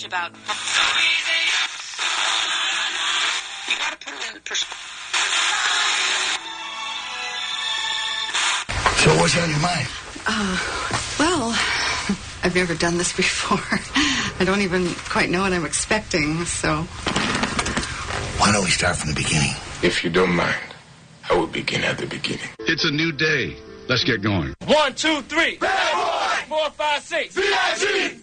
much about. You gotta put it in perspective. So what's on your mind? Well, I've never done this before. I don't even quite know what I'm expecting, so... Why don't we start from the beginning? If you don't mind, I will begin at the beginning. It's a new day. Let's get going. 1, 2, 3. Bad boy! 4, 5, 6. VIG!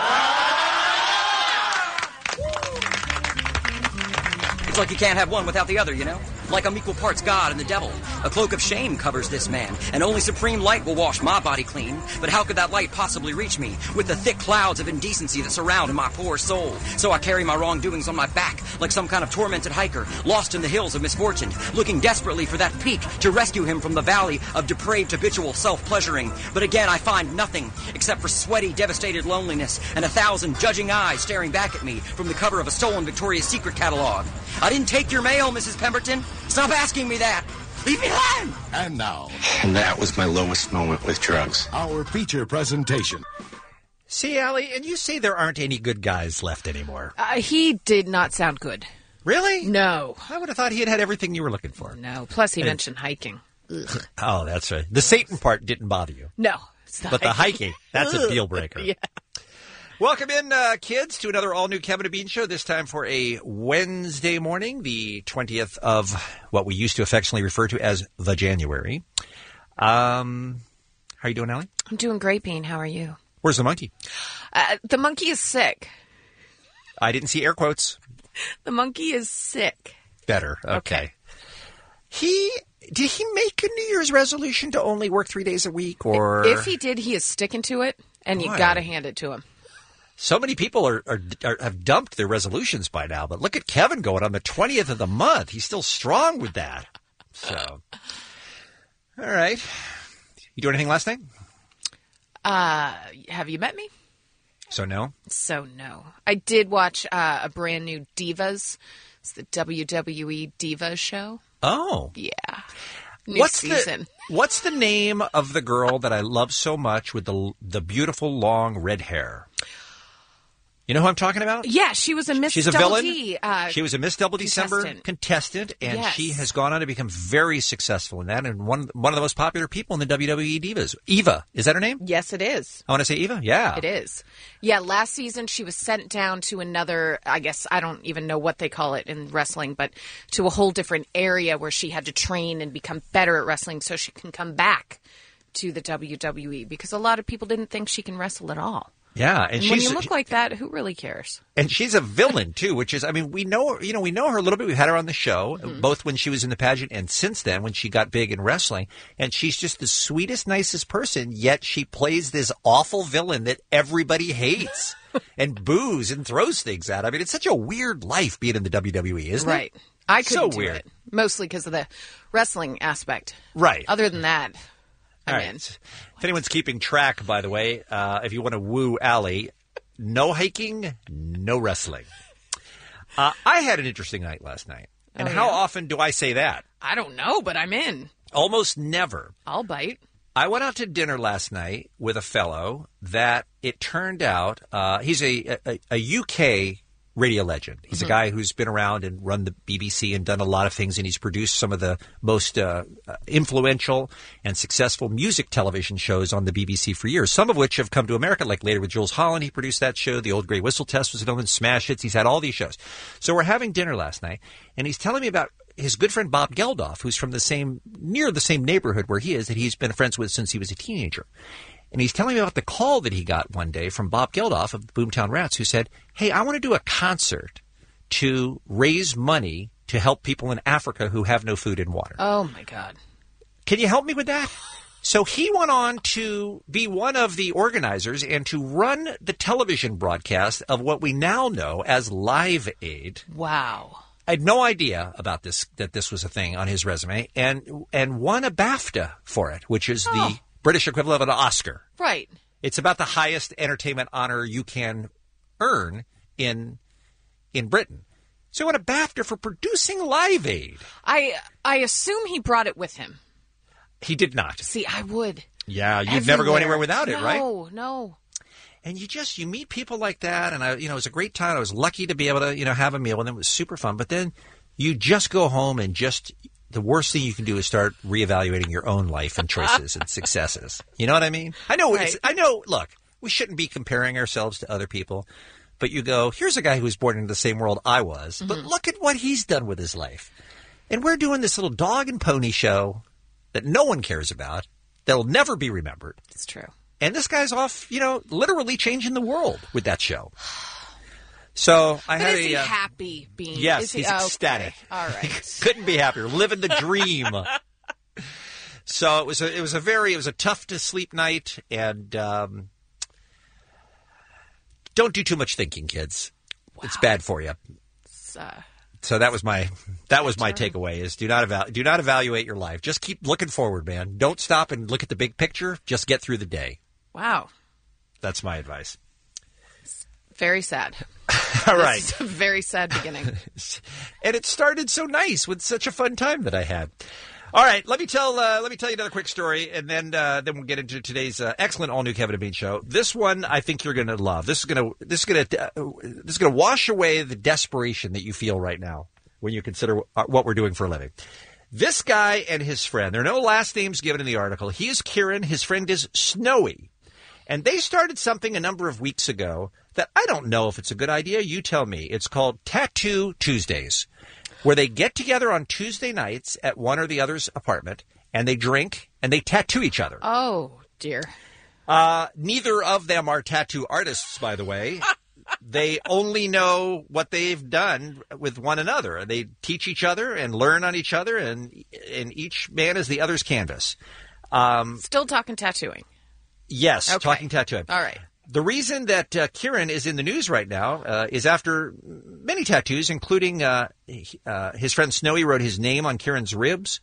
It's like you can't have one without the other, you know? Like I'm equal parts God and the devil. A cloak of shame covers this man, and only supreme light will wash my body clean. But how could that light possibly reach me with the thick clouds of indecency that surround my poor soul? So I carry my wrongdoings on my back like some kind of tormented hiker, lost in the hills of misfortune, looking desperately for that peak to rescue him from the valley of depraved habitual self-pleasuring. But again, I find nothing except for sweaty, devastated loneliness and 1,000 judging eyes staring back at me from the cover of a stolen Victoria's Secret catalog. I didn't take your mail, Mrs. Pemberton. Stop asking me that. Leave me alone. And now, And that was my lowest moment with drugs. our feature presentation. See, Allie, and you say there aren't any good guys left anymore. He did not sound good. Really? No. I would have thought he had everything you were looking for. No. Plus, he mentioned hiking. Ugh. Oh, that's right. The Satan part didn't bother you. No. It's not But the hiking, that's a deal breaker. Yeah. Welcome in, kids, to another all-new Kevin and Bean show, this time for a Wednesday morning, the 20th of what we used to affectionately refer to as the January. How are you doing, Allie? I'm doing great, Bean. How are you? Where's the monkey? The monkey is sick. I didn't see air quotes. The monkey is sick. Better. Okay. Did he make a New Year's resolution to only work 3 days a week, or? If he did, he is sticking to it, and you got to hand it to him. So many people have dumped their resolutions by now, but look at Kevin going on the 20th of the month. He's still strong with that. So, all right. You do anything last night? Have you met me? So no? So no. I did watch a brand new Divas. It's the WWE Divas show. Oh. Yeah. New season. What's the name of the girl that I love so much with the beautiful long red hair? You know who I'm talking about? Yeah, she was a Miss She's a Double villain. D, she was a Miss Double December contestant, and yes. she has gone on to become very successful in that, and one of the most popular people in the WWE Divas. Eva, is that her name? Yes, it is. I want to say Eva? Yeah. It is. Yeah, last season she was sent down to another, I guess, I don't even know what they call it in wrestling, but to a whole different area where she had to train and become better at wrestling so she can come back to the WWE, because a lot of people didn't think she can wrestle at all. Yeah, and when you look like that, who really cares? And she's a villain too, which is, I mean, we know her a little bit. We've had her on the show, both when she was in the pageant and since then when she got big in wrestling. And she's just the sweetest, nicest person. Yet she plays this awful villain that everybody hates and boos and throws things at. I mean, it's such a weird life being in the WWE, isn't it? Right. I couldn't do it, mostly because of the wrestling aspect. Right. Other than that. All right. If anyone's keeping track, by the way, if you want to woo Allie, no hiking, no wrestling. I had an interesting night last night. And how often do I say that? I don't know, but I'm in. Almost never. I'll bite. I went out to dinner last night with a fellow that it turned out he's a UK radio legend. He's a guy who's been around and run the BBC and done a lot of things, and he's produced some of the most influential and successful music television shows on the BBC for years, some of which have come to America, like Later with Jules Holland. He produced that show. The Old Grey Whistle Test was filmed in Smash Hits. He's had all these shows. So we're having dinner last night, and he's telling me about his good friend Bob Geldof, who's from near the same neighborhood where he is, that he's been friends with since he was a teenager. And he's telling me about the call that he got one day from Bob Geldof of the Boomtown Rats, who said, "Hey, I want to do a concert to raise money to help people in Africa who have no food and water." Oh, my God. Can you help me with that? So he went on to be one of the organizers and to run the television broadcast of what we now know as Live Aid. Wow. I had no idea about this, that this was a thing on his resume, and won a BAFTA for it, which is the British equivalent of an Oscar. Right. It's about the highest entertainment honor you can earn in Britain. So he won a BAFTA for producing Live Aid. I assume he brought it with him. He did not. See, I would. Yeah, you'd never go anywhere without it, right? No. And you meet people like that, and it was a great time. I was lucky to be able to, have a meal, and it was super fun. But then you just go home and the worst thing you can do is start reevaluating your own life and choices and successes. You know what I mean? I know. Right. Look, we shouldn't be comparing ourselves to other people, but you go, here's a guy who was born into the same world I was, but look at what he's done with his life. And we're doing this little dog and pony show that no one cares about, that'll never be remembered. It's true. And this guy's off, literally changing the world with that show. So Is he happy being? Yes, he's ecstatic. Okay. All right. Couldn't be happier. Living the dream. So it was a tough to sleep night, and don't do too much thinking, kids. Wow. It's bad for you. So that was my takeaway is do not evaluate your life. Just keep looking forward, man. Don't stop and look at the big picture. Just get through the day. Wow. That's my advice. Very sad. All right. This is a very sad beginning. And it started so nice with such a fun time that I had. All right, let me tell you another quick story, and then we'll get into today's excellent all new Kevin and Bean show. This one I think you're going to love. This is going to wash away the desperation that you feel right now when you consider what we're doing for a living. This guy and his friend, there are no last names given in the article. He is Kieran. His friend is Snowy, and they started something a number of weeks ago that I don't know if it's a good idea. You tell me. It's called Tattoo Tuesdays, where they get together on Tuesday nights at one or the other's apartment, and they drink, and they tattoo each other. Oh, dear. Neither of them are tattoo artists, by the way. They only know what they've done with one another. They teach each other and learn on each other, and each man is the other's canvas. Still talking tattooing. Yes, okay. Talking tattooing. All right. The reason that Kieran is in the news right now is after many tattoos, including his friend Snowy wrote his name on Kieran's ribs.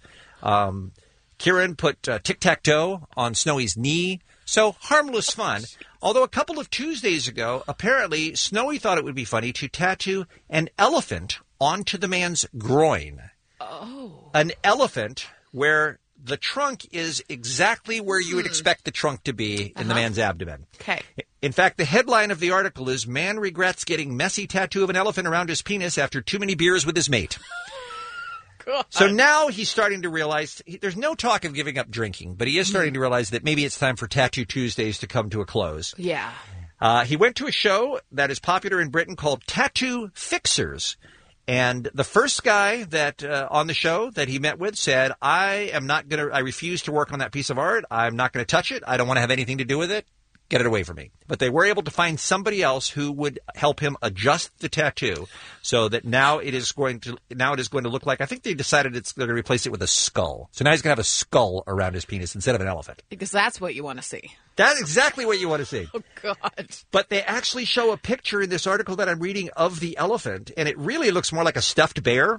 Kieran put tic-tac-toe on Snowy's knee. So harmless fun. Although a couple of Tuesdays ago, apparently Snowy thought it would be funny to tattoo an elephant onto the man's groin. Oh. An elephant where the trunk is exactly where you would expect the trunk to be in the man's abdomen. Okay. In fact, the headline of the article is, "Man regrets getting messy tattoo of an elephant around his penis after too many beers with his mate." God. So now he's starting to realize, there's no talk of giving up drinking, but he is starting to realize that maybe it's time for Tattoo Tuesdays to come to a close. Yeah. He went to a show that is popular in Britain called Tattoo Fixers. And the first guy that on the show that he met with said, I refuse to work on that piece of art. I'm not going to touch it. I don't want to have anything to do with it. Get it away from me. But they were able to find somebody else who would help him adjust the tattoo so that now it is going to look like, I think they decided they're going to replace it with a skull. So now he's going to have a skull around his penis instead of an elephant. Because that's what you want to see. That's exactly what you want to see. Oh, God. But they actually show a picture in this article that I'm reading of the elephant, and it really looks more like a stuffed bear.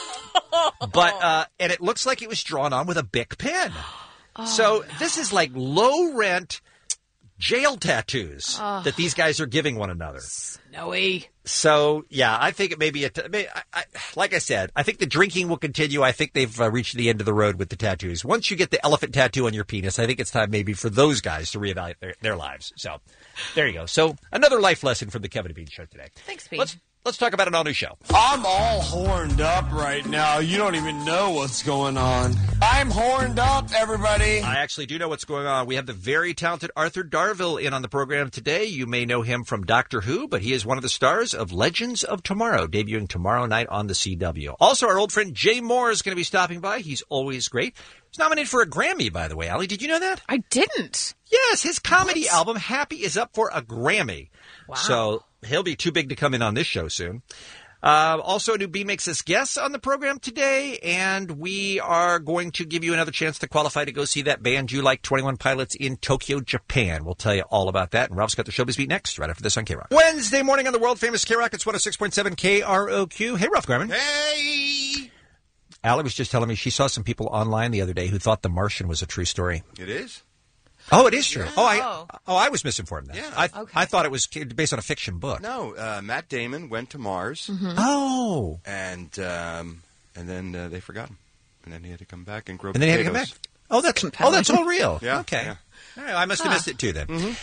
And it looks like it was drawn on with a Bic pen. Oh, so this is like low-rent jail tattoos that these guys are giving one another. Snowy. So, yeah, I think it may be like I said, I think the drinking will continue. I think they've reached the end of the road with the tattoos. Once you get the elephant tattoo on your penis, I think it's time maybe for those guys to reevaluate their lives. So, there you go. So, another life lesson from the Kevin and Bean Show today. Thanks, Bean. Let's talk about an all-new show. I'm all horned up right now. You don't even know what's going on. I'm horned up, everybody. I actually do know what's going on. We have the very talented Arthur Darvill in on the program today. You may know him from Doctor Who, but he is one of the stars of Legends of Tomorrow, debuting tomorrow night on the CW. Also, our old friend Jay Moore is going to be stopping by. He's always great. He's nominated for a Grammy, by the way. Allie, did you know that? I didn't. Yes, his comedy album, Happy, is up for a Grammy. Wow. So he'll be too big to come in on this show soon. Also, a new Bean makes us guests on the program today, and we are going to give you another chance to qualify to go see that band you like, 21 Pilots, in Tokyo, Japan. We'll tell you all about that, and Ralph's got the Showbiz Beat next, right after this on K-Rock. Wednesday morning on the world-famous K-Rock, it's 106.7 KROQ. Hey, Ralph Garman. Hey! Allie was just telling me she saw some people online the other day who thought The Martian was a true story. It is? Oh, it is true. Yeah. I was misinformed then. Yeah. I thought it was based on a fiction book. No, Matt Damon went to Mars. Mm-hmm. Oh. And then they forgot him. And then he had to come back and grow And then he had to come back. Oh, that's all real. Yeah. Okay. Yeah. All right, I must have missed it too then. Mm-hmm.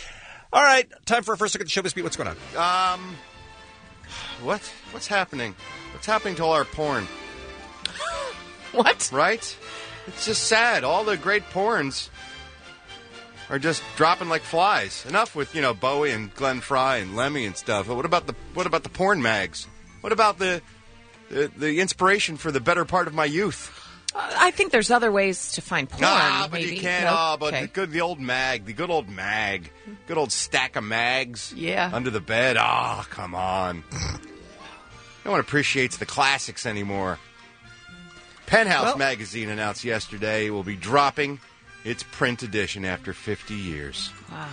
All right, time for a first look at the Showbiz Beat. What's going on? What's happening? What's happening to all our porn? What? Right? It's just sad. All the great porns are just dropping like flies. Enough with, Bowie and Glenn Fry and Lemmy and stuff. But what about the porn mags? What about the inspiration for the better part of my youth? I think there's other ways to find porn. But maybe. you can't. Nope. But Okay. the good old mag, good old stack of mags. Yeah. Under the bed. Oh, come on. No one appreciates the classics anymore. Penthouse magazine announced yesterday it will be dropping its print edition after 50 years.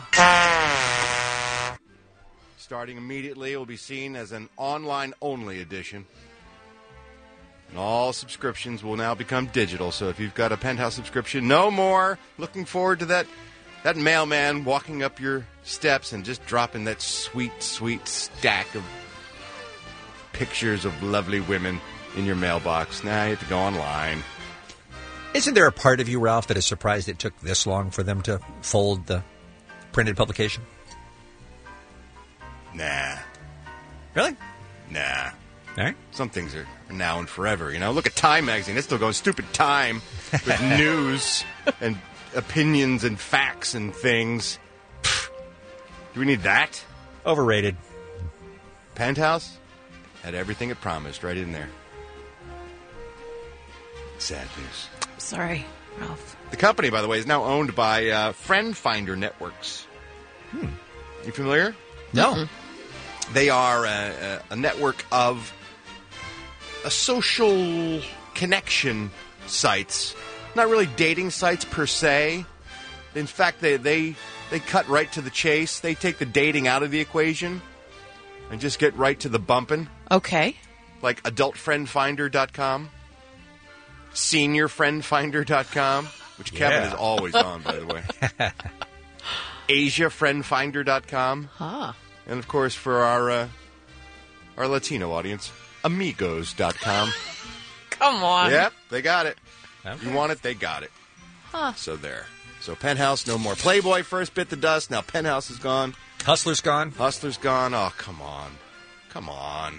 Wow. Starting immediately, it will be seen as an online-only edition. And all subscriptions will now become digital. So if you've got a Penthouse subscription, no more looking forward to that mailman walking up your steps and just dropping that sweet, sweet stack of pictures of lovely women in your mailbox. Now you have to go online. Isn't there a part of you, Ralph, that is surprised it took this long for them to fold the printed publication? Nah. Really? Nah. All right. Some things are now and forever, Look at Time magazine. It's still going stupid Time with news and opinions and facts and things. Pfft. Do we need that? Overrated. Penthouse had everything it promised right in there. Sad news. Sorry, Ralph. The company, by the way, is now owned by Friend Finder Networks. You familiar? No. Mm-hmm. They are a network of social connection sites. Not really dating sites per se. In fact, they cut right to the chase. They take the dating out of the equation and just get right to the bumping. Okay. Like adultfriendfinder.com, seniorfriendfinder.com, which Kevin is always on, by the way. asiafriendfinder.com. Huh. And, of course, for our Latino audience, amigos.com. Come on. Yep, they got it. Okay. You want it, they got it. Huh. So there. So Penthouse, no more. Playboy first bit the dust. Now Penthouse is gone. Hustler's gone. Hustler's gone. Oh, come on. Come on.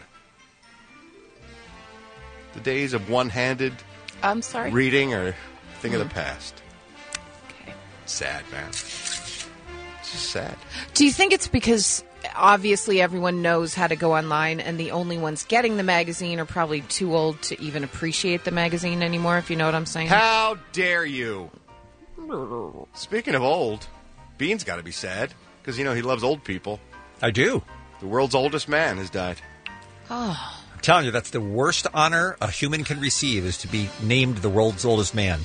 The days of one-handed I'm sorry. reading are a thing of the past. Okay. Sad, man. It's just sad. Do you think it's because obviously everyone knows how to go online and the only ones getting the magazine are probably too old to even appreciate the magazine anymore, if you know what I'm saying? How dare you? Speaking of old, Bean's got to be sad because, he loves old people. I do. The world's oldest man has died. Oh. I'm telling you, that's the worst honor a human can receive, is to be named the world's oldest man.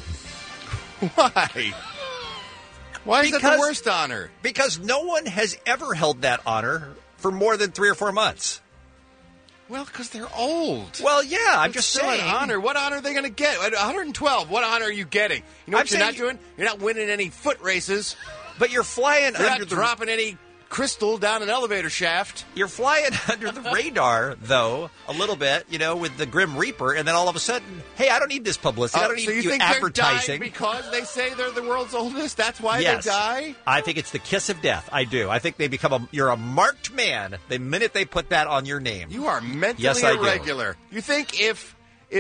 Why? Why is that the worst honor? Because no one has ever held that honor for more than 3 or 4 months. Well, because they're old. Well, yeah, I'm It's just still saying. an honor. What honor are they going to get? At 112, what honor are you getting? You know what I'm you're not saying- doing? You're not winning any foot races. But you're flying You're under not the dropping any crystal down an elevator shaft. You're flying under the radar, though, a little bit, with the Grim Reaper, and then all of a sudden, hey, I don't need this publicity. I don't need so you you think advertising. they're dying because they say they're the world's oldest? That's why Yes. they die? I think it's the kiss of death. I do. I think they become you're a marked man the minute they put that on your name. You are mentally Yes, I do. irregular. You think if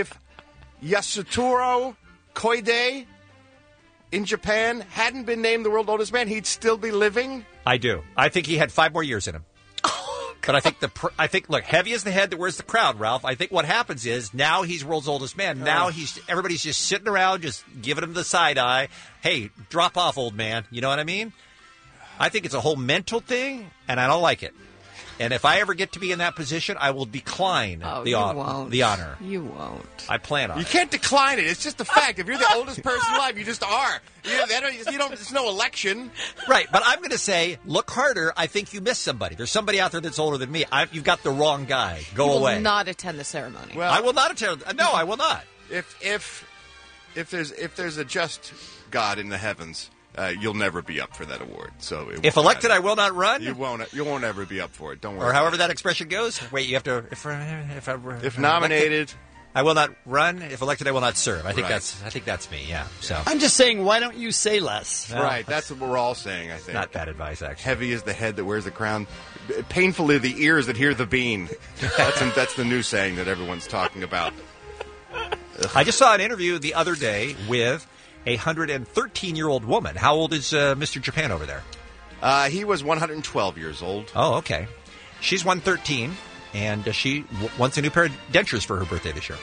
Yasutaro Koide in Japan hadn't been named the world's oldest man, he'd still be living? I do. I think he had 5 more years in him. But I think look, heavy is the head that wears the crown, Ralph. I think what happens is now he's world's oldest man. Now everybody's just sitting around, just giving him the side eye. Hey, drop off, old man. You know what I mean? I think it's a whole mental thing, and I don't like it. And if I ever get to be in that position, I will decline the honor. You won't. I plan on You it. can't decline it. It's just a fact. If you're the oldest person alive, you just are. You don't. It's no election. Right, but I'm going to say, look harder. I think you missed somebody. There's somebody out there that's older than me. You've got the wrong guy. Go You away. will not attend the ceremony. Well, I will not attend. No, I will not. If there's a just God in the heavens, you'll never be up for that award. So If elected, I will not run. you won't ever be up for it. Don't worry. Or however that expression goes. Wait, you have to. If if nominated, I will not run. If elected, I will not serve. I think Right. that's me. Yeah. So I'm just saying, why don't you say less? Right, that's what we're all saying, I think. not bad advice, actually. Heavy is the head that wears the crown. Painfully the ears that hear the bean. That's the new saying that everyone's talking about. I just saw an interview the other day with a 113-year-old woman. How old is Mr. Japan over there? He was 112 years old. Oh, okay. She's 113, and she wants a new pair of dentures for her birthday this year.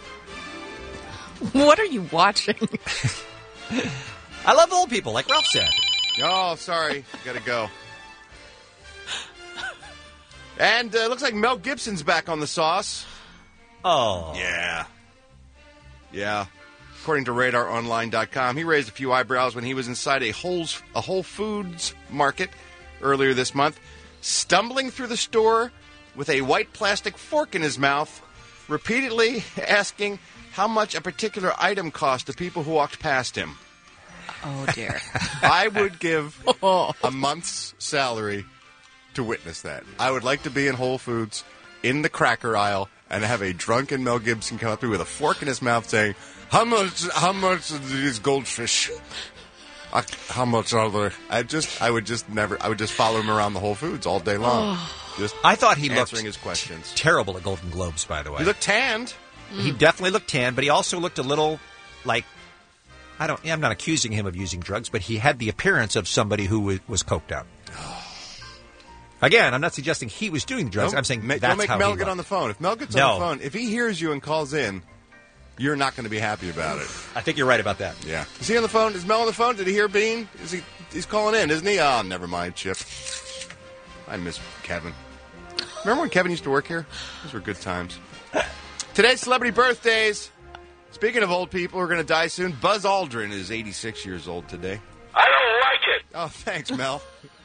What are you watching? I love old people, like Ralph said. Oh, sorry. Gotta go. And looks like Mel Gibson's back on the sauce. Oh. Yeah. According to RadarOnline.com, he raised a few eyebrows when he was inside a Whole Foods market earlier this month, stumbling through the store with a white plastic fork in his mouth, repeatedly asking how much a particular item cost to people who walked past him. Oh, dear. I would give a month's salary to witness that. I would like to be in Whole Foods in the cracker aisle and have a drunken Mel Gibson come up to me with a fork in his mouth saying, How much are these goldfish? How much are they? I would just follow him around the Whole Foods all day long. Just I thought he answering looked his questions. terrible at Golden Globes, by the way. He looked tanned. He definitely looked tan, but he also looked a little like, I'm not accusing him of using drugs, but he had the appearance of somebody who was coked up. Again, I'm not suggesting he was doing drugs. I'm saying that's don't make how Mel he get looked. on the phone. If Mel gets on the phone, if he hears you and calls in, you're not going to be happy about it. I think you're right about that. Yeah. Is he on the phone? Is Mel on the phone? Did he hear Bean? He's calling in, isn't he? Oh, never mind, Chip. I miss Kevin. Remember when Kevin used to work here? Those were good times. Today's celebrity birthdays. Speaking of old people who are going to die soon, Buzz Aldrin is 86 years old today. I don't like it. Oh, thanks, Mel.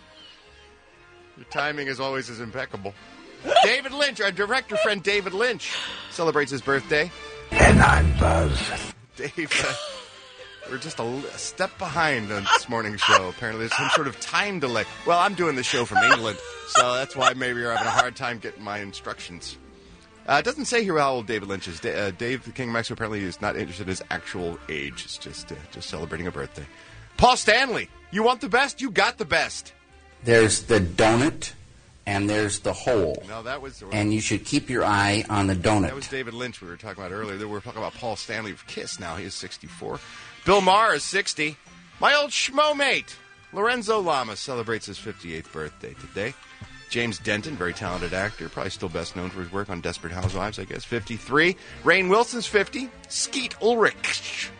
Your timing, as always, is impeccable. David Lynch, our director friend David Lynch, celebrates his birthday. And I'm Buzz. Dave, we're just a step behind on this morning's show. Apparently, there's some sort of time delay. Well, I'm doing the show from England, so that's why maybe you're having a hard time getting my instructions. It doesn't say here how old David Lynch is. Dave, the King of Mexico, apparently is not interested in his actual age. It's just celebrating a birthday. Paul Stanley, you want the best? You got the best. There's the donut, and there's the hole. No, that was... And you should keep your eye on the donut. That was David Lynch we were talking about earlier. We were talking about Paul Stanley of KISS now. He is 64. Bill Maher is 60. My old schmo mate, Lorenzo Lamas, celebrates his 58th birthday today. James Denton, very talented actor, probably still best known for his work on Desperate Housewives, I guess, 53. Rainn Wilson's 50. Skeet Ulrich.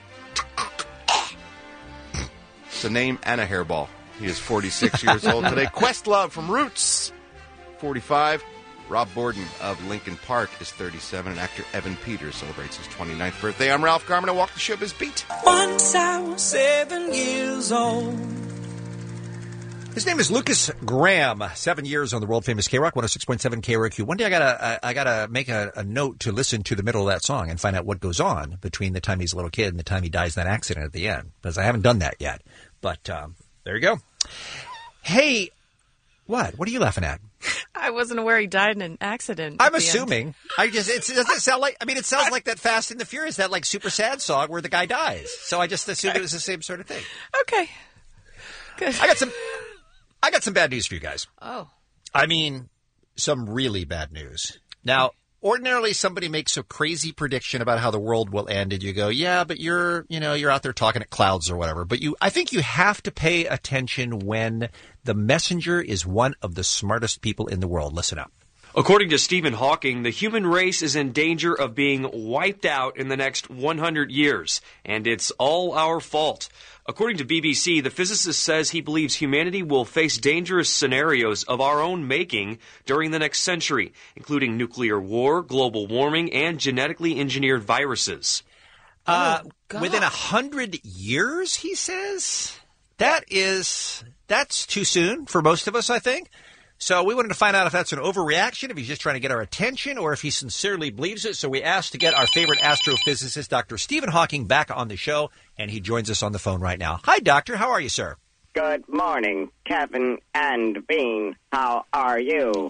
It's a name and a hairball. He is 46 years old today. Questlove from Roots, 45. Rob Borden of Lincoln Park is 37. And actor Evan Peters celebrates his 29th birthday. I'm Ralph Garman. I walk the showbiz beat. Once I was 7 years old. His name is Lucas Graham. 7 years on the world famous K-Rock 106.7 KROQ. One day I gotta make a note to listen to the middle of that song and find out what goes on between the time he's a little kid and the time he dies in that accident at the end, because I haven't done that yet. But there you go. Hey, what? What are you laughing at? I wasn't aware he died in an accident. I'm assuming. It doesn't sound like. I mean, it sounds like that Fast and the Furious, that like super sad song where the guy dies. So I just assumed it was the same sort of thing. Okay. Good. I got some bad news for you guys. Oh. I mean, some really bad news. Now, ordinarily somebody makes a crazy prediction about how the world will end and you go, yeah, but you're out there talking at clouds or whatever. But I think you have to pay attention when the messenger is one of the smartest people in the world. Listen up. According to Stephen Hawking, the human race is in danger of being wiped out in the next 100 years, and it's all our fault. According to BBC, the physicist says he believes humanity will face dangerous scenarios of our own making during the next century, including nuclear war, global warming, and genetically engineered viruses. Within 100 years, he says? That's too soon for most of us, I think. So we wanted to find out if that's an overreaction, if he's just trying to get our attention, or if he sincerely believes it. So we asked to get our favorite astrophysicist, Dr. Stephen Hawking, back on the show, and he joins us on the phone right now. Hi, Doctor. How are you, sir? Good morning, Kevin and Bean. How are you?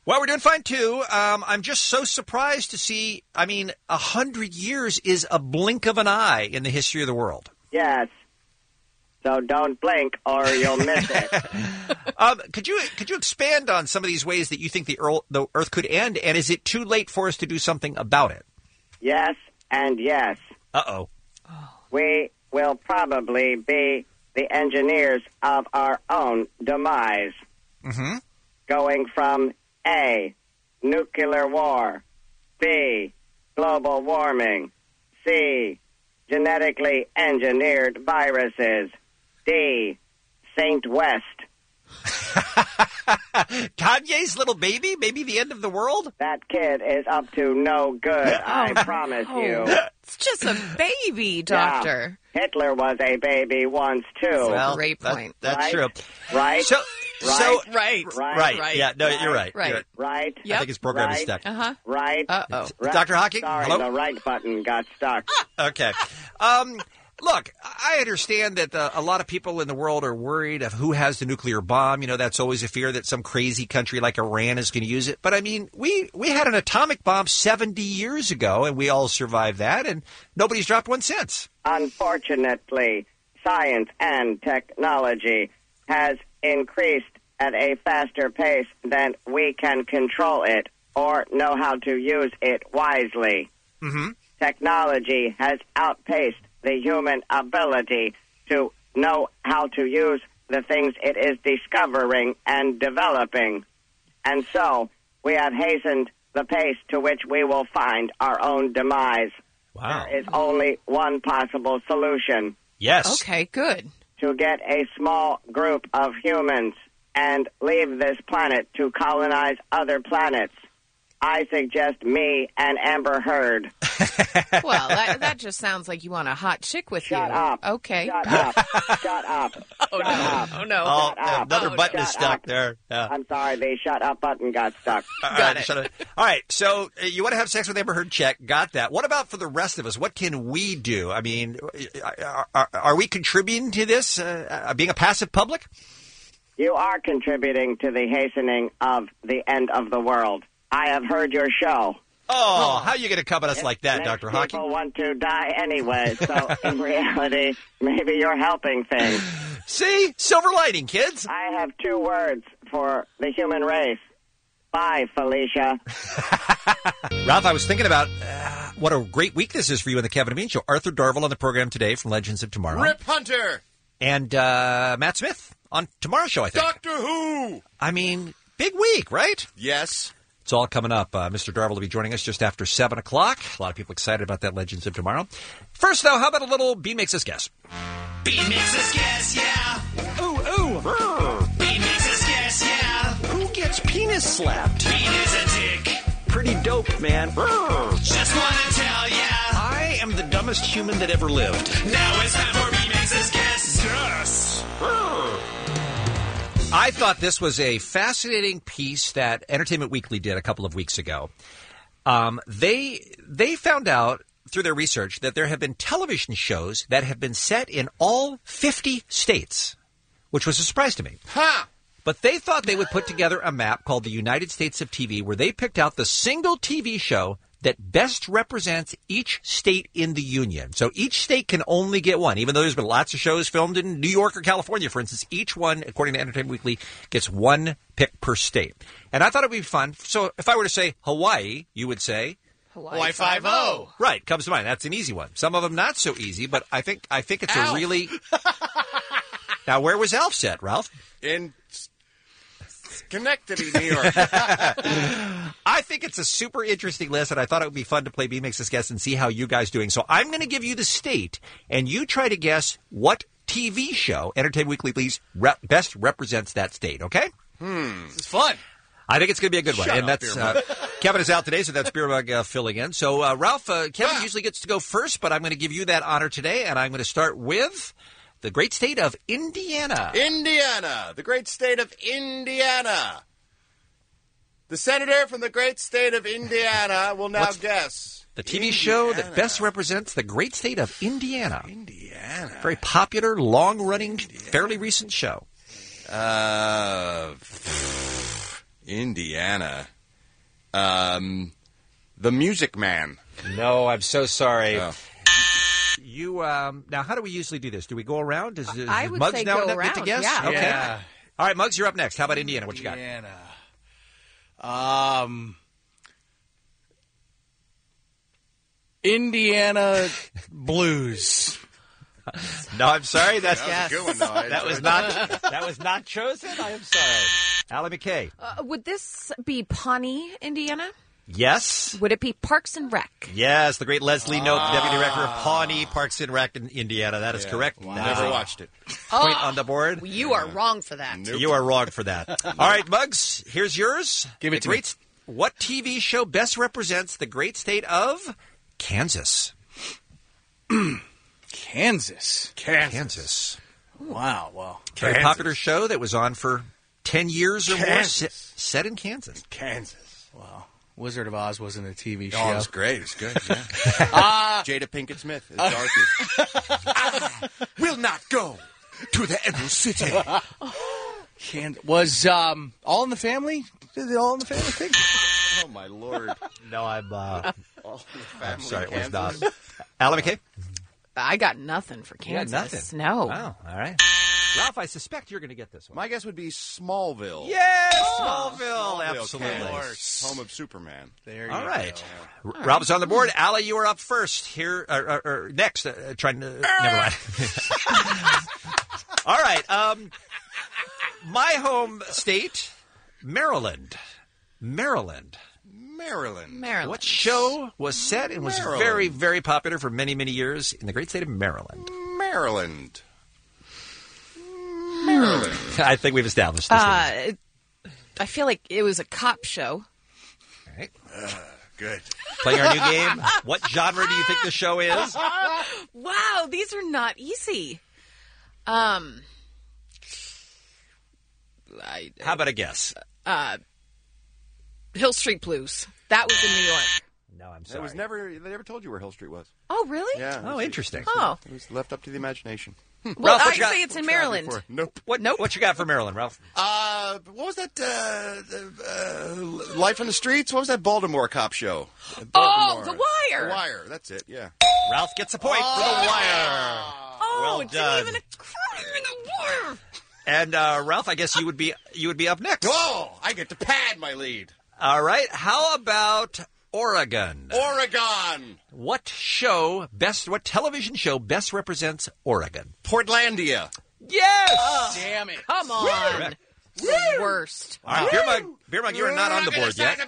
Well, we're doing fine, too. I'm just so surprised to see, 100 years is a blink of an eye in the history of the world. Yes. So don't blink or you'll miss it. Could you expand on some of these ways that you think the Earth could end, and is it too late for us to do something about it? Yes and yes. Uh-oh. We will probably be the engineers of our own demise. Mm-hmm. Going from A, nuclear war, B, global warming, C, genetically engineered viruses, D, Saint West. Kanye's little baby? Maybe the end of the world? That kid is up to no good, I promise you. It's just a baby, Doctor. Yeah, Hitler was a baby once, too. Well, great point. That's right? true. Right? Right. Yeah, no, you're right. Right. Right. I think his program is stuck. Uh-huh. Right. Uh-oh. Right. Dr. Hawking? Sorry, Hello? the right button got stuck. Okay. Look, I understand that a lot of people in the world are worried of who has the nuclear bomb. You know, that's always a fear that some crazy country like Iran is going to use it. But, we had an atomic bomb 70 years ago, and we all survived that, and nobody's dropped one since. Unfortunately, science and technology has increased at a faster pace than we can control it or know how to use it wisely. Mm-hmm. Technology has outpaced the human ability to know how to use the things it is discovering and developing. And so we have hastened the pace to which we will find our own demise. Wow. There is only one possible solution. Yes. Okay, good. To get a small group of humans and leave this planet to colonize other planets. I suggest me and Amber Heard. Well, that just sounds like you want a hot chick with Shut you. up. Okay. Shut up. Shut up. Oh, Shut no. up. Oh, no. Oh, Shut up. another button is Shut stuck up. there. Yeah. I'm sorry, the shut up button got stuck. Got it. Shut it. All right, so you want to have sex with Amber Heard? Check. Got that. What about for the rest of us? What can we do? Are we contributing to this, being a passive public? You are contributing to the hastening of the end of the world. I have heard your show. Oh, how are you going to come at us like that, Dr. Hawking? People want to die anyway, so in reality, maybe you're helping things. See? Silver lining, kids. I have 2 words for the human race. Bye, Felicia. Ralph, I was thinking about what a great week this is for you on the Kevin and Bean Show. Arthur Darvill on the program today from Legends of Tomorrow. Rip Hunter. And Matt Smith on tomorrow's show, I think. Doctor Who. Big week, right? Yes. It's all coming up. Mr. Darvill will be joining us just after 7 o'clock. A lot of people excited about that Legends of Tomorrow. First, though, how about a little B Makes Us Guess? B makes us guess, yeah. Ooh. B makes us guess, yeah. Who gets penis slapped? Bean is a dick. Pretty dope, man. Just want to tell ya. I am the dumbest human that ever lived. Now it's time for B makes us guess. Yes. I thought this was a fascinating piece that Entertainment Weekly did a couple of weeks ago. They found out through their research that there have been television shows that have been set in all 50 states, which was a surprise to me. Ha! But they thought they would put together a map called the United States of TV, where they picked out the single TV show that best represents each state in the union. So each state can only get one, even though there's been lots of shows filmed in New York or California, for instance. Each one, according to Entertainment Weekly, gets one pick per state. And I thought it would be fun. So if I were to say Hawaii, you would say Hawaii 5-0. Right, comes to mind. That's an easy one. Some of them not so easy, but I think it's Alf. a really. Now, where was Alf set, Ralph? In Schenectady, New York. I think it's a super interesting list, and I thought it would be fun to play B Makes Us Guess and see how you guys doing. So I'm going to give you the state, and you try to guess what TV show, Entertainment Weekly, please, best represents that state, okay? This is fun. I think it's going to be a good one. Shut And up, that's Beer Kevin is out today, so that's Beer Mug filling in. So, Ralph, Kevin usually gets to go first, but I'm going to give you that honor today, and I'm going to start with the great state of Indiana. Indiana, the great state of Indiana. The senator from the great state of Indiana will now guess. The TV show that best represents the great state of Indiana. Indiana. Very popular, long-running, fairly recent show. Indiana. The Music Man. No, I'm so sorry. Oh. You now, how do we usually do this? Do we go around? I would Muggs say now go get around, to guess? yeah. Okay. Yeah. All right, Muggs, you're up next. How about Indiana? What you got? Indiana Blues. No, I'm sorry. That's That was a good one, though. that was not chosen. I am sorry. Allie McKay. Would this be Pawnee, Indiana? Yes. Would it be Parks and Rec? Yes, the great Leslie Knope, deputy director of Pawnee Parks and Rec in Indiana. That is correct. Wow. Never watched it. Point on the board. You are wrong for that. Nope. You are wrong for that. All right, Muggs, here's yours. Give it to me. What TV show best represents the great state of Kansas? Kansas. Wow. Well, Very popular show that was on for 10 years or more, set in Kansas. Wow. Wizard of Oz wasn't a TV show. Oh, it was great. It was good, yeah. Jada Pinkett Smith is Dorothy. I will not go to the Emerald City. Was All in the Family? Did the All in the Family thing? Oh, my Lord. No, I'm sorry, it was not. Allie McKay? I got nothing for Kansas. You got nothing? No. Wow, all right. Ralph, I suspect you're going to get this one. My guess would be Smallville. Yes, Smallville, absolutely. Home of Superman. There you All right. go. Ralph is on the board. Allie, you are up first. Here, next. Trying to. Never mind. All right. My home state, Maryland. What show was set and was very, very popular for many, many years in the great state of Maryland? Maryland. I think we've established this. I feel like it was a cop show. All right. Good. Playing our new game. What genre do you think the show is? Wow, these are not easy. How about a guess? Hill Street Blues. That was in New York. No, I'm sorry. They never told you where Hill Street was. Oh, really? Yeah. Oh, interesting. Oh. It was left up to the imagination. Well, Ralph, I say it's in Maryland. Nope. What you got for Maryland, Ralph? What was that? Life on the Streets? What was that Baltimore cop show? Oh, The Wire. The Wire. That's it. Yeah. Ralph gets a point for The Wire. Oh, Well it done. didn't even occur to me, The Wire. And Ralph, I guess you would be up next. Oh, I get to pad my lead. All right. How about Oregon? Oregon. What television show best represents Oregon? Portlandia. Yes. Oh, damn it! Come on. Correct. The worst. All right, Beer Mug, you are not on the board yet.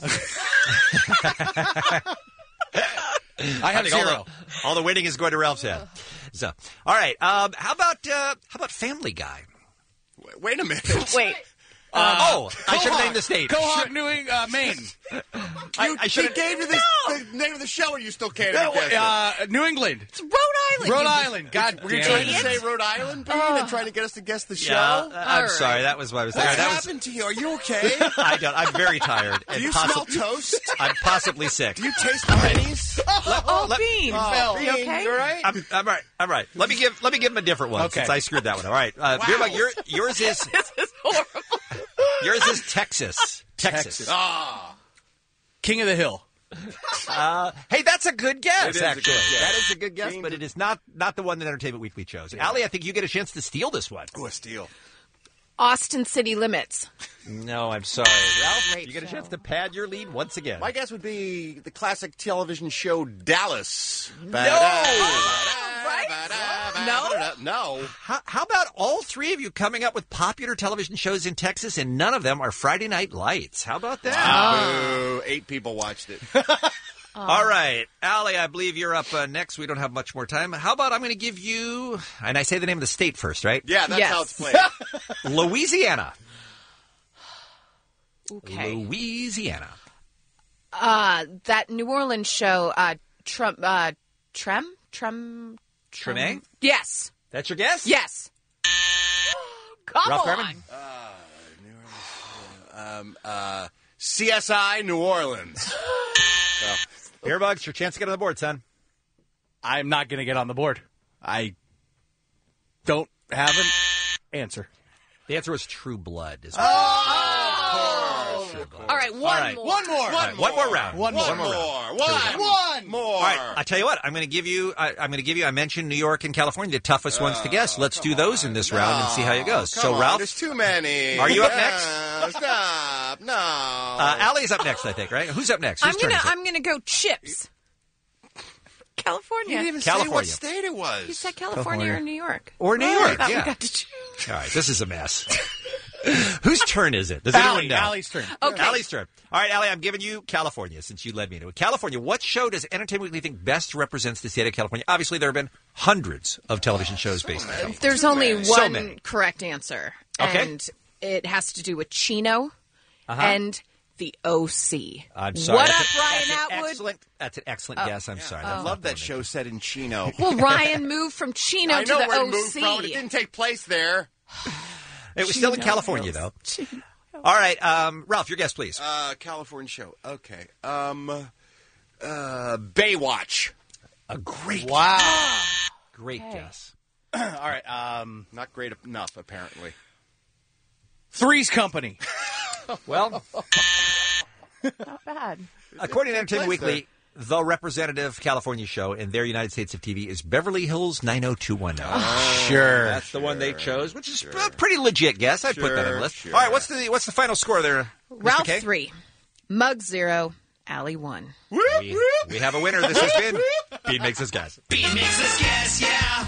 I have zero. All the winning is going to Ralph's head. So, all right. How about Family Guy? Wait a minute. Wait. I should have named the state. Quahog, Maine. I should have gave you the name of the show, and you still can't guess New England. It's Rhode Island. Rhode Island. God Were you damn trying it. to say Rhode Island, Bean, and trying to get us to guess the show? Yeah, I'm right. sorry. That was what I was What's thinking. happened to you? Are you okay? I don't. I'm very tired. Do you smell toast? I'm possibly sick. Do you taste pennies? Bean. Bean, You okay? you all right? I'm right. I'm right. Let me give him a different one Okay. since I screwed that one. All right. Beer Mug, yours is This is horrible. yours is Texas. Texas. King of the Hill. Hey, that's a good guess, It is a actually. good guess. That is a good guess, but it is not the one that Entertainment Weekly chose. Allie, I think you get a chance to steal this one. Oh, a steal. Austin City Limits. No, I'm sorry. Ralph, Great you get a show. chance to pad your lead once again. My guess would be the classic television show Dallas. No. How about all three of you coming up with popular television shows in Texas, and none of them are Friday Night Lights? How about that? Boo. 8 people watched it. All right. Allie, I believe you're up next. We don't have much more time. How about I'm going to give you, and I say the name of the state first, right? Yeah, that's Yes. how it's played. Louisiana. Okay. Louisiana. That New Orleans show, Trem? Treme? Yes. That's your guess? Yes. Come Ralph on. Garman? CSI New Orleans. Beer Mug, it's your chance to get on the board, son. I'm not going to get on the board. I don't have an answer. The answer was True Blood. right, one more. One more. All right, one more round. One more. One more. All right, I tell you what. I'm going to give you. I mentioned New York and California, the toughest ones to guess. Let's do those in this round and see how it goes. Come So, on, Ralph, there's too many. Are you up next? Stop. No. Allie's up next, I think. Right? Who's up next? Whose turn is it? I'm gonna go chips. California. You didn't even say what state it was. You said California or New York. Or New York. That Yeah. we got to choose. All right, this is a mess. Whose turn is it? Does Allie, anyone know? Allie's turn. Okay. Allie's turn. All right, Allie, I'm giving you California since you led me into it. California, what show does Entertainment Weekly think best represents the state of California? Obviously, there have been hundreds of television shows based in California. There's only So one many. correct answer. Okay. And it has to do with Chino and the OC. I'm sorry. What That's up, Ryan Atwood? That's an excellent guess. I'm sorry. I love that show set in Chino. Well, Ryan moved from Chino I to know the where OC. he moved from. It didn't take place there. It was still in California, though. All right, Ralph, your guess, please. California show. Okay. Baywatch. A great Great guess. All right. Not great enough, apparently. Three's Company. Well, Not bad. according to Entertainment Weekly, the representative California show in their United States of TV is Beverly Hills 90210. Sure. That's the one they chose, which is a pretty legit guess. I'd put that on the list. All right, what's the final score there, Mr. Ralph K? 3, Mug 0, Allie 1. We have a winner. This has been Bean Makes Us Guess. Bean makes us guess, yeah.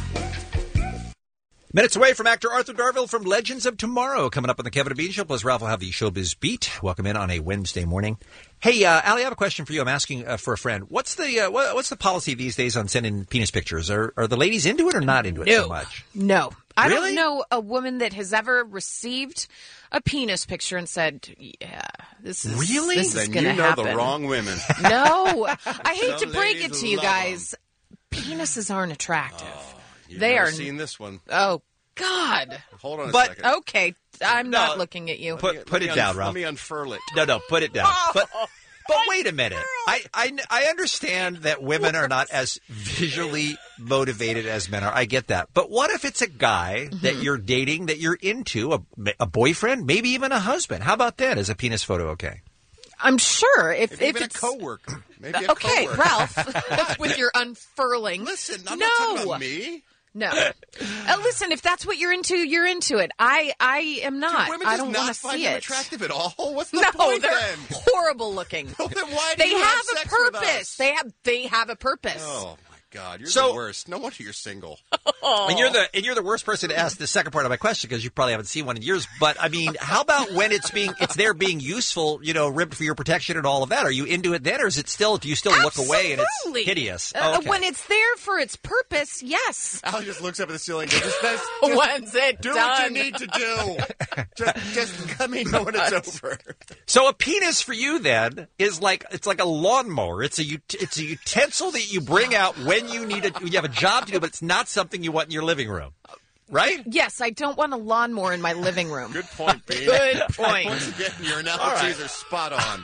Minutes away from actor Arthur Darvill from Legends of Tomorrow. Coming up on the Kevin and Bean Show, plus Ralph will have the Showbiz Beat. Welcome in on a Wednesday morning. Hey, Allie, I have a question for you. I'm asking for a friend. What's the policy these days on sending penis pictures? Are the ladies into it or not into it so much? No. I Really? don't know a woman that has ever received a penis picture and said, yeah, this is Really? this is Then going you to know happen. the wrong women. No. I hate to Some break it ladies to you love guys. Penises aren't attractive. You've They never are seen this one. Oh, God. Hold on a But- second. Okay. I'm not looking at you. Put it down, Ralph. Let me unfurl it. No, put it down. But wait a minute. I understand that women are not as visually motivated as men are. I get that. But what if it's a guy that you're dating, that you're into, a boyfriend, maybe even a husband? How about that? Is a penis photo okay? I'm sure if Even it's a coworker. Maybe a okay, coworker. Ralph, with your unfurling. Listen, I'm no. not talking about me. No. Listen, if that's what you're into, you're into it. I am not. Do women I just don't not want to find see them it. attractive at all? What's the No, point they're then? horrible looking. Well, then why do They you have have a sex with purpose. us? They have a purpose. Oh my God, you're So- the worst. No wonder you're single. And you're the worst person to ask the second part of my question because you probably haven't seen one in years. But I mean, how about when it's there being useful, ribbed for your protection and all of that? Are you into it then, or is it still? Do you still look away and it's Absolutely. hideous? Oh, okay. When it's there for its purpose, yes. Al just looks up at the ceiling and goes, When's it do done? what you need to do. just let me know when it's over. So a penis for you then is like a lawnmower. It's a utensil that you bring out when you need it. You have a job to do, but it's not something you want in your living room, right? Yes, I don't want a lawnmower in my living room. Good point, Bean. Good point. Once again, your analogies are spot on.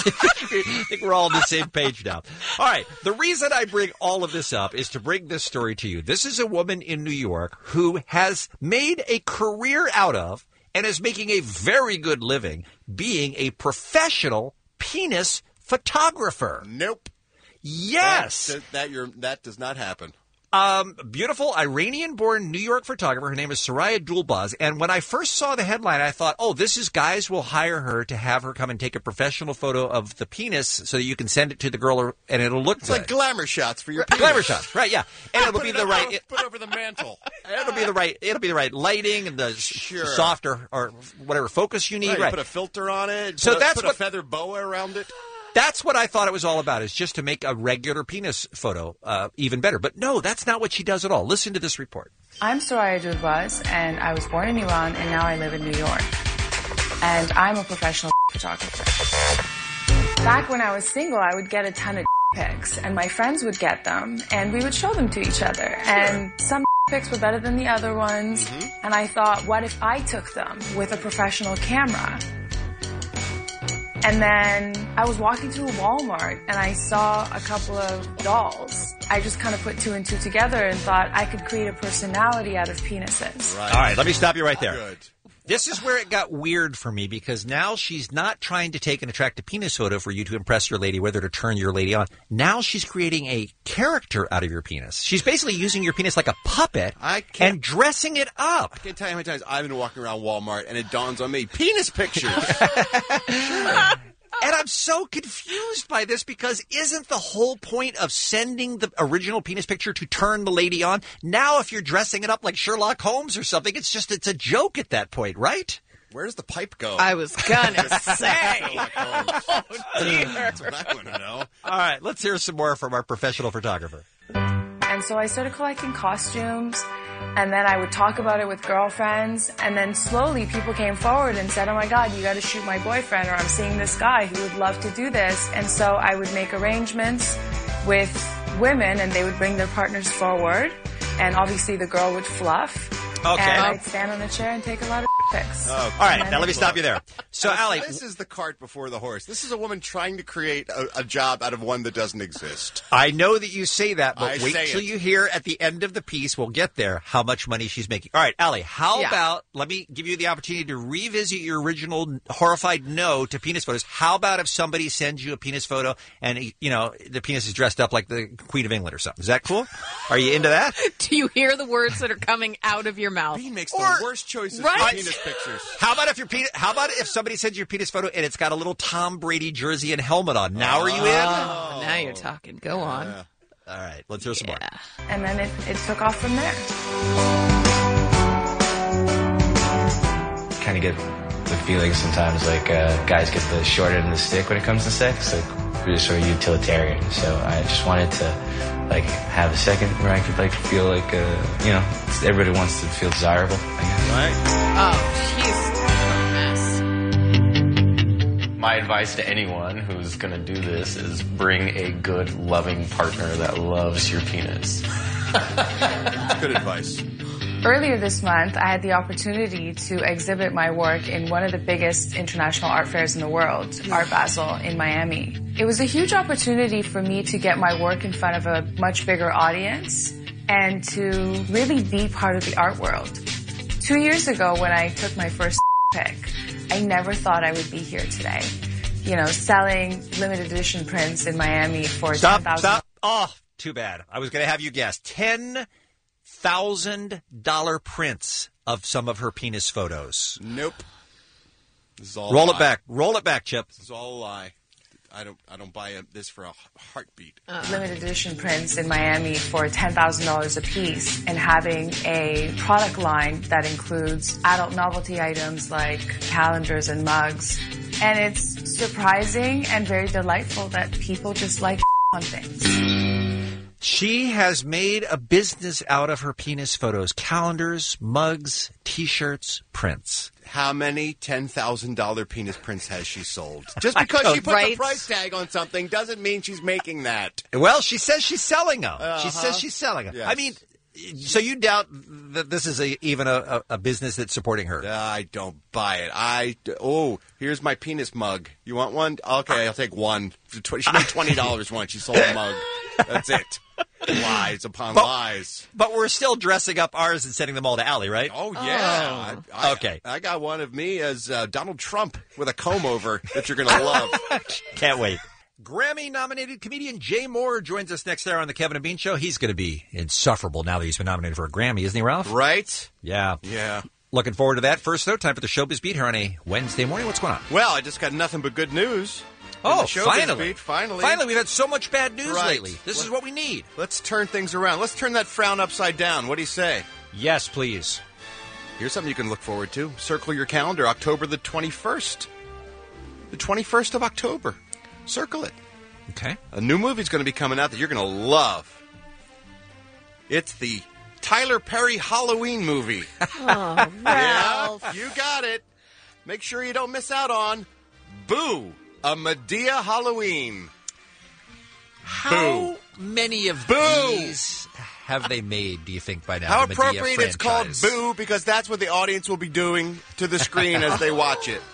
I think we're all on the same page now. All right. The reason I bring all of this up is to bring this story to you. This is a woman in New York who has made a career out of and is making a very good living being a professional penis photographer. Nope. Yes. That does not happen. Beautiful Iranian-born New York photographer. Her name is Soraya Dulbaz. And when I first saw the headline, I thought, this is guys will hire her to have her come and take a professional photo of the penis so that you can send it to the girl and it'll look It's good. like glamour shots for your penis. Glamour shots, right? Yeah, and it'll be the right. Put over the mantle. It'll be the right lighting and the soft or whatever focus you need. Right. Right. You put a filter on it. So put a feather boa around it. That's what I thought it was all about, is just to make a regular penis photo even better. But no, that's not what she does at all. Listen to this report. I'm Soraya Dulbaz, and I was born in Iran, and now I live in New York. And I'm a professional photographer. Back when I was single, I would get a ton of pics, and my friends would get them, and we would show them to each other. And some pics were better than the other ones, and I thought, what if I took them with a professional camera? And then I was walking through Walmart and I saw a couple of dolls. I just kind of put two and two together and thought I could create a personality out of penises. Right. All right, let me stop you right there. Good. This is where it got weird for me because now she's not trying to take an attractive penis photo for you to impress your lady, whether to turn your lady on. Now she's creating a character out of your penis. She's basically using your penis like a puppet and dressing it up. I can't tell you how many times I've been walking around Walmart and it dawns on me, penis pictures. And I'm so confused by this because isn't the whole point of sending the original penis picture to turn the lady on? Now if you're dressing it up like Sherlock Holmes or something, it's a joke at that point, right? Where does the pipe go? I was gonna say. Oh, dear. That's what I want to know. All right, let's hear some more from our professional photographer. And so I started collecting costumes, and then I would talk about it with girlfriends, and then slowly people came forward and said, oh my God, you got to shoot my boyfriend, or I'm seeing this guy who would love to do this. And so I would make arrangements with women, and they would bring their partners forward, and obviously the girl would fluff. Okay. And I'd stand on a chair and take a lot of pics. Oh, all right, now let me stop you there. So, Allie, this is the cart before the horse. This is a woman trying to create a job out of one that doesn't exist. I know that you say that, but I wait say till it. you hear at the end of the piece, we'll get there, how much money she's making. All right, Allie, how about, let me give you the opportunity to revisit your original horrified no to penis photos. How about if somebody sends you a penis photo and, you know, the penis is dressed up like the Queen of England or something? Is that cool? Are you into that? Do you hear the words that are coming out of your mouth? Bean makes the worst choices for penis pictures. How about if somebody sends you a penis photo and it's got a little Tom Brady jersey and helmet on? Now are you in? Oh, now you're talking. Go on. All right, let's hear some more. And then it took off from there. Kind of get the feeling sometimes like guys get the short end of the stick when it comes to sex. Like we're just sort of utilitarian. So I just wanted to like have a second where I could like feel like you know, everybody wants to feel desirable, I guess. Right? Oh, she's a mess. My advice to anyone who's going to do this is bring a good, loving partner that loves your penis. That's good advice. Earlier this month, I had the opportunity to exhibit my work in one of the biggest international art fairs in the world, Art Basel in Miami. It was a huge opportunity for me to get my work in front of a much bigger audience and to really be part of the art world. 2 years ago, when I took my first pic, I never thought I would be here today. You know, selling limited edition prints in Miami for $10,000. Stop. Oh, too bad. I was going to have you guess. $10,000 prints of some of her penis photos. Nope. This is all Roll a lie. it back. Roll it back, Chip. This is all a lie. I don't buy this for a heartbeat. Limited edition prints in Miami for $10,000 a piece, and having a product line that includes adult novelty items like calendars and mugs. And it's surprising and very delightful that people just like on things. She has made a business out of her penis photos. Calendars, mugs, T-shirts, prints. How many $10,000 penis prints has she sold? Just because she put the price tag on something doesn't mean she's making that. Well, she says she's selling them. She says she's selling them. Yes. I mean, so you doubt that this is even a business that's supporting her? I don't buy it. Here's my penis mug. You want one? Okay, I'll take one. She made $20 once. She sold a mug. That's it. Lies upon lies. But we're still dressing up ours and sending them all to Allie, right? Oh, yeah. Okay. I got one of me as Donald Trump with a comb over that you're going to love. Can't wait. Grammy-nominated comedian Jay Moore joins us next hour on The Kevin and Bean Show. He's going to be insufferable now that he's been nominated for a Grammy, isn't he, Ralph? Right? Yeah. Yeah. Looking forward to that. First, though, time for the Showbiz Beat here on a Wednesday morning. What's going on? Well, I just got nothing but good news. Oh, finally. Finally, we've had so much bad news lately. This is what we need. Let's turn things around. Let's turn that frown upside down. What do you say? Yes, please. Here's something you can look forward to. Circle your calendar, October the 21st. The 21st of October. Circle it. Okay. A new movie's going to be coming out that you're going to love. It's the Tyler Perry Halloween movie. Oh, Ralph. Yeah, you got it. Make sure you don't miss out on Boo, a Medea Halloween. How many of these have they made, do you think, by now? How the Medea appropriate it's called franchise? Boo, because that's what the audience will be doing to the screen as they watch it.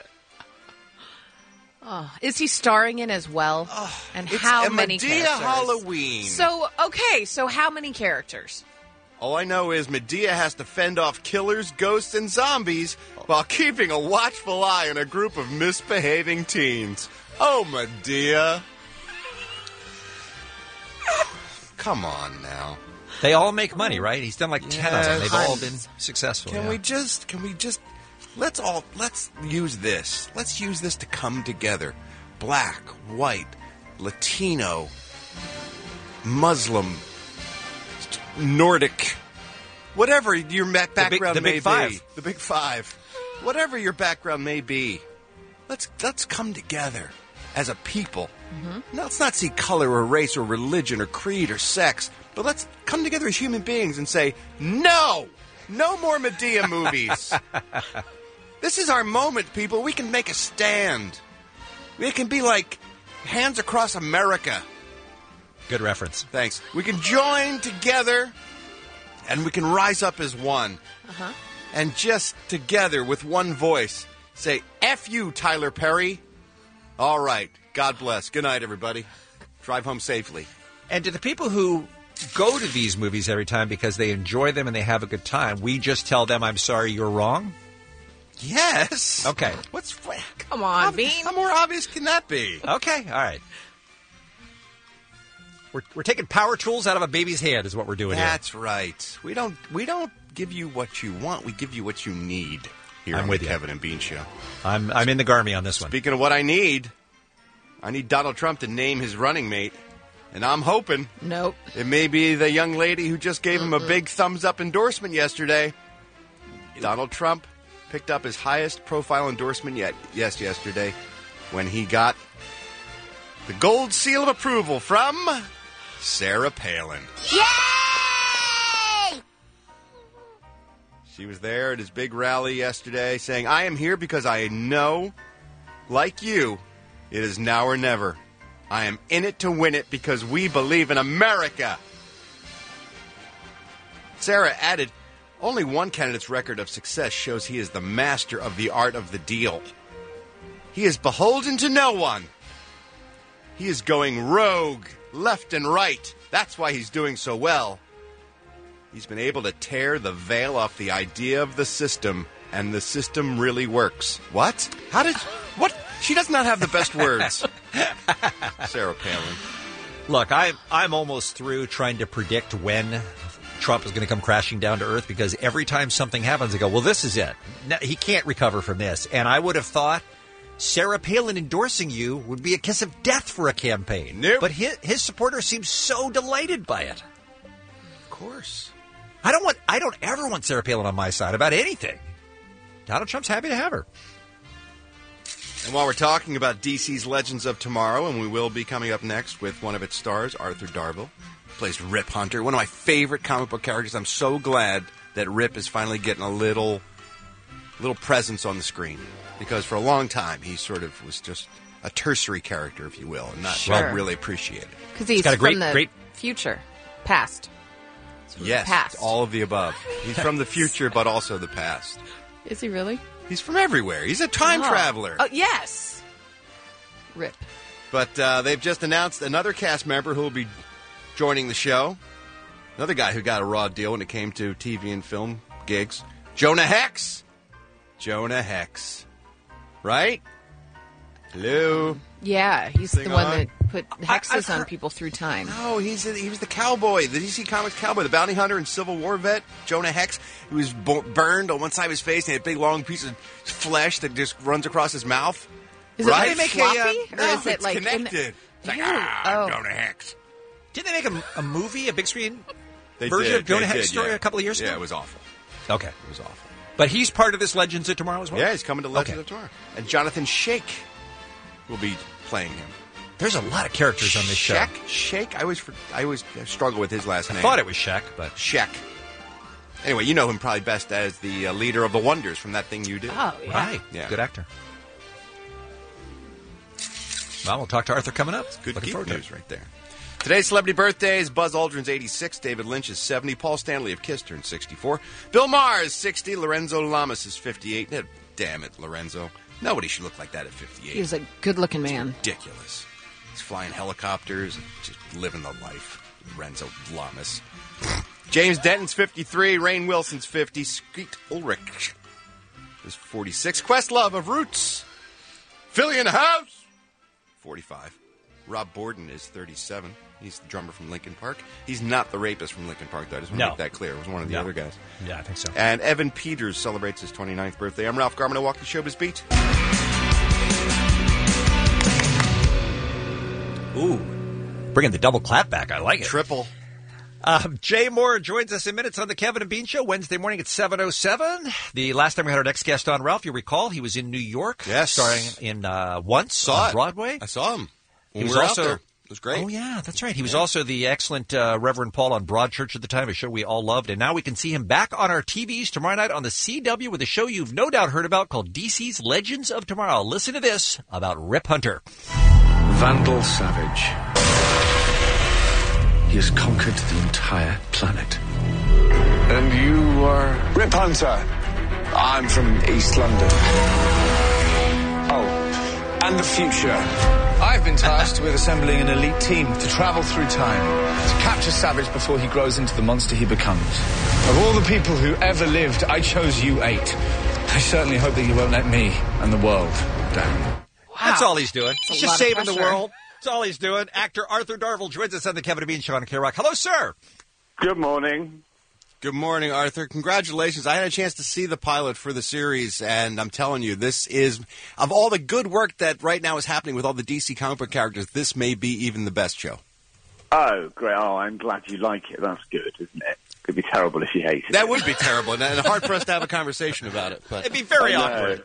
Oh, is he starring in as well? And It's how a many Medea characters? Halloween. So how many characters? All I know is Medea has to fend off killers, ghosts, and zombies while keeping a watchful eye on a group of misbehaving teens. Oh, Medea. Come on now. They all make money, right? He's done like 10 of them. They've all been successful. Can we just let's use this. Let's use this to come together. Black, white, Latino, Muslim, Nordic, whatever your background may be. The big five. Whatever your background may be. Let's come together as a people. Mm-hmm. Now, let's not see color or race or religion or creed or sex, but let's come together as human beings and say, no more Medea movies. This is our moment, people. We can make a stand. We can be like Hands Across America. Good reference. Thanks. We can join together, and we can rise up as one. Uh-huh. And just together with one voice say, F you, Tyler Perry. All right. God bless. Good night, everybody. Drive home safely. And to the people who go to these movies every time because they enjoy them and they have a good time, we just tell them, I'm sorry, you're wrong? Yes. Okay. Come on, Bean. How more obvious can that be? Okay. All right. We're taking power tools out of a baby's hand is what we're doing That's right. We don't give you what you want. We give you what you need here on the Kevin and Bean Show. I'm in the Garmy on this one. Speaking of what I need Donald Trump to name his running mate. And I'm hoping Nope. It may be the young lady who just gave him a big thumbs-up endorsement yesterday. Donald Trump picked up his highest profile endorsement yet yesterday when he got the gold seal of approval from Sarah Palin. Yay! She was there at his big rally yesterday saying, I am here because I know, like you, it is now or never. I am in it to win it because we believe in America. Sarah added, only one candidate's record of success shows he is the master of the art of the deal. He is beholden to no one. He is going rogue, left and right. That's why he's doing so well. He's been able to tear the veil off the idea of the system, and the system really works. What? What? She does not have the best words. Sarah Palin. Look, I'm almost through trying to predict when Trump is going to come crashing down to earth because every time something happens, I go, well, this is it. No, he can't recover from this. And I would have thought Sarah Palin endorsing you would be a kiss of death for a campaign. Nope. But his supporters seem so delighted by it. Of course. I don't ever want Sarah Palin on my side about anything. Donald Trump's happy to have her. And while we're talking about DC's Legends of Tomorrow, and we will be coming up next with one of its stars, Arthur Darvill, plays Rip Hunter, one of my favorite comic book characters. I'm so glad that Rip is finally getting a little presence on the screen, because for a long time he sort of was just a tertiary character, if you will, and not really appreciated. Because he's got from the future, past. Yes, past. All of the above. He's from the future, but also the past. Is he really? He's from everywhere. He's a time traveler. Oh, yes. Rip. But they've just announced another cast member who will be joining the show. Another guy who got a raw deal when it came to TV and film gigs. Jonah Hex. Jonah Hex. Right? Hello? Yeah, he's the one that put hexes on people through time. No, he was the cowboy, the DC Comics cowboy, the bounty hunter and Civil War vet, Jonah Hex. He was burned on one side of his face and he had a big long piece of flesh that just runs across his mouth. Is right? it like floppy? No, or is it it's like connected. It's like, Jonah Hex. Didn't they make a movie, a big screen They version did, of Jonah they Hex did, story yeah. a couple of years ago? Yeah, it was awful. Okay. It was awful. But he's part of this Legends of Tomorrow as well? Yeah, he's coming to Legends of Tomorrow. And Jonathan Shake will be playing him. There's a lot of characters on this show. Shake? I always struggle with his last name. I thought it was Shaq, but... Shaq. Anyway, you know him probably best as the leader of the Wonders from That Thing You Do. Oh, yeah. Right. Yeah. Good actor. Well, we'll talk to Arthur coming up. Good Looking geek forward to news it. right there. Today's celebrity birthdays: Buzz Aldrin's 86, David Lynch is 70, Paul Stanley of Kiss turns 64, Bill Maher is 60, Lorenzo Lamas is 58. Damn it, Lorenzo. Nobody should look like that at 58. He was a good-looking man. Ridiculous. He's flying helicopters and just living the life. Lorenzo Lamas. James Denton's 53. Rainn Wilson's 50. Skeet Ulrich is 46. Questlove of Roots. Philly in the house. 45. Rob Borden is 37. He's the drummer from Linkin Park. He's not the rapist from Linkin Park, though. I just want to make that clear. It was one of the other guys. Yeah, I think so. And Evan Peters celebrates his 29th birthday. I'm Ralph Garman. I walk the showbiz beat. Ooh, bringing the double clap back. I like it. Triple. Jay Moore joins us in minutes on the Kevin and Bean Show Wednesday morning at 7:07. The last time we had our next guest on, Ralph, you recall, he was in New York. Yes. Starring in Once on Broadway. I saw him. He was we were also out there. It was great. Oh, yeah, that's right. He was also the excellent Reverend Paul on Broadchurch at the time, a show we all loved. And now we can see him back on our TVs tomorrow night on the CW with a show you've no doubt heard about called DC's Legends of Tomorrow. Listen to this about Rip Hunter. Vandal Savage. He has conquered the entire planet. And you are... Rip Hunter. I'm from East London. Oh, and the future. I've been tasked with assembling an elite team to travel through time, to capture Savage before he grows into the monster he becomes. Of all the people who ever lived, I chose you 8. I certainly hope that you won't let me and the world down. Wow. That's all he's doing. He's just saving the pressure. world. That's all he's doing. Actor Arthur Darvill joins us on the Kevin and Bean Show on K-Rock. Hello, sir. Good morning. Good morning, Arthur. Congratulations. I had a chance to see the pilot for the series, and I'm telling you, this is, of all the good work that right now is happening with all the DC comic book characters, this may be even the best show. Oh, great. Oh, I'm glad you like it. That's good, isn't it? It'd be terrible if you hate it. That would be terrible, and hard for us to have a conversation about it. But it'd be very awkward.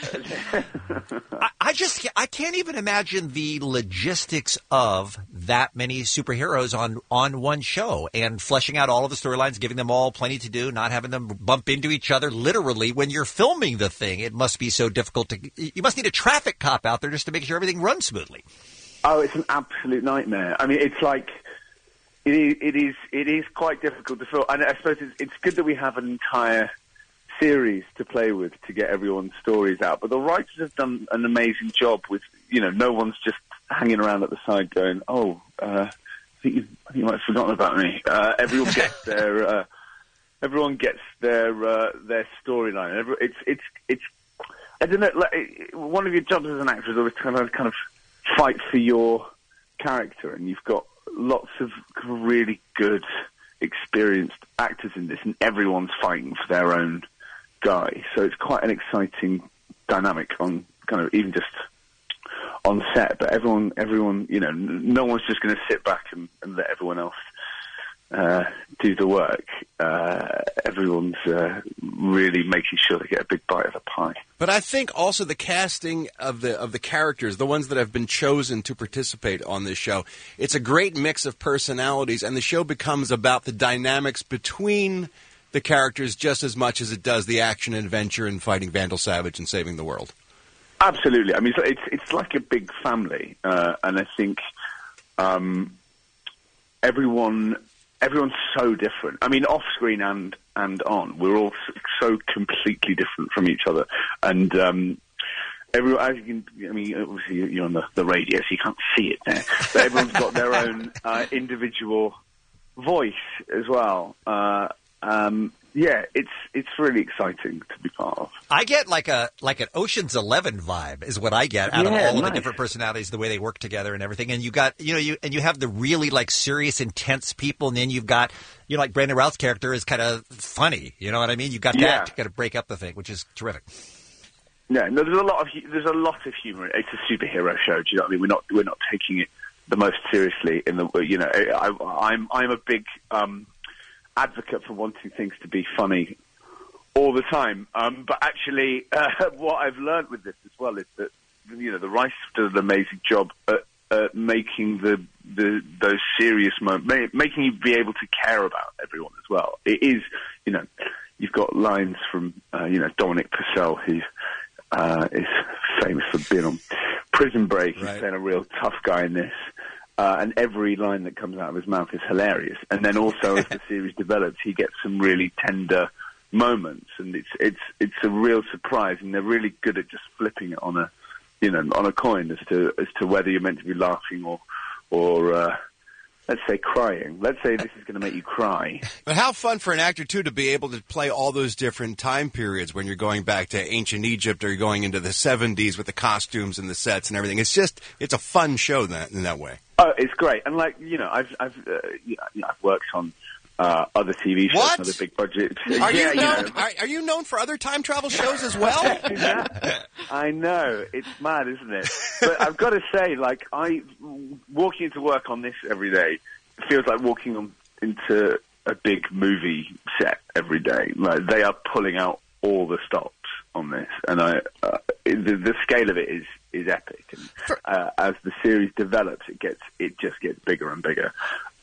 I can't even imagine the logistics of that many superheroes on one show and fleshing out all of the storylines, giving them all plenty to do, not having them bump into each other literally when you're filming the thing. It must be so difficult you must need a traffic cop out there just to make sure everything runs smoothly. Oh, it's an absolute nightmare. I mean, it's like, it is quite difficult to film. And I suppose it's good that we have an entire series to play with to get everyone's stories out. But the writers have done an amazing job with, no one's just hanging around at the side going, oh, I think you might have forgotten about me. Everyone gets their storyline. It's I don't know. Like, one of your jobs as an actor is always kind of fight for your character, and you've got lots of really good, experienced actors in this, and everyone's fighting for their own guy. So it's quite an exciting dynamic on kind of even just on set. But everyone, no one's just going to sit back and let everyone else do the work. Everyone's really making sure they get a big bite of the pie. But I think also the casting of the characters, the ones that have been chosen to participate on this show, it's a great mix of personalities, and the show becomes about the dynamics between the characters just as much as it does the action and adventure and fighting Vandal Savage and saving the world. Absolutely. I mean, it's like a big family, and I think everyone's so different. I mean, off screen and on, we're all so completely different from each other. And everyone, as you can, I mean, obviously you're on the radio, so you can't see it there. But everyone's got their own individual voice as well. Yeah, it's really exciting to be part of. I get like an Ocean's 11 vibe is what I get out of all of the different personalities, the way they work together and everything. And you got you have the really like serious, intense people, and then you've got like Brandon Routh's character is kind of funny. You know what I mean? You got that to kind of break up the thing, which is terrific. Yeah, no, there's a lot of humor. It's a superhero show. Do you know what I mean? We're not taking it the most seriously in the I'm a big advocate for wanting things to be funny all the time. But actually, what I've learned with this as well is that the writers did an amazing job at making those serious moments, making you be able to care about everyone as well. It is, you've got lines from Dominic Purcell, who is famous for being on Prison Break. He's playing a real tough guy in this. And every line that comes out of his mouth is hilarious. And then also, as the series develops, he gets some really tender moments, and it's a real surprise. And they're really good at just flipping it on a let's say, crying. Let's say this is going to make you cry. But how fun for an actor, too, to be able to play all those different time periods when you're going back to ancient Egypt or you're going into the 70s with the costumes and the sets and everything. It's a fun show in that way. Oh, it's great. And, like, I've worked on other TV shows, What? other big budgets. Are you known for other time travel shows as well? I know. It's mad, isn't it? But I've got to say, like, walking into work on this every day feels like walking into a big movie set every day. Like, they are pulling out all the stops on this, and the scale of it is epic. And as the series develops, it just gets bigger and bigger.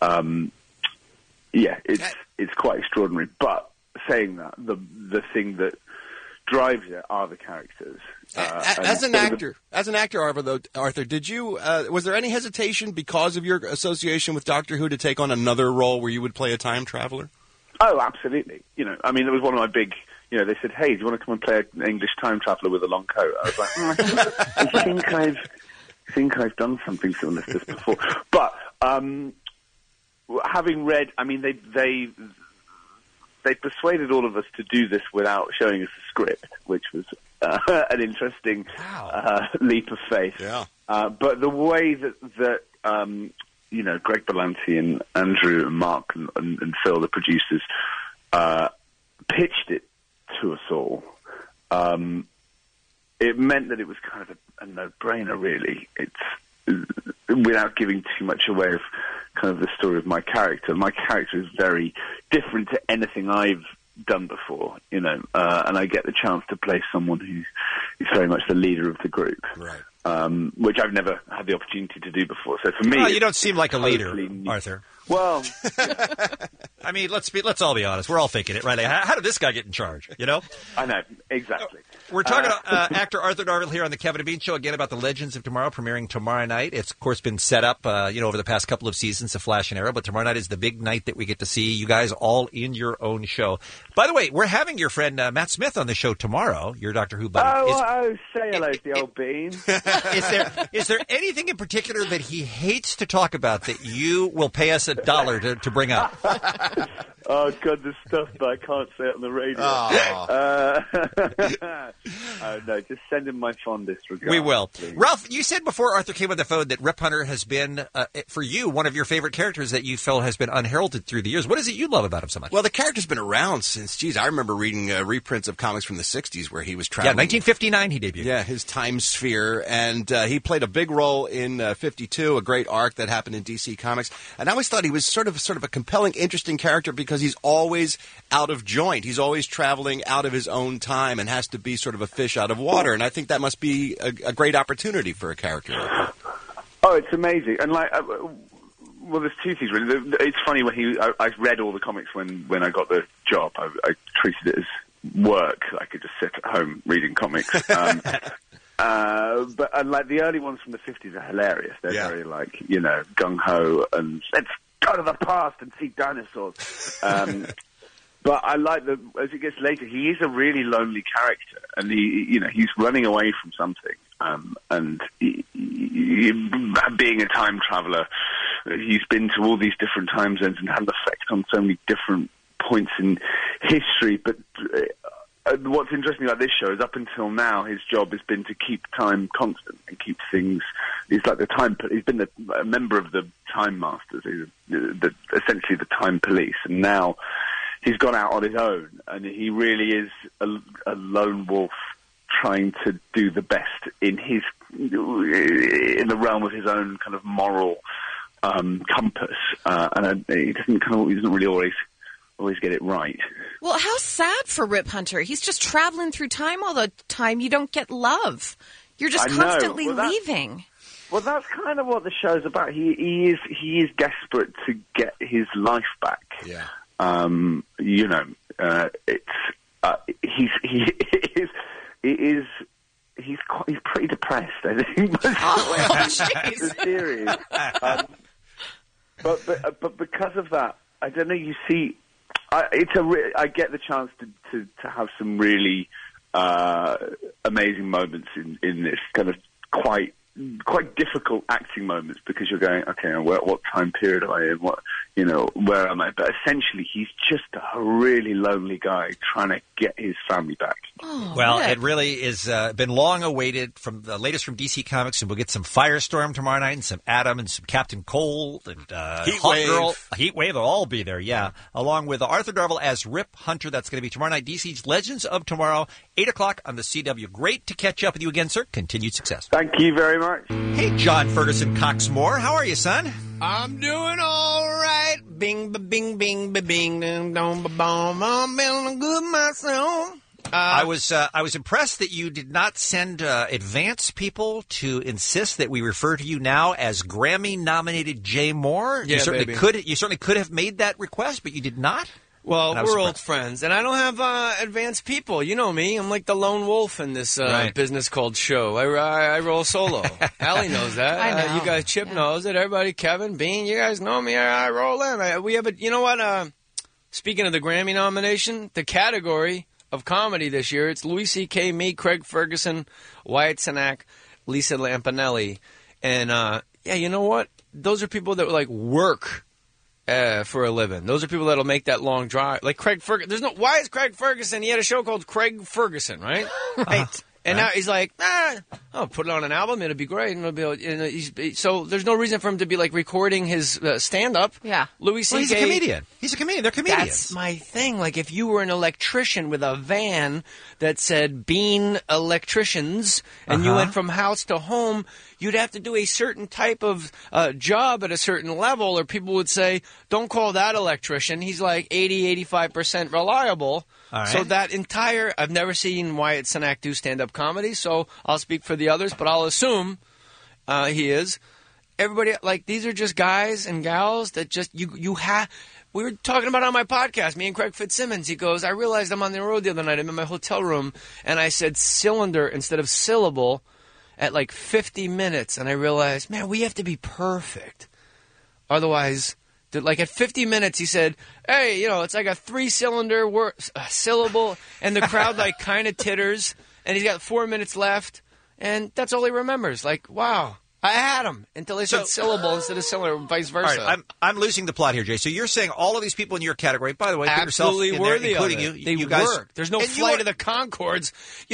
Yeah, it's quite extraordinary. But saying that, the thing that drives it are the characters. As an actor, Arthur, did you? Was there any hesitation because of your association with Doctor Who to take on another role where you would play a time traveler? Oh, absolutely. I mean, it was one of my big. They said, "Hey, do you want to come and play an English time traveler with a long coat?" I was like, I think I've done something similar to this before, but. Having read, I mean, they persuaded all of us to do this without showing us a script, which was an interesting leap of faith. Yeah. But the way that Greg Berlanti and Andrew and Mark and Phil, the producers, pitched it to us all, it meant that it was kind of a no-brainer, really. It's without giving too much away of kind of the story of my character. My character is very different to anything I've done before, and I get the chance to play someone who is very much the leader of the group, right? Which I've never had the opportunity to do before. So for me, you don't seem like a leader, Arthur. Well, I mean, let's all be honest. We're all thinking it, right? Like, how did this guy get in charge? I know exactly. We're talking to actor Arthur Darvill here on the Kevin and Bean Show again about the Legends of Tomorrow, premiering tomorrow night. It's of course been set up, over the past couple of seasons of Flash and Arrow, but tomorrow night is the big night that we get to see you guys all in your own show. By the way, we're having your friend Matt Smith on the show tomorrow. Your Doctor Who buddy. Say hello to the old bean. Is there anything in particular that he hates to talk about that you will pay us $1 to bring up? Oh, God, there's stuff that I can't say on the radio. No, just send him my fondest regards. We will. Please. Ralph, you said before Arthur came on the phone that Rip Hunter has been, for you, one of your favorite characters that you feel has been unheralded through the years. What is it you love about him so much? Well, the character's been around since, I remember reading reprints of comics from the 60s where he was traveling. Yeah, 1959 he debuted. Yeah, his time sphere. And he played a big role in 52, a great arc that happened in DC Comics. And I always thought he was sort of a compelling, interesting character because he's always out of joint. He's always traveling out of his own time and has to be sort of a fish out of water. And I think that must be a great opportunity for a character. Oh, it's amazing. And well, there's two things really. It's funny when I read all the comics when I got the job. I treated it as work. I could just sit at home reading comics. But the early ones from the 50s are hilarious. They're very gung ho and let's go to the past and see dinosaurs. But I like as it gets later, he is a really lonely character, and he's running away from something. And being a time traveler, he's been to all these different time zones and had an effect on so many different points in history. But what's interesting about this show is up until now, his job has been to keep time constant and keep things. He's like he's been a member of the Time Masters, essentially the Time Police, and now he's gone out on his own, and he really is a lone wolf trying to do the best in the realm of his own kind of moral compass, and he doesn't really always get it right. Well, how sad for Rip Hunter. He's just traveling through time all the time. You don't get love. You're just constantly leaving. Well, that's kind of what the show's about. He is desperate to get his life back. Yeah. He's pretty depressed, I think. The series. But because of that, I don't know. You see, I get the chance to have some really amazing moments in this kind of quite quite difficult acting moments because you're going, okay, what time period am I in? Where am I? But essentially, he's just a really lonely guy trying to get his family back. Oh, well, it really is been long awaited from the latest from DC Comics, and we'll get some Firestorm tomorrow night, and some Atom, and some Captain Cold, and Hot Girl, Heatwave. They'll all be there, yeah, along with Arthur Darvill as Rip Hunter. That's going to be tomorrow night. DC's Legends of Tomorrow, 8:00 on the CW. Great to catch up with you again, sir. Continued success. Thank you very much. Hey, John Ferguson Coxmore, how are you, son? I'm doing all right. Bing, bing, bing, bing, ding, dong, ba-bom. I'm feeling good myself. I was impressed that you did not send advance people to insist that we refer to you now as Grammy-nominated Jay Moore. Yeah, you certainly baby. You certainly could have made that request, but you did not. Well, we're old friends, and I don't have advanced people. You know me. I'm like the lone wolf in this business called show. I roll solo. Allie knows that. I know. You guys, Chip knows it. Everybody, Kevin, Bean, you guys know me. I roll in. We have a. You know what? Speaking of the Grammy nomination, the category of comedy this year, it's Louis C.K., me, Craig Ferguson, Wyatt Cenac, Lisa Lampanelli, and you know what? Those are people that like work. For a living. Those are people that'll make that long drive. Like Craig Ferguson. Why is Craig Ferguson? He had a show called Craig Ferguson, right? Right. And now he's like, I'll put it on an album. It'll be great. And it'll be, so there's no reason for him to be like recording his stand-up. Yeah. Louis C.K. Well, he's a comedian. He's a comedian. They're comedians. That's my thing. Like if you were an electrician with a van that said Bean Electricians and you went from house to home, you'd have to do a certain type of job at a certain level, or people would say, don't call that electrician. He's like 80-85% reliable. All right. So that entire... I've never seen Wyatt Cenac do stand-up comedy, so I'll speak for the others, but I'll assume he is. Everybody, like, these are just guys and gals that just... you have... We were talking about it on my podcast, me and Craig Fitzsimmons. He goes, I realized I'm on the road the other night. I'm in my hotel room, and I said cylinder instead of syllable at like 50 minutes, and I realized, man, we have to be perfect. Otherwise... Like at 50 minutes, he said, hey, it's like a 3-cylinder syllable, and the crowd like kind of titters, and he's got 4 minutes left, and that's all he remembers. Like, wow, I had him until they said syllable instead of cylinder, vice versa. All right, I'm losing the plot here, Jay. So you're saying all of these people in your category, by the way, put yourself absolutely in there, worthy including of it. you. They you guys work. There's no Flight of the Conchords.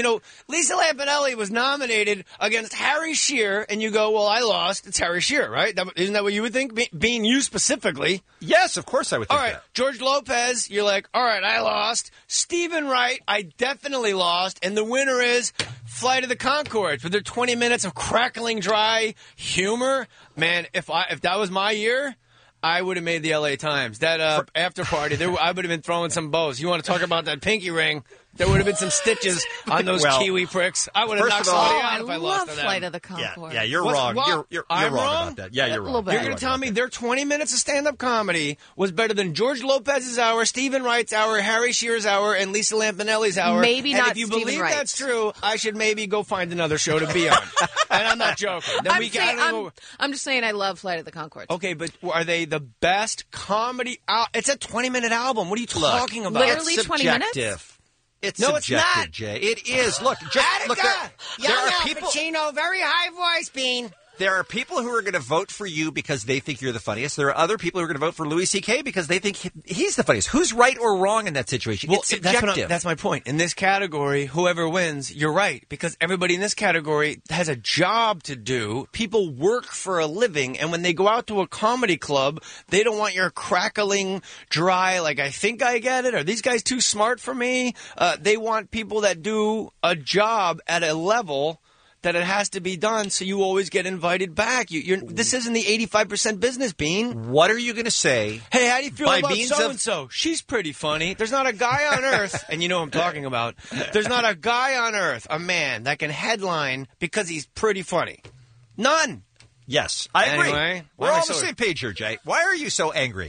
Lisa Lampanelli was nominated against Harry Shearer, and you go, well, I lost. It's Harry Shearer, right? Isn't that what you would think? Being you specifically. Yes, of course I would think all right, that. George Lopez, you're like, all right, I lost. Stephen Wright, I definitely lost. And the winner is Flight of the Conchords with their 20 minutes of crackling dry humor. Man, if that was my year, I would have made the LA Times. That after party, I would have been throwing some bows. You want to talk about that pinky ring? There would have been some stitches on those Kiwi pricks. I would have knocked somebody out if I lost to them. Flight of the Conchords. Yeah, you're wrong. You're wrong about that. Yeah, you're wrong. You're going to tell me their 20 minutes of stand-up comedy was better than George Lopez's hour, Stephen Wright's hour, Harry Shearer's hour, and Lisa Lampanelli's hour. Maybe and not if you Stephen believe Wright. that's true, I should maybe go find another show to be on. And I'm not joking. I'm just saying I love Flight of the Conchords. Okay, but are they the best comedy? It's a 20-minute album. What are you talking about? Literally 20 minutes? It's no, subjective, it's not. Jay. It is. Look, look. There are people. Pacino, very high voice, Bean. There are people who are going to vote for you because they think you're the funniest. There are other people who are going to vote for Louis C.K. because they think he's the funniest. Who's right or wrong in that situation? Well, it's subjective. That's my point. In this category, whoever wins, you're right. Because everybody in this category has a job to do. People work for a living. And when they go out to a comedy club, they don't want your crackling, dry, like, I think I get it. Are these guys too smart for me? They want people that do a job at a level that it has to be done, so you always get invited back. This isn't the 85% business, Bean. What are you going to say? Hey, how do you feel about so-and-so? She's pretty funny. There's not a guy on earth, and you know what I'm talking about. There's not a guy on earth, a man, that can headline because he's pretty funny. None. Yes, I agree. Anyway, we're all on the same page here, Jay. Why are you so angry?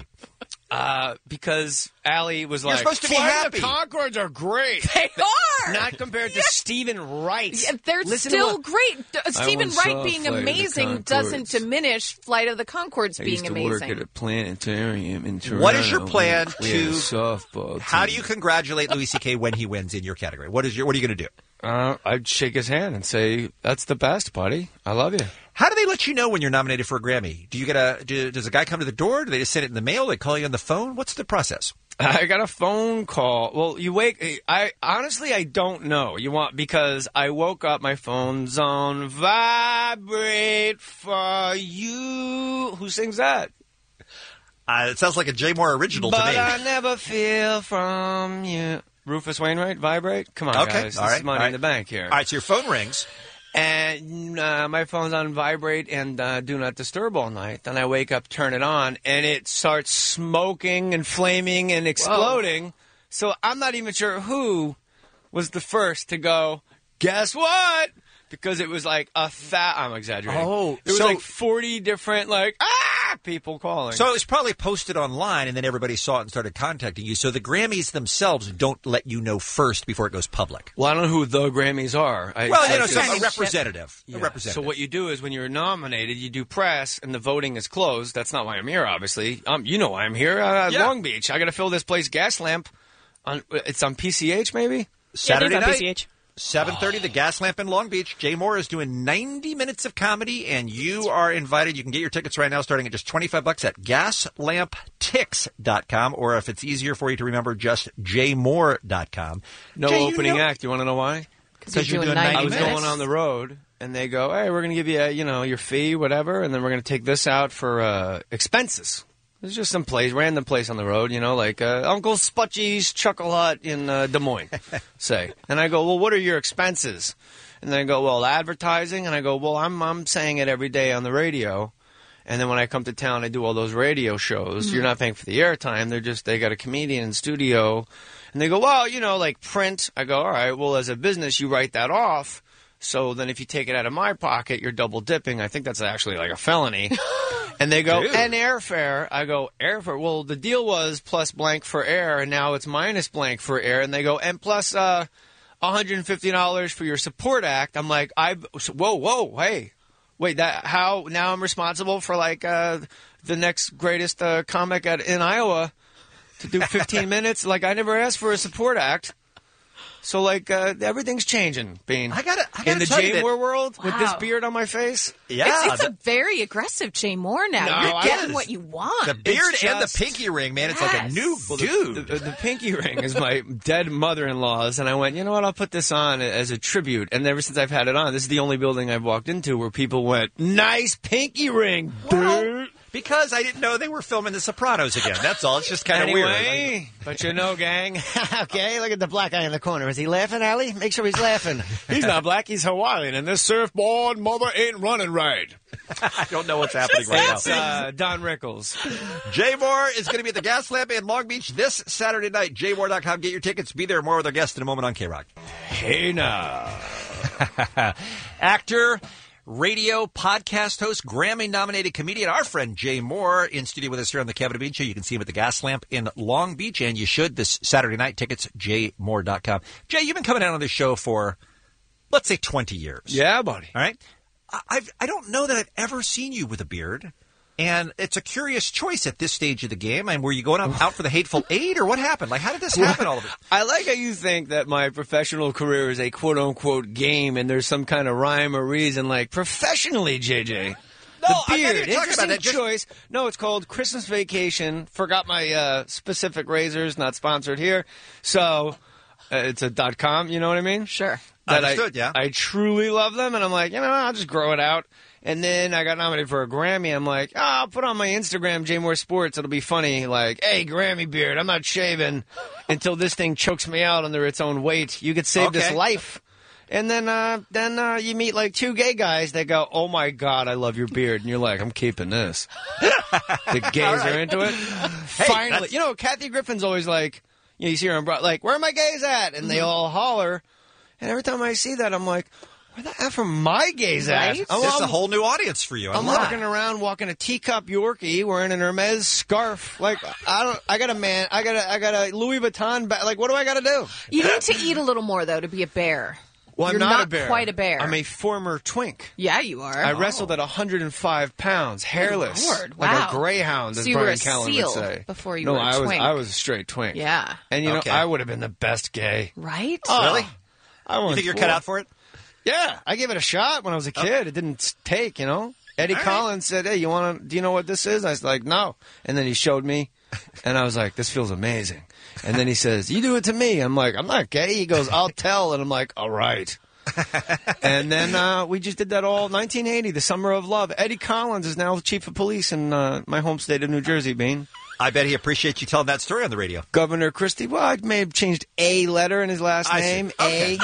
Because Allie was You're like, supposed to be Flight happy. of the Conchords are great. They are! Not compared to Stephen Wright. Yeah, they're still great. Stephen Wright being amazing doesn't diminish Flight of the Conchords being amazing. I used to work at a planetarium in Toronto. What is your plan We had a softball team. How do you congratulate Louis C.K. when he wins in your category? What are you going to do? I'd shake his hand and say, that's the best, buddy. I love you. How do they let you know when you're nominated for a Grammy? Do you get does a guy come to the door? Do they just send it in the mail? They call you on the phone? What's the process? I got a phone call. Well, I don't know. Because I woke up, my phone's on vibrate for you. Who sings that? It sounds like a Jay Moore original to me. But I never feel from you. Rufus Wainwright, vibrate? Come on, okay. guys. All This right. is money in the bank here. All right, so your phone rings. And my phone's on vibrate and do not disturb all night. Then I wake up, turn it on, and it starts smoking and flaming and exploding. Whoa. So I'm not even sure who was the first to go, guess what? Because it was like I'm exaggerating. Oh, it was like 40 different people calling. So it was probably posted online, and then everybody saw it and started contacting you. So the Grammys themselves don't let you know first before it goes public. Well, I don't know who the Grammys are. A representative. Yeah. A representative. So what you do is when you're nominated, you do press, and the voting is closed. That's not why I'm here, obviously. You know why I'm here. Long Beach. I got to fill this place Gaslamp. It's on PCH, maybe? Saturday night. PCH. 7:30, the Gaslamp in Long Beach. Jay Moore is doing 90 minutes of comedy, and you are invited. You can get your tickets right now starting at just $25 at gaslamptix.com, or if it's easier for you to remember, just jmoore.com. No Jay, opening act. You want to know why? Because you're doing 90 I was minutes. going on the road, and they go, hey, we're going to give you, your fee, whatever, and then we're going to take this out for expenses. It's just some random place on the road, like Uncle Sputchy's Chuckle Hut in Des Moines, say. And I go, well, what are your expenses? And they go, well, advertising. And I go, well, I'm saying it every day on the radio. And then when I come to town, I do all those radio shows. You're not paying for the airtime. They got a comedian in studio. And they go, well, like print. I go, all right, well, as a business, you write that off. So then if you take it out of my pocket, you're double dipping. I think that's actually like a felony. And they go, and airfare. I go, airfare. Well, the deal was plus blank for air, and now it's minus blank for air. And they go, and plus $150 for your support act. I'm like, whoa, hey. Wait, how? Now I'm responsible for the next greatest comic in Iowa to do 15 minutes? Like, I never asked for a support act. So, everything's changing, Bean. I gotta in the Jay Moore world, with this beard on my face? Yeah. It's a very aggressive Jay Moore now. No, You're getting what you want. The beard and the pinky ring, man. It's like a new dude. The pinky ring is my dead mother-in-law's, and I went, you know what, I'll put this on as a tribute. And ever since I've had it on, this is the only building I've walked into where people went, nice pinky ring, dude. Because I didn't know they were filming The Sopranos again. That's all. It's just kind of weird. But gang. Okay, look at the black guy in the corner. Is he laughing, Allie? Make sure he's laughing. He's not black. He's Hawaiian. And this surfboard mother ain't running right. I don't know what's happening right now. It's Don Rickles. Jay Moore is going to be at the Gaslamp in Long Beach this Saturday night. JayMoore.com. Get your tickets. Be there. More with our guest in a moment on K-Rock. Hey, now. Actor, radio, podcast host, Grammy-nominated comedian, our friend Jay Moore, in studio with us here on the Kevin and Bean Show. You can see him at the Gaslamp in Long Beach, and you should this Saturday night. Tickets, JayMoore.com. Jay, you've been coming out on this show for, let's say, 20 years. Yeah, buddy. All right? I don't know that I've ever seen you with a beard, and it's a curious choice at this stage of the game. And were you going out for the Hateful Eight, or what happened? How did this happen, all of it? I like how you think that my professional career is a quote-unquote game, and there's some kind of rhyme or reason, professionally, JJ. The beard, interesting choice. No, it's called Christmas Vacation. Forgot my specific razors, not sponsored here. So it's a .com, you know what I mean? Sure. Understood, yeah. I truly love them, and I'm like, I'll just grow it out. And then I got nominated for a Grammy. I'm like, I'll put on my Instagram, Jay Moore Sports. It'll be funny. Hey, Grammy beard, I'm not shaving until this thing chokes me out under its own weight. You could save this life. And then you meet two gay guys that go, oh my God, I love your beard. And you're like, I'm keeping this. The gays are into it. Finally. Kathy Griffin's always like, you see her on where are my gays at? And they all holler. And every time I see that, I'm like, where the F are my gays at? Right? This is a whole new audience for you. I'm walking around, walking a teacup Yorkie, wearing an Hermes scarf. I got a Louis Vuitton bag. What do I got to do? You need to eat a little more, though, to be a bear. Well, You're I'm not a bear. Quite a bear. I'm a former twink. Yeah, you are. I wrestled at 105 pounds, hairless. Lord, like wow. a greyhound, as so you Brian were a Callen seal would say. Before you were a twink. I was a straight twink. Yeah. And, I would have been the best gay. Right? Really? You think you're cut out for it? Yeah, I gave it a shot when I was a kid. It didn't take, you know. Eddie Collins said, "Hey, do you know what this is?" I was like, "No." And then he showed me, and I was like, "This feels amazing." And then he says, "You do it to me." I'm like, "I'm not gay." He goes, "I'll tell." And I'm like, "All right." And then we just did that all 1980, the summer of love. Eddie Collins is now chief of police in my home state of New Jersey, Bean. I bet he appreciates you telling that story on the radio. Governor Christie, well, I may have changed a letter in his last name. Okay.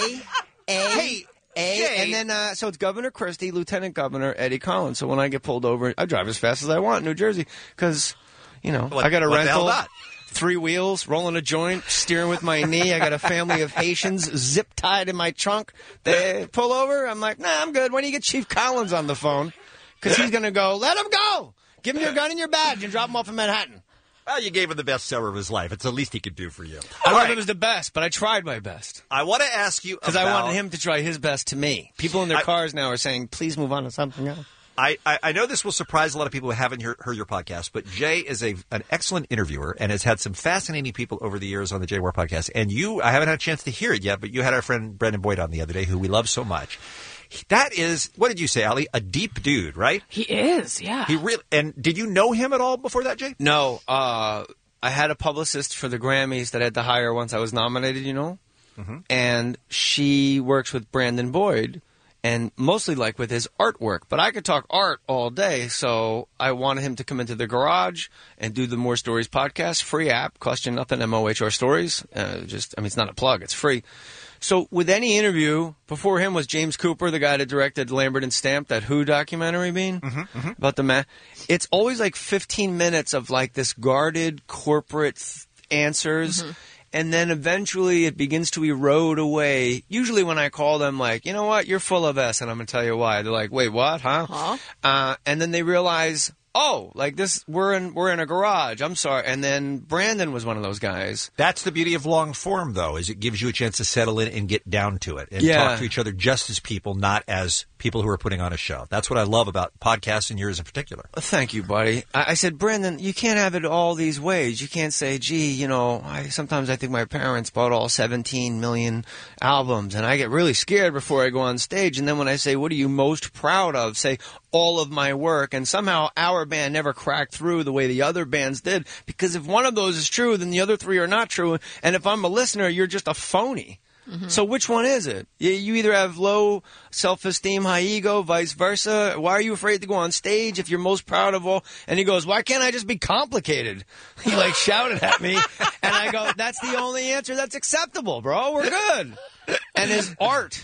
Hey, and then, so it's Governor Christie, Lieutenant Governor Eddie Collins. So when I get pulled over, I drive as fast as I want in New Jersey because, you know, I got a what the hell rental. not? 3 wheels, rolling a joint, steering with my knee. I got a family of Haitians zip-tied in my trunk. They pull over. I'm like, nah, I'm good. When do you get Chief Collins on the phone? Because he's going to go, let him go. Give him your gun and your badge and drop him off in Manhattan. Well, you gave him the best summer of his life. It's the least he could do for you. I don't know if it was the best, but I tried my best. I want to ask you because I wanted him to try his best to me. People in their cars now are saying, please move on to something else. I know this will surprise a lot of people who haven't heard your podcast, but Jay is an excellent interviewer and has had some fascinating people over the years on the Jay Ware podcast. And I haven't had a chance to hear it yet, but you had our friend Brendan Boyd on the other day, who we love so much. That is, what did you say, Ali? A deep dude, right? He is, yeah. And did you know him at all before that, Jay? No. I had a publicist for the Grammys that I had to hire once I was nominated, you know? Mm-hmm. And she works with Brandon Boyd. And mostly like with his artwork. But I could talk art all day, so I wanted him to come into the garage and do the More Stories podcast. Free app, cost you nothing, MOHR Stories. It's not a plug, it's free. So with any interview, before him was James Cooper, the guy that directed Lambert and Stamp, that Who documentary, Bean, about the man. It's always like 15 minutes of like this guarded corporate answers. Mm-hmm. And then eventually it begins to erode away. Usually when I call them, like, you know what, you're full of S, and I'm going to tell you why. They're like, wait, what, huh? And then they realize, oh, like this, we're in a garage. I'm sorry. And then Brandon was one of those guys. That's the beauty of long form, though, is it gives you a chance to settle in and get down to it and talk to each other just as people, not as people who are putting on a show. That's what I love about podcasts and yours in particular. Thank you, buddy. I said, Brandon, you can't have it all these ways. You can't say, gee, you know, sometimes I think my parents bought all 17 million albums, and I get really scared before I go on stage. And then when I say, what are you most proud of? Say, all of my work. And somehow our band never cracked through the way the other bands did. Because if one of those is true, then the other 3 are not true. And if I'm a listener, you're just a phony. Mm-hmm. So which one is it? You either have low self-esteem, high ego, vice versa. Why are you afraid to go on stage if you're most proud of all? And he goes, why can't I just be complicated? He like shouted at me. And I go, that's the only answer that's acceptable, bro. We're good. And his art,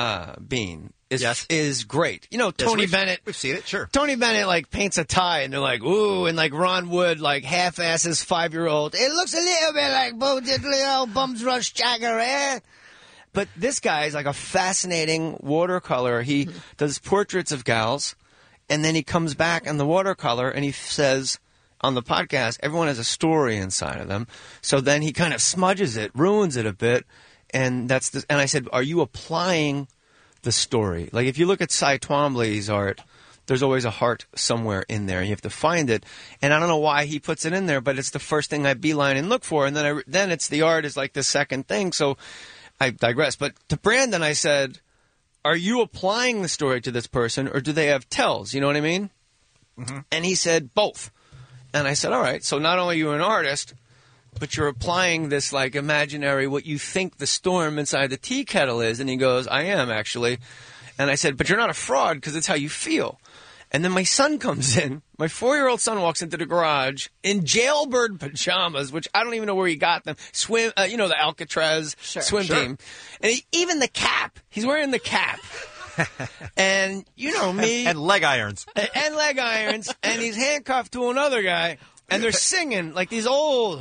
Bean, is great. You know, Tony Bennett. We've seen it, sure. Tony Bennett, like, paints a tie, and they're like, ooh, and, like, Ron Wood, like, half-asses 5-year-old. It looks a little bit like Bo Diddley, Bums Rush Jagger, eh? But this guy is, like, a fascinating watercolor. He does portraits of gals, and then he comes back on the watercolor, and he says on the podcast, everyone has a story inside of them. So then he kind of smudges it, ruins it a bit, and and I said, are you applying the story? Like, if you look at Cy Twombly's art, there's always a heart somewhere in there. You have to find it. And I don't know why he puts it in there, but it's the first thing I beeline and look for. And then it's the art is like the second thing. So I digress. But to Brandon, I said, are you applying the story to this person, or do they have tells? You know what I mean? Mm-hmm. And he said, both. And I said, all right, so not only are you an artist, but you're applying this, like, imaginary, what you think the storm inside the tea kettle is. And he goes, I am, actually. And I said, but you're not a fraud, because it's how you feel. And then my son comes in. My 4-year-old son walks into the garage in jailbird pajamas, which I don't even know where he got them. Swim, you know, the Alcatraz swim team. And even the cap. He's wearing the cap. And you know me. And leg irons. And leg irons. And he's handcuffed to another guy. And they're singing like these old.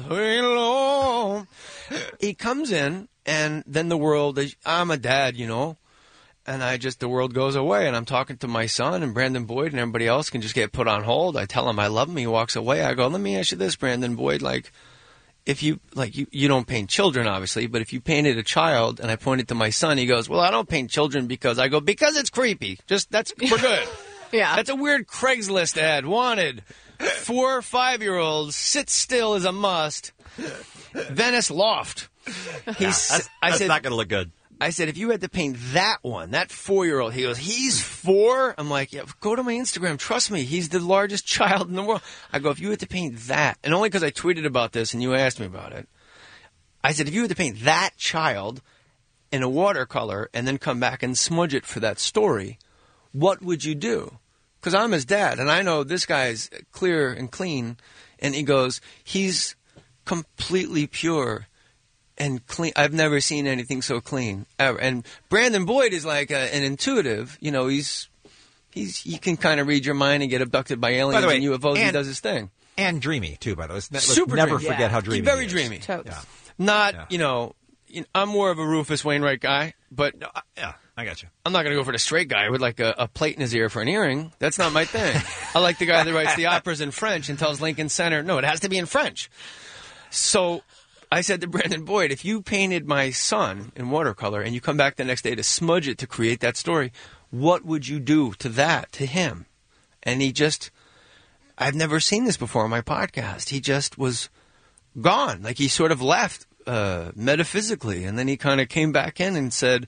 He comes in, and then the world is, I'm a dad, you know. And the world goes away, and I'm talking to my son, and Brandon Boyd and everybody else can just get put on hold. I tell him I love him. He walks away. I go, let me ask you this, Brandon Boyd. Like, if you don't paint children, obviously, but if you painted a child, and I pointed to my son, he goes, well, I don't paint children because it's creepy. We're good. Yeah. That's a weird Craigslist ad. Wanted. 4 or 5-year-olds, sit still is a must. Venice Loft. That's not going to look good. I said, if you had to paint that one, that 4-year-old, he goes, he's 4? I'm like, yeah, go to my Instagram. Trust me, he's the largest child in the world. I go, if you had to paint that, and only because I tweeted about this and you asked me about it, I said, if you had to paint that child in a watercolor and then come back and smudge it for that story, what would you do? Because I'm his dad, and I know this guy's clear and clean, and he goes, he's completely pure and clean. I've never seen anything so clean ever. And Brandon Boyd is like an intuitive. You know, he can kind of read your mind and get abducted by aliens and UFOs. He does his thing. And dreamy too, by the way. Super never dreamy. forget how dreamy. He's very he is. dreamy. Yeah. Not I'm more of a Rufus Wainwright guy, but I got you. I'm not going to go for the straight guy with like a plate in his ear for an earring. That's not my thing. I like the guy that writes the operas in French and tells Lincoln Center, no, it has to be in French. So I said to Brandon Boyd, if you painted my son in watercolor and you come back the next day to smudge it to create that story, what would you do to that, to him? And he just, I've never seen this before on my podcast. He just was gone. Like he sort of left metaphysically. And then he kind of came back in and said,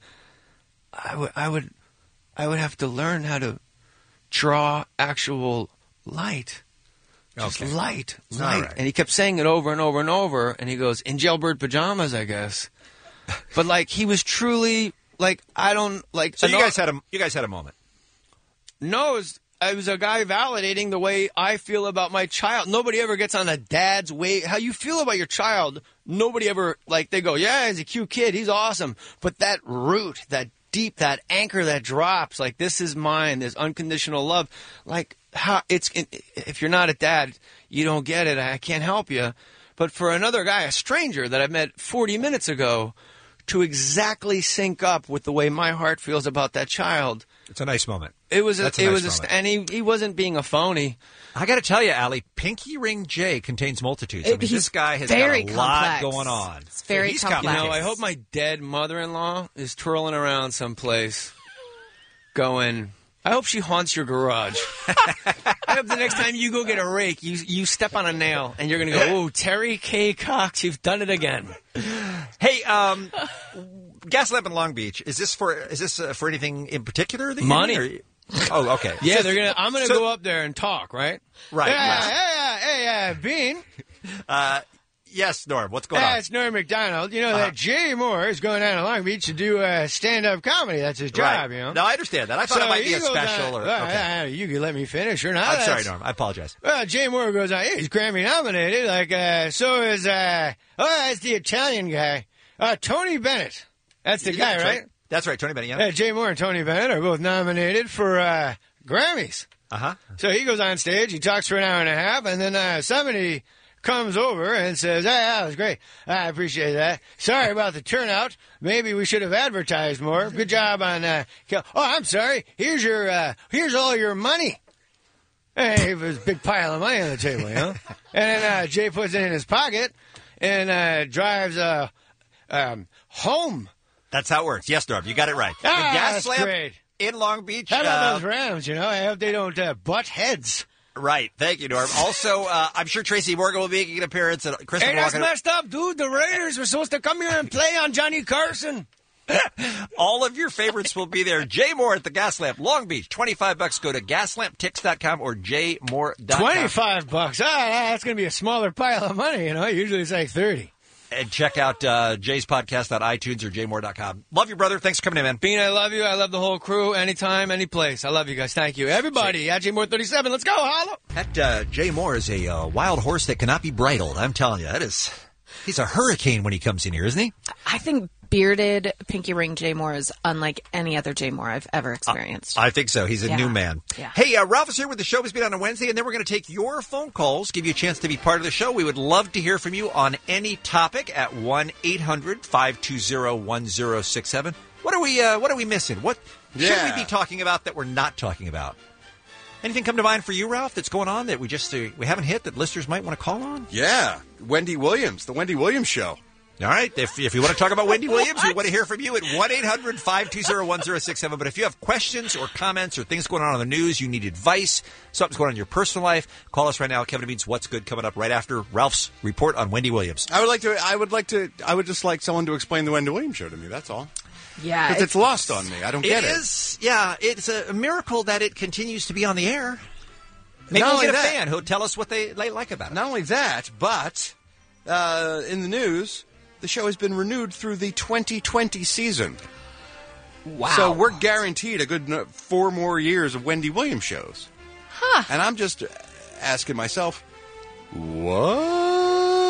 I would have to learn how to draw actual light. Just light. Right. And he kept saying it over and over and over. And he goes, in jailbird pajamas, I guess. But like, he was truly like, I don't like. So you guys had a moment. No, I was a guy validating the way I feel about my child. Nobody ever gets on a dad's way. How you feel about your child, nobody ever, like, they go, yeah, he's a cute kid, he's awesome. But that root, that deep, that anchor that drops, like, this is mine, there's unconditional love. Like, how if you're not a dad, you don't get it. I can't help you. But for another guy, a stranger that I met 40 minutes ago, to exactly sync up with the way my heart feels about that child. It's a nice moment. It was and he wasn't being a phony. I got to tell you, Allie, Pinky Ring J contains multitudes. I mean, this guy has got a lot going on. It's very complex. You know, I hope my dead mother-in-law is twirling around someplace going, I hope she haunts your garage. I hope the next time you go get a rake, you step on a nail and you're going to go, oh, Terry K. Cox, you've done it again. Hey, Gaslamp in Long Beach, is this for anything in particular? That Money. Oh, okay. Yeah, I'm going to go up there and talk, right? Right. Hey, Bean. Yes, Norm, what's going on? It's Norm McDonald. You know that Jay Moore is going down to Long Beach to do stand-up comedy. That's his job, you know. No, I understand that. I thought it might be a special. You can let me finish or not. I'm sorry, Norm. I apologize. Well, Jay Moore goes on. He's Grammy nominated. Like, so is, that's the Italian guy. Tony Bennett. That's the guy, right? That's right, Tony Bennett, yeah. Jay Moore and Tony Bennett are both nominated for Grammys. Uh-huh. So he goes on stage, he talks for an hour and a half, and then somebody comes over and says, hey, that was great. I appreciate that. Sorry about the turnout. Maybe we should have advertised more. Good job on I'm sorry. Here's all your money. Hey, it was a big pile of money on the table, you know? And then Jay puts it in his pocket and drives home. That's how it works. Yes, Norm, you got it right. That's great. In Long Beach. How about those Rams, you know? I hope they don't butt heads. Right. Thank you, Norm. Also, I'm sure Tracy Morgan will be making an appearance. And Kristen that's messed up, dude. The Raiders were supposed to come here and play on Johnny Carson. All of your favorites will be there. Jay Moore at the Gaslamp, Long Beach. $25. Go to gaslamptix.com or jmoore.com. $25. That's going to be a smaller pile of money, you know. Usually it's like $30. And check out Jay's podcast on iTunes or jmoore.com. Love you, brother. Thanks for coming in, man. Bean, I love you. I love the whole crew. Anytime, any place. I love you guys. Thank you. Everybody at JMoore37. Let's go. Holla. That Jay Moore is a wild horse that cannot be bridled. I'm telling you, he's a hurricane when he comes in here, isn't he? I think bearded Pinky Ring Jay Moore is unlike any other Jay Moore I've ever experienced. I think so. He's a new man. Yeah. Hey, Ralph is here with the Showbiz Beat on a Wednesday, and then we're going to take your phone calls, give you a chance to be part of the show. We would love to hear from you on any topic at 1-800-520-1067. What are we missing? What should we be talking about that we're not talking about? Anything come to mind for you, Ralph, that's going on that we haven't hit that listeners might want to call on? Yeah, Wendy Williams, the Wendy Williams Show. All right. If you want to talk about Wendy Williams, we want to hear from you at 1-800-520-1067. But if you have questions or comments or things going on in the news, you need advice, something's going on in your personal life, call us right now. Kevin and Bean's What's Good coming up right after Ralph's report on Wendy Williams. I would just like someone to explain the Wendy Williams Show to me. That's all. Yeah. Because it's lost on me. I don't get it. It is, yeah. It's a miracle that it continues to be on the air. Maybe Not we'll get only a that- fan who'll tell us what they like about it. Not only that, but in the news, the show has been renewed through the 2020 season. Wow. So we're guaranteed a good 4 more years of Wendy Williams shows. Huh. And I'm just asking myself, what?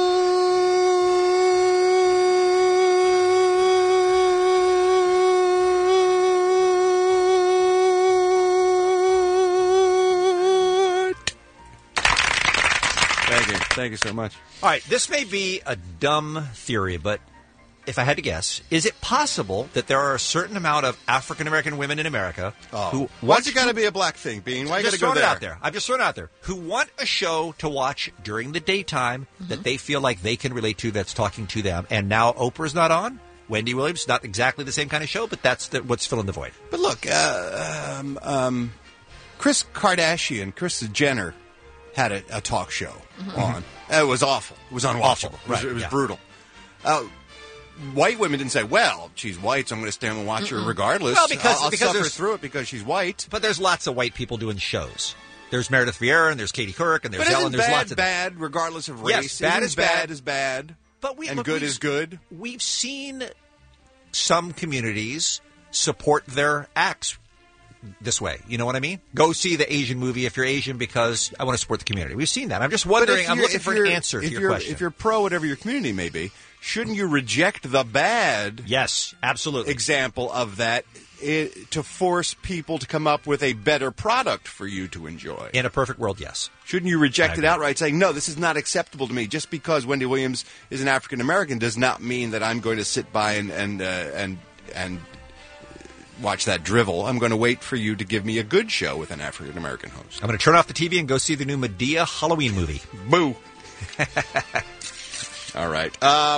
Thank you so much. All right, this may be a dumb theory, but if I had to guess, is it possible that there are a certain amount of African American women in America who Why's it got to be a black thing, Bean? Why you got to go there? I'm just throwing it out there. Who want a show to watch during the daytime that they feel like they can relate to, that's talking to them, and now Oprah's not on? Wendy Williams, not exactly the same kind of show, but that's what's filling the void. But look, Kris Kardashian, Kris Jenner, had a talk show on. It was awful. It was unwatchable. It was brutal. White women didn't say, well, she's white, so I'm going to stand and watch her regardless. Well, because I'll suffer there's- through it because she's white. But there's lots of white people doing shows. There's Meredith Vieira, and there's Katie Couric, and there's But Ellen. isn't There's bad lots of them. bad regardless of race? Yes, bad is bad. is bad. But and good is good. We've seen some communities support their acts this way. You know what I mean? Go see the Asian movie if you're Asian because I want to support the community. We've seen that. I'm just wondering. I'm looking for an answer to your question. If you're pro whatever your community may be, shouldn't you reject the bad? Yes, absolutely. Example of that to force people to come up with a better product for you to enjoy. In a perfect world, yes. Shouldn't you reject it outright, saying, no, this is not acceptable to me? Just because Wendy Williams is an African American does not mean that I'm going to sit by and watch that drivel. I'm going to wait for you to give me a good show with an African American host. I'm going to turn off the TV and go see the new Medea Halloween movie. Boo. All right.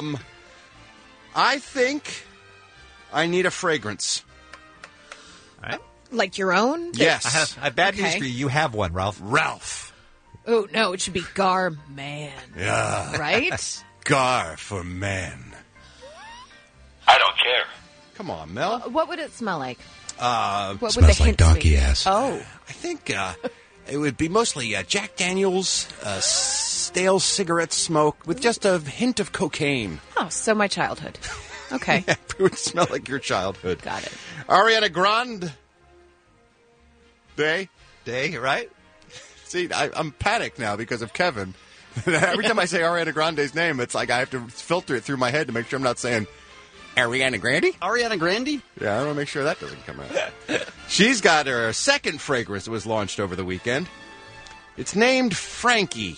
I think I need a fragrance. All right. Like your own? Yes. I have bad news for you. You have one, Ralph. Ralph. Oh, no, it should be Gar Man. Yeah. Right? Gar for men. I don't care. Come on, Mel. What would it smell like? What would the hints donkey be? ass. Oh. I think it would be mostly Jack Daniels, stale cigarette smoke with just a hint of cocaine. Oh, so my childhood. Okay. It would smell like your childhood. Got it. Ariana Grande. Day, right? See, I'm panicked now because of Kevin. Every time I say Ariana Grande's name, it's like I have to filter it through my head to make sure I'm not saying Ariana Grande? Ariana Grande? Yeah, I want to make sure that doesn't come out. She's got her second fragrance that was launched over the weekend. It's named Frankie.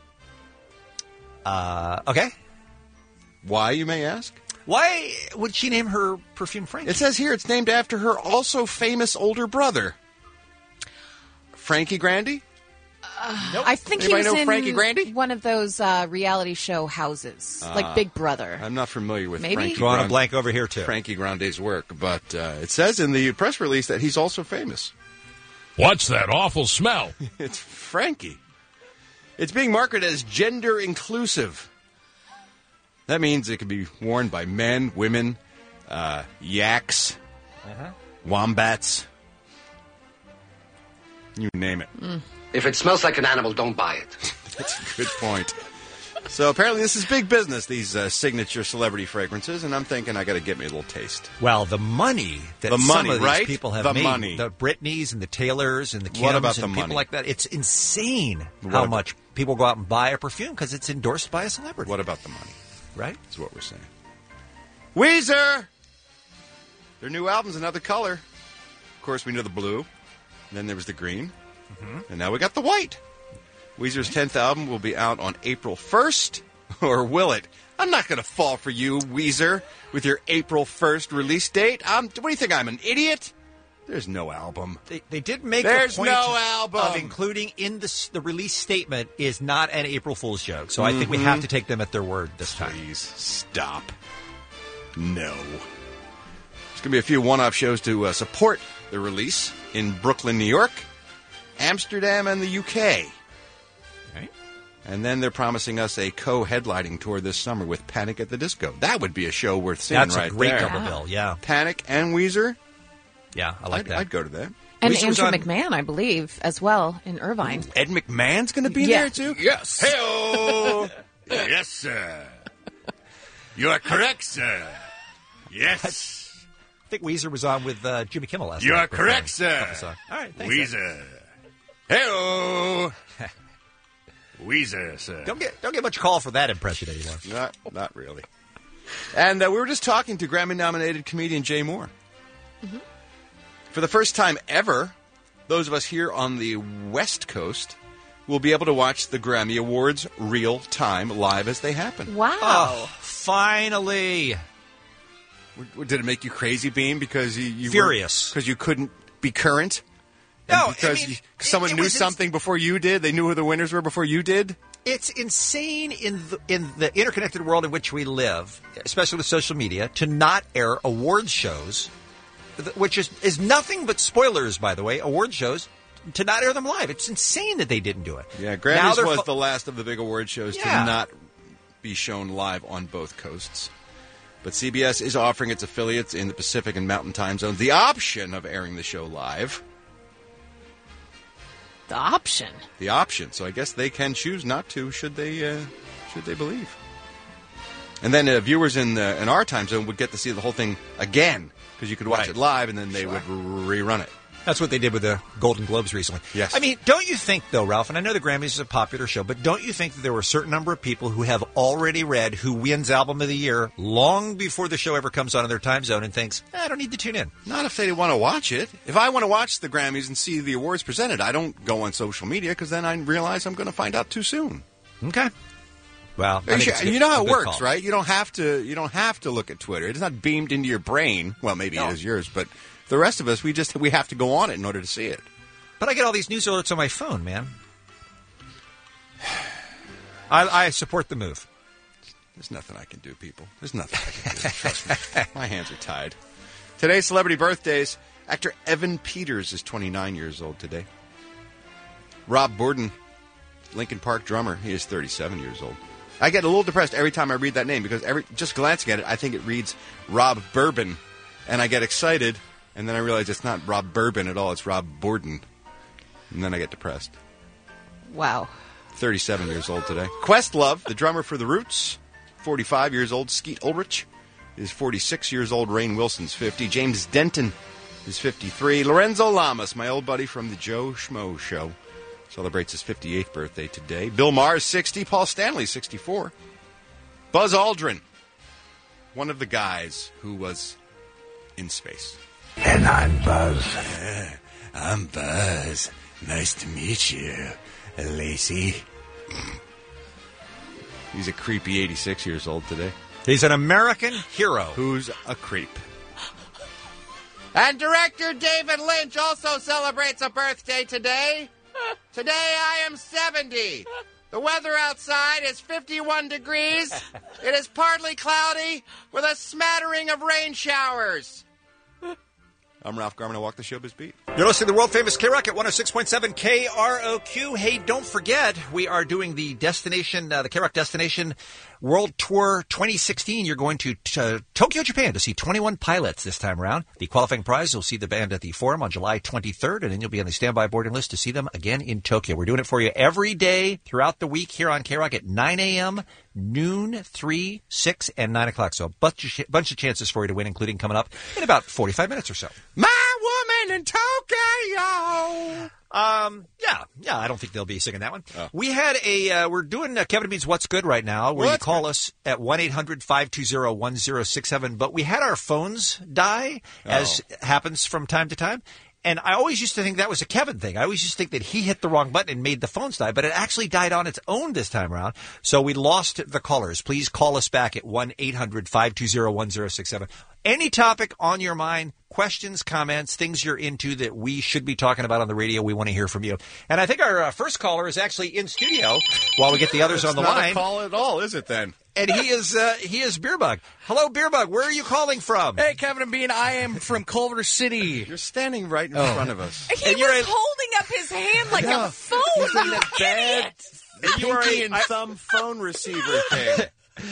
Okay. Why, you may ask? Why would she name her perfume Frankie? It says here it's named after her also famous older brother. Frankie Grande? Nope. I think Anybody he was know in Frankie Grande? one of those reality show houses, like Big Brother. I'm not familiar with Maybe? Frankie Drawing a Grande- blank over here, too. Frankie Grande's work, but it says in the press release that he's also famous. What's that awful smell? It's Frankie. It's being marketed as gender inclusive. That means it can be worn by men, women, yaks, wombats. You name it. If it smells like an animal, don't buy it. That's a good point. So apparently this is big business, these signature celebrity fragrances, and I'm thinking I got to get me a little taste. Well, the money that The some money, of these right? people have The made, money. the Britneys and the Taylors and the Kims What about and the people money? like that, it's insane What how about- much people go out and buy a perfume because it's endorsed by a celebrity. What about the money? Right? That's what we're saying. Weezer! Their new album's another color. Of course, we know the blue. And then there was the green. And now we got the white. Weezer's 10th album will be out on April 1st. Or will it? I'm not going to fall for you, Weezer, with your April 1st release date. What do you think, I'm an idiot? There's no album. They did make There's a point no album. of including in the release statement is not an April Fool's joke. So I think we have to take them at their word this time. Please stop. No. There's going to be a few one-off shows to support the release in Brooklyn, New York, Amsterdam, and the UK. Right. And then they're promising us a co-headlining tour this summer with Panic at the Disco. That would be a show worth seeing right there. That's a great double bill, yeah. Panic and Weezer? Yeah, I like that. I'd go to that. And Andrew McMahon, I believe, as well, in Irvine. Ed McMahon's going to be there, too? Yes. Hey-oh! Yes, sir. You are correct, sir. Yes. I think Weezer was on with Jimmy Kimmel last night. You are correct, sir. All right, thanks. Weezer. Hey-oh! Weezer, sir. Don't get much call for that impression anymore. Not really. And we were just talking to Grammy-nominated comedian Jay Moore. Mm-hmm. For the first time ever, those of us here on the West Coast will be able to watch the Grammy Awards real time, live as they happen. Wow. Oh, finally. Did it make you crazy, Beam? Because you furious. Because you couldn't be current? No, because someone knew something before you did? They knew who the winners were before you did? It's insane in the interconnected world in which we live, especially with social media, to not air awards shows, which is nothing but spoilers, by the way, award shows, to not air them live. It's insane that they didn't do it. Yeah, Grammys was the last of the big award shows to not be shown live on both coasts. But CBS is offering its affiliates in the Pacific and Mountain time zones the option of airing the show live. The option? The option. So I guess they can choose not to, should they believe. And then viewers in our time zone would get to see the whole thing again, because you could watch it live, and then they would rerun it. That's what they did with the Golden Globes recently. Yes. I mean, don't you think, though, Ralph, and I know the Grammys is a popular show, but don't you think that there were a certain number of people who have already read who wins Album of the Year long before the show ever comes on in their time zone and thinks, I don't need to tune in? Not if they want to watch it. If I want to watch the Grammys and see the awards presented, I don't go on social media, because then I realize I'm going to find out too soon. Okay. Well, you know how it works, right? You don't have to look at Twitter. It's not beamed into your brain. Well, maybe it is yours, but the rest of us, we have to go on it in order to see it. But I get all these news alerts on my phone, man. I support the move. There's nothing I can do, people. There's nothing I can do. Trust me. My hands are tied. Today's celebrity birthdays. Actor Evan Peters is 29 years old today. Rob Bourdon, Linkin Park drummer, he is 37 years old. I get a little depressed every time I read that name, because just glancing at it, I think it reads Rob Bourbon, and I get excited, and then I realize it's not Rob Bourbon at all, it's Rob Bourdon. And then I get depressed. Wow. 37 years old today. Questlove, the drummer for The Roots, 45 years old. Skeet Ulrich is 46 years old. Rainn Wilson's 50. James Denton is 53. Lorenzo Lamas, my old buddy from the Joe Schmo Show, celebrates his 58th birthday today. Bill Maher is 60. Paul Stanley, 64. Buzz Aldrin, one of the guys who was in space. And I'm Buzz. I'm Buzz. Nice to meet you, Lacey. He's a creepy 86 years old today. He's an American hero. Who's a creep. And director David Lynch also celebrates a birthday today. Today I am 70. The weather outside is 51 degrees. It is partly cloudy with a smattering of rain showers. I'm Ralph Garman. I walk the showbiz beat. You're listening to the world-famous K-Rock at 106.7 KROQ. Hey, don't forget, we are doing the Destination, the K-Rock Destination World Tour 2016. You're going to Tokyo, Japan to see 21 Pilots this time around. The qualifying prize, you'll see the band at the Forum on July 23rd, and then you'll be on the standby boarding list to see them again in Tokyo. We're doing it for you every day throughout the week here on K-Rock at 9 a.m., noon, 3, 6, and 9 o'clock. So a bunch of chances for you to win, including coming up in about 45 minutes or so. My woman in Tokyo! Yeah, I don't think they'll be singing that one. Oh. We had we're doing Kevin Bean's What's Good right now, where you call us at 1-800-520-1067, but we had our phones die, as happens from time to time. And I always used to think that was a Kevin thing. I always used to think that he hit the wrong button and made the phones die, but it actually died on its own this time around. So we lost the callers. Please call us back at 1-800-520-1067. Any topic on your mind, questions, comments, things you're into that we should be talking about on the radio, we want to hear from you. And I think our first caller is actually in studio while we get the others on the line. It's not a call at all, is it then? And he is Beerbug. Hello, Beerbug. Where are you calling from? Hey, Kevin and Bean. I am from Culver City. You're standing right in front of us. He was holding up his hand like a phone. He's in the bed. You are a thumb phone receiver thing.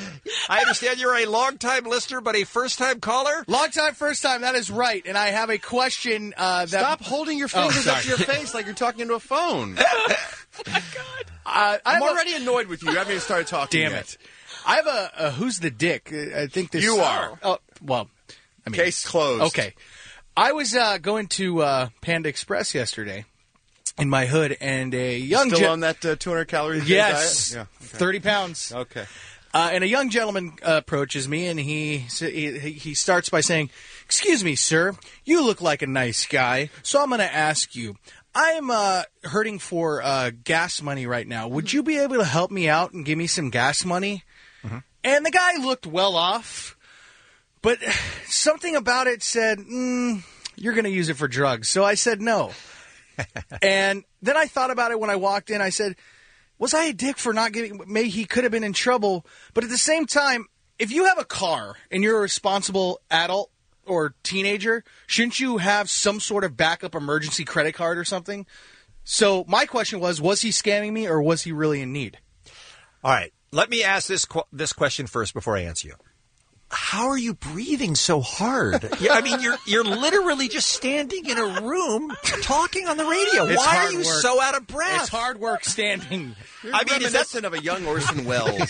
I understand you're a long-time listener, but a first-time caller? Long time, first time. That is right. And I have a question. Stop holding your fingers up to your face like you're talking into a phone. Oh, my God. I'm already annoyed with you. I haven't even started talking Damn yet. it. I have a Who's the Dick? I think this... You are. Oh, well, I mean... Case closed. Okay. I was going to Panda Express yesterday in my hood, and a young... Still on that 200-calorie Yes. diet? Yeah. Okay. 30 pounds. Okay. And a young gentleman approaches me, and he starts by saying, "Excuse me, sir, you look like a nice guy, so I'm going to ask you. I'm hurting for gas money right now. Would you be able to help me out and give me some gas money?" Mm-hmm. And the guy looked well off, but something about it said, "You're going to use it for drugs." So I said no. And then I thought about it when I walked in. I said, was I a dick for not giving? Maybe he could have been in trouble. But at the same time, if you have a car and you're a responsible adult or teenager, shouldn't you have some sort of backup emergency credit card or something? So my question was he scamming me or was he really in need? All right. Let me ask this question first before I answer you. How are you breathing so hard? I mean, you're literally just standing in a room talking on the radio. It's Why hard are you work. so out of breath? It's hard work standing. I mean, reminiscent of a young Orson Welles.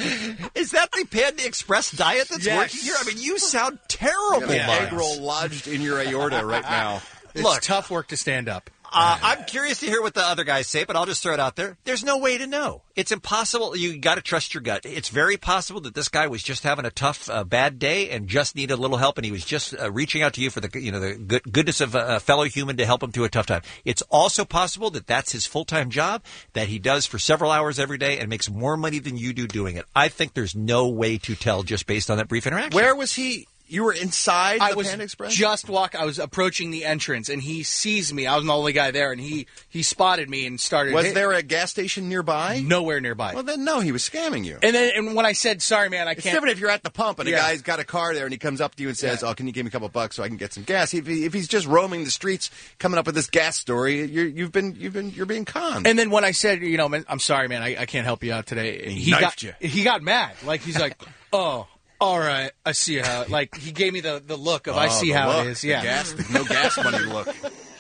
Is that the Panda Express diet that's working here? I mean, you sound terrible. You have an egg roll lodged in your aorta right now. It's tough work to stand up. I'm curious to hear what the other guys say, but I'll just throw it out there. There's no way to know. It's impossible. You got to trust your gut. It's very possible that this guy was just having a tough, bad day and just needed a little help, and he was just reaching out to you for the goodness of a fellow human to help him through a tough time. It's also possible that that's his full-time job that he does for several hours every day and makes more money than you do doing it. I think there's no way to tell just based on that brief interaction. Where was he? You were inside the Panda Express? I was approaching the entrance, and he sees me. I was the only guy there, and he spotted me and started... Was there a gas station nearby? Nowhere nearby. Well, then, no, he was scamming you. And when I said, "Sorry, man, I can't..." It's different if you're at the pump and a guy's got a car there and he comes up to you and says, "Oh, can you give me a couple bucks so I can get some gas?" If he's just roaming the streets coming up with this gas story, you're being conned. And then when I said, "Man, I'm sorry, man, I can't help you out today," he got mad. Like, he's like, "Oh, all right, I see how..." Like, he gave me the look of, "I see how it is." Yeah, no gas money look.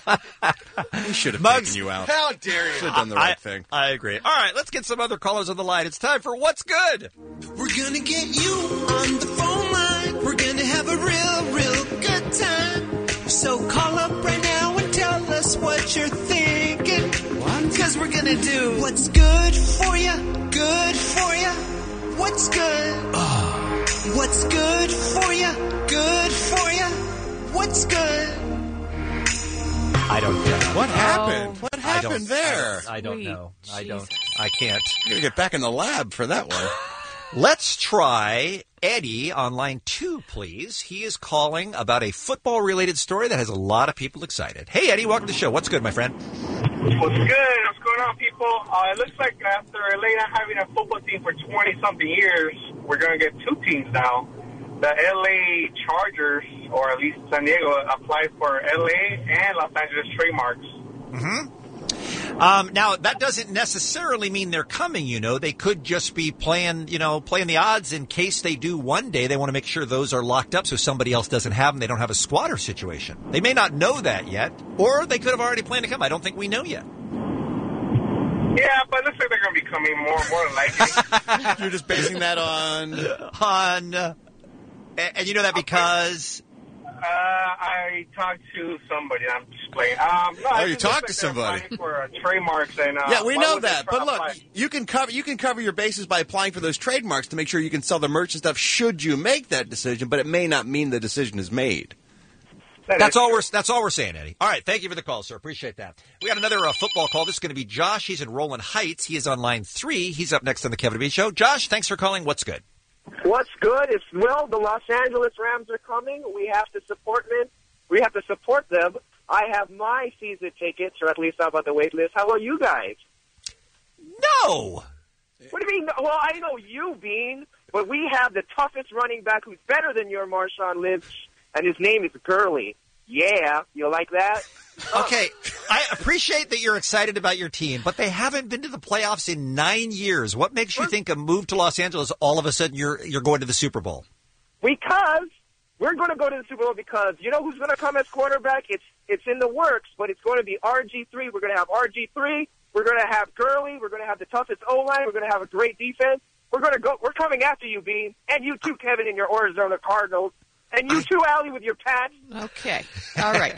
He should have taken you out. How dare you? Should have done the right thing. I agree. All right, let's get some other callers on the line. It's time for What's Good. We're gonna get you on the phone line. We're gonna have a real good time. So call up right now and tell us what you're thinking. Cause we're gonna do what's good for you, good for you. What's good? What's good for you, good for you. What's good? I don't know. What happened? What happened there? I don't know. I can't. You're going to get back in the lab for that one. Let's try Eddie on line 2, please. He is calling about a football-related story that has a lot of people excited. Hey, Eddie, welcome to the show. What's good, my friend? What's good? What's going on, people? It looks like after Atlanta having a football team for 20-something years, we're going to get 2 teams now. The L.A. Chargers, or at least San Diego, applied for L.A. and Los Angeles trademarks. Mm-hmm. Now, that doesn't necessarily mean they're coming, They could just be playing the odds in case they do one day. They want to make sure those are locked up so somebody else doesn't have them. They don't have a squatter situation. They may not know that yet, or they could have already planned to come. I don't think we know yet. Yeah, but it looks like they're going to be coming more likely. You're just basing that on... And you know that because... I talked to somebody. I'm just playing. You talked to somebody for trademarks and yeah, we know that. But look, you can cover your bases by applying for those trademarks to make sure you can sell the merch and stuff. Should you make that decision, but it may not mean the decision is made. That's all we're saying, Eddie. All right, thank you for the call, sir. Appreciate that. We got another football call. This is going to be Josh. He's in Roland Heights. He is on line 3. He's up next on the Kevin and Bean Show. Josh, thanks for calling. What's good? What's good is, well, the Los Angeles Rams are coming. We have to support them. I have my season tickets, or at least I'm on the wait list. How about you guys? No. What do you mean? Well, I know you, Bean, but we have the toughest running back who's better than your Marshawn Lynch, and his name is Gurley. Yeah, you like that? Okay. I appreciate that you're excited about your team, but they haven't been to the playoffs in 9 years. What makes you think a move to Los Angeles, all of a sudden you're going to the Super Bowl? Because we're going to go to the Super Bowl because you know who's going to come as quarterback? It's in the works, but it's going to be RG3. We're going to have RG3. We're going to have Gurley. We're going to have the toughest O-line. We're going to have a great defense. We're coming after you, Bean, and you too, Kevin, in your Arizona Cardinals. And you too, Allie, with your Pats. Okay. All right.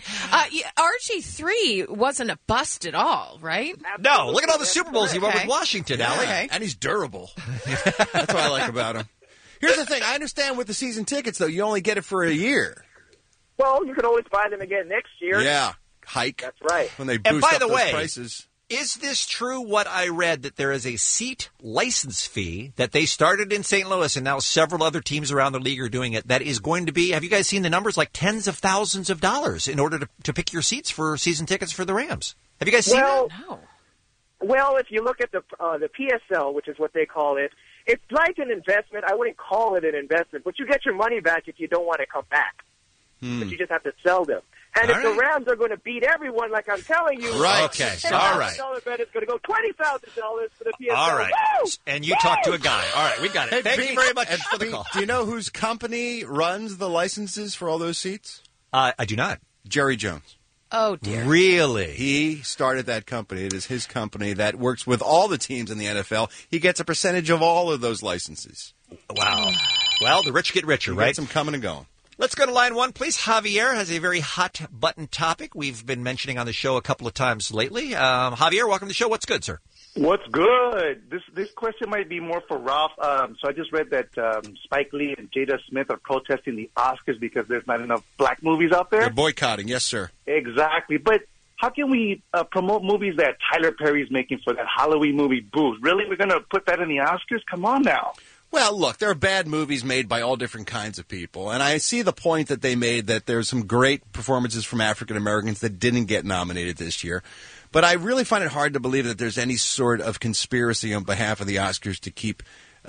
RG3 wasn't a bust at all, right? No. Look at all the Super Bowls he won with Washington, Allie. Okay. And he's durable. That's what I like about him. Here's the thing. I understand with the season tickets, though, you only get it for a year. Well, you can always buy them again next year. Yeah. Hike. That's right. When they boost up those prices. Is this true what I read, that there is a seat license fee that they started in St. Louis and now several other teams around the league are doing it, that is going to be, have you guys seen the numbers, like tens of thousands of dollars in order to pick your seats for season tickets for the Rams? Have you guys seen that? No. Well, if you look at the PSL, which is what they call it, it's like an investment. I wouldn't call it an investment, but you get your money back if you don't want to come back. But you just have to sell them. And if the Rams are going to beat everyone, like I'm telling you, right? Okay, all right. $10,000 bet is going to go $20,000 for the PSL. All right, Woo! and you talk to a guy. All right, we got it. Hey, Thank Pete, you very much and for the call. Do you know whose company runs the licenses for all those seats? I do not. Jerry Jones. Oh, dear. Really? He started that company. It is his company that works with all the teams in the NFL. He gets a percentage of all of those licenses. Wow. Well, the rich get richer, right? Gets them coming and going. Let's go to line one, please. Javier has a very hot-button topic we've been mentioning on the show a couple of times lately. Javier, welcome to the show. What's good, sir? What's good? This question might be more for Ralph. So I just read that Spike Lee and Jada Smith are protesting the Oscars because there's not enough black movies out there. They're boycotting, yes, sir. Exactly. But how can we promote movies that Tyler Perry's making for that Halloween movie, Booth? Really? We're going to put that in the Oscars? Come on now. Well, look, there are bad movies made by all different kinds of people, and I see the point that they made that there's some great performances from African Americans that didn't get nominated this year. But I really find it hard to believe that there's any sort of conspiracy on behalf of the Oscars to keep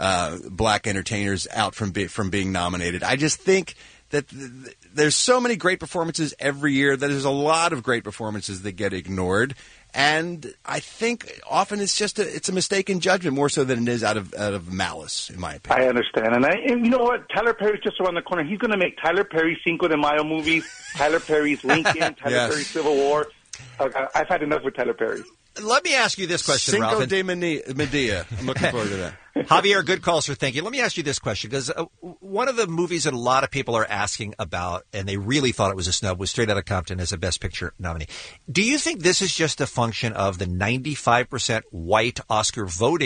black entertainers out from being nominated. I just think that there's so many great performances every year that there's a lot of great performances that get ignored. And I think often it's just it's a mistaken judgment more so than it is out of malice, in my opinion. I understand. And you know what? Tyler Perry's just around the corner. He's going to make Tyler Perry's Cinco de Mayo movies, Tyler Perry's Lincoln, Tyler Perry's Civil War. I've had enough with Tyler Perry. Let me ask you this question, Cinco Ralph. de Medea. I'm looking forward to that. Javier, good call, sir. Thank you. Let me ask you this question, because one of the movies that a lot of people are asking about, and they really thought it was a snub, was Straight Outta Compton as a Best Picture nominee. Do you think this is just a function of the 95% white Oscar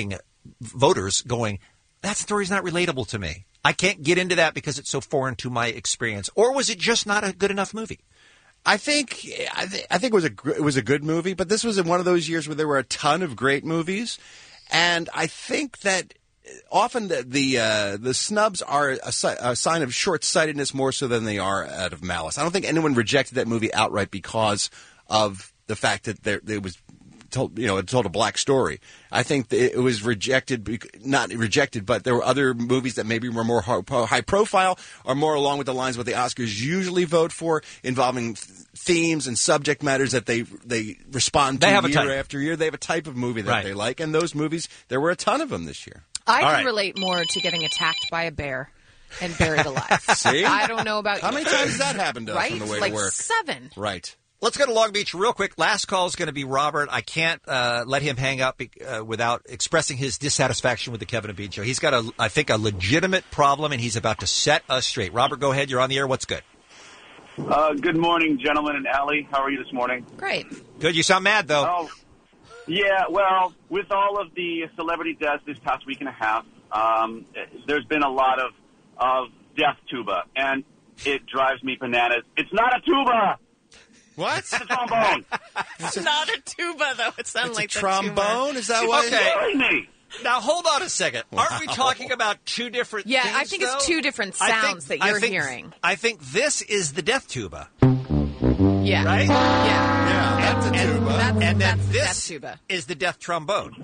voters going, that story's not relatable to me? I can't get into that because it's so foreign to my experience. Or was it just not a good enough movie? I think it was a good movie, but this was one of those years where there were a ton of great movies, and I think that often the snubs are a sign of short-sightedness more so than they are out of malice. I don't think anyone rejected that movie outright because of the fact that it was told a black story. I think it was not rejected, but there were other movies that maybe were more high profile or more along with the lines of what the Oscars usually vote for, involving themes and subject matters that they respond to year after year. They have a type of movie that they like, and those movies, there were a ton of them this year. I can relate more to getting attacked by a bear and buried alive. See? I don't know about How you. many times has that happened to us right? on the way like to work? 7. Right. Let's go to Long Beach real quick. Last call is going to be Robert. I can't let him hang up without expressing his dissatisfaction with the Kevin and Bean Show. He's got, I think, a legitimate problem, and he's about to set us straight. Robert, go ahead. You're on the air. What's good? Good morning, gentlemen and Allie. How are you this morning? Great. Good. You sound mad, though. Oh, yeah, well, with all of the celebrity deaths this past week and a half, there's been a lot of death tuba, and it drives me bananas. It's not a tuba! What? It's a trombone. It's not a tuba, though. It sounds It's like a trombone? Is that why? Okay. Now, hold on a second. Aren't we talking about two different things, I think it's two different sounds that you're hearing. I think this is the death tuba. Yeah. Right? Yeah. Yeah, that's a tuba. And then that's the this death tuba. is the death trombone.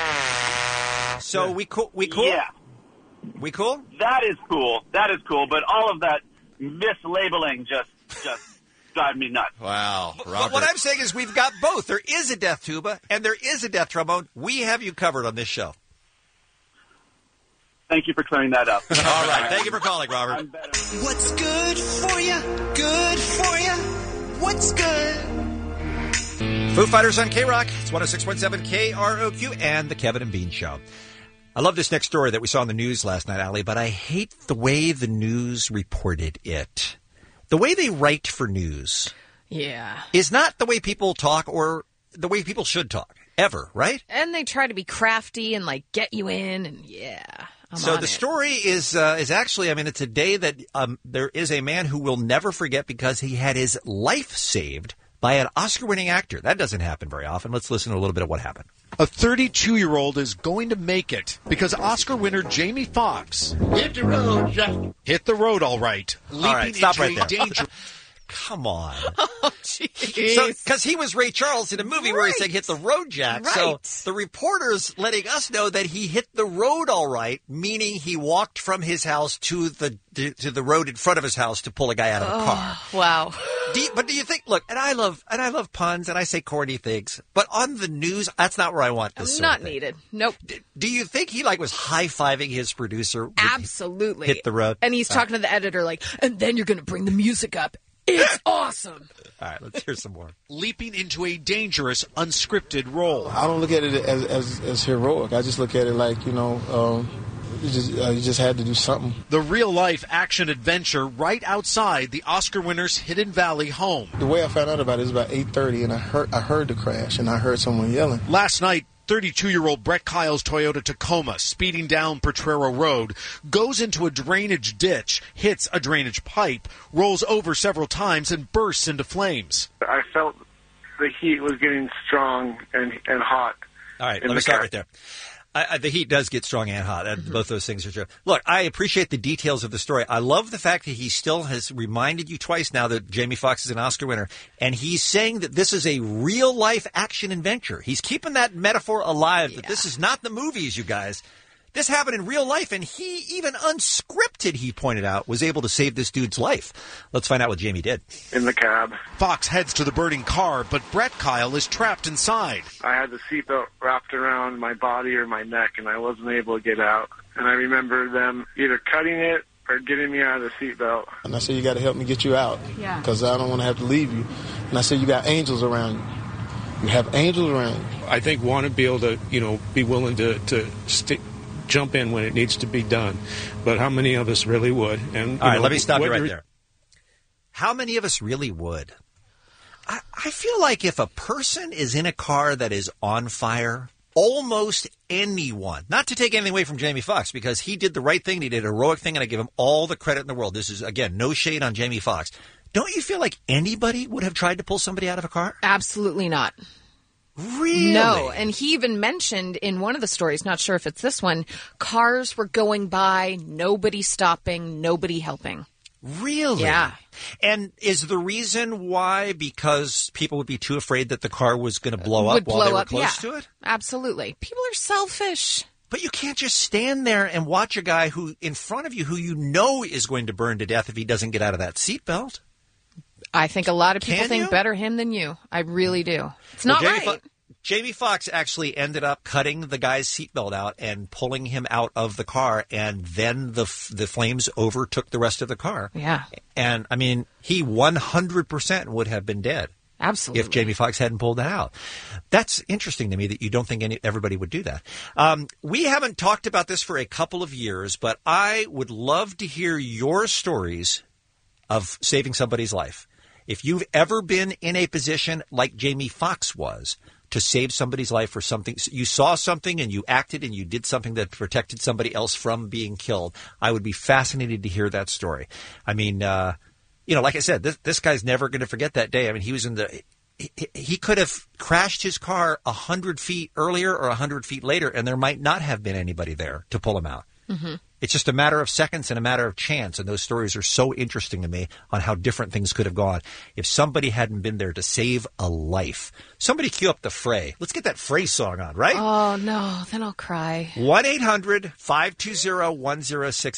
So we cool? Yeah. We cool? That is cool. But all of that mislabeling just drive me nuts. Wow, But what I'm saying is we've got both. There is a death tuba and there is a death trombone. We have you covered on this show. Thank you for clearing that up. All right. Thank you for calling, Robert. What's good for you? Good for you. What's good? Foo Fighters on K-Rock. It's 106.7 KROQ and the Kevin and Bean Show. I love this next story that we saw in the news last night, Allie, but I hate the way the news reported it. The way they write for news is not the way people talk or the way people should talk, ever, right? And they try to be crafty and, like, get you in, and So the story is actually, I mean, it's a day that there is a man who will never forget because he had his life saved by an Oscar-winning actor. That doesn't happen very often. Let's listen to a little bit of what happened. A 32-year-old is going to make it because Oscar winner Jamie Foxx hit the road, Justin. Hit the road, all right. All right, stop right there. Danger. Come on. Oh, jeez. Because he was Ray Charles in a movie where he said hit the road, Jack. Right. So the reporter's letting us know that he hit the road all right, meaning he walked from his house to the road in front of his house to pull a guy out of a car. Wow. But do you think? Look, and I love puns, and I say corny things, but on the news, that's not where I want this. Not needed. Nope. Do you think he was high-fiving his producer? Absolutely. Hit the road, and he's talking to the editor like, and then you're going to bring the music up. It's awesome. All right, let's hear some more. Leaping into a dangerous, unscripted role. I don't look at it as heroic. I just look at it like, you just had to do something. The real-life action adventure right outside the Oscar winner's Hidden Valley home. The way I found out about it is about 8:30, and I heard the crash, and I heard someone yelling. Last night, 32-year-old Brett Kyle's Toyota Tacoma, speeding down Potrero Road, goes into a drainage ditch, hits a drainage pipe, rolls over several times, and bursts into flames. I felt the heat was getting strong and hot. All right, let me start right there. The heat does get strong and hot. Both those things are true. Look, I appreciate the details of the story. I love the fact that he still has reminded you twice now that Jamie Foxx is an Oscar winner, and he's saying that this is a real-life action adventure. He's keeping that metaphor alive, that this is not the movies, you guys. This happened in real life, and he, even unscripted, he pointed out, was able to save this dude's life. Let's find out what Jamie did. In the cab. Fox heads to the burning car, but Brett Kyle is trapped inside. I had the seatbelt wrapped around my body or my neck, and I wasn't able to get out. And I remember them either cutting it or getting me out of the seatbelt. And I said, you got to help me get you out. Yeah. Because I don't want to have to leave you. And I said, you got angels around you. You have angels around you. I think want to be able to, be willing to jump in when it needs to be done. But how many of us really would? And all right, let me stop you right there. How many of us really would? I feel like if a person is in a car that is on fire, almost anyone, not to take anything away from Jamie Foxx, because he did the right thing, he did a heroic thing, and I give him all the credit in the world. This is, again, no shade on Jamie Foxx. Don't you feel like anybody would have tried to pull somebody out of a car? Absolutely not. Really? No, and he even mentioned in one of the stories, not sure if it's this one, cars were going by, nobody stopping, nobody helping. Really? Yeah. And is the reason why because people would be too afraid that the car was going to blow up while they were close to it? Absolutely. People are selfish. But you can't just stand there and watch a guy who in front of you who you know is going to burn to death if he doesn't get out of that seatbelt. I think a lot of people think better him than you. I really do. It's not right. Jamie Foxx actually ended up cutting the guy's seatbelt out and pulling him out of the car, and then the flames overtook the rest of the car. Yeah. And, I mean, he 100% would have been dead. Absolutely. If Jamie Foxx hadn't pulled that out. That's interesting to me that you don't think everybody would do that. We haven't talked about this for a couple of years, but I would love to hear your stories of saving somebody's life. If you've ever been in a position like Jamie Foxx was to save somebody's life for something, you saw something and you acted and you did something that protected somebody else from being killed, I would be fascinated to hear that story. I mean, like I said, this guy's never going to forget that day. I mean, he could have crashed his car 100 feet earlier or 100 feet later, and there might not have been anybody there to pull him out. Mm-hmm. It's just a matter of seconds and a matter of chance, and those stories are so interesting to me on how different things could have gone if somebody hadn't been there to save a life. Somebody cue up the Fray. Let's get that Fray song on, right? Oh, no. Then I'll cry. 1-800-520-1067.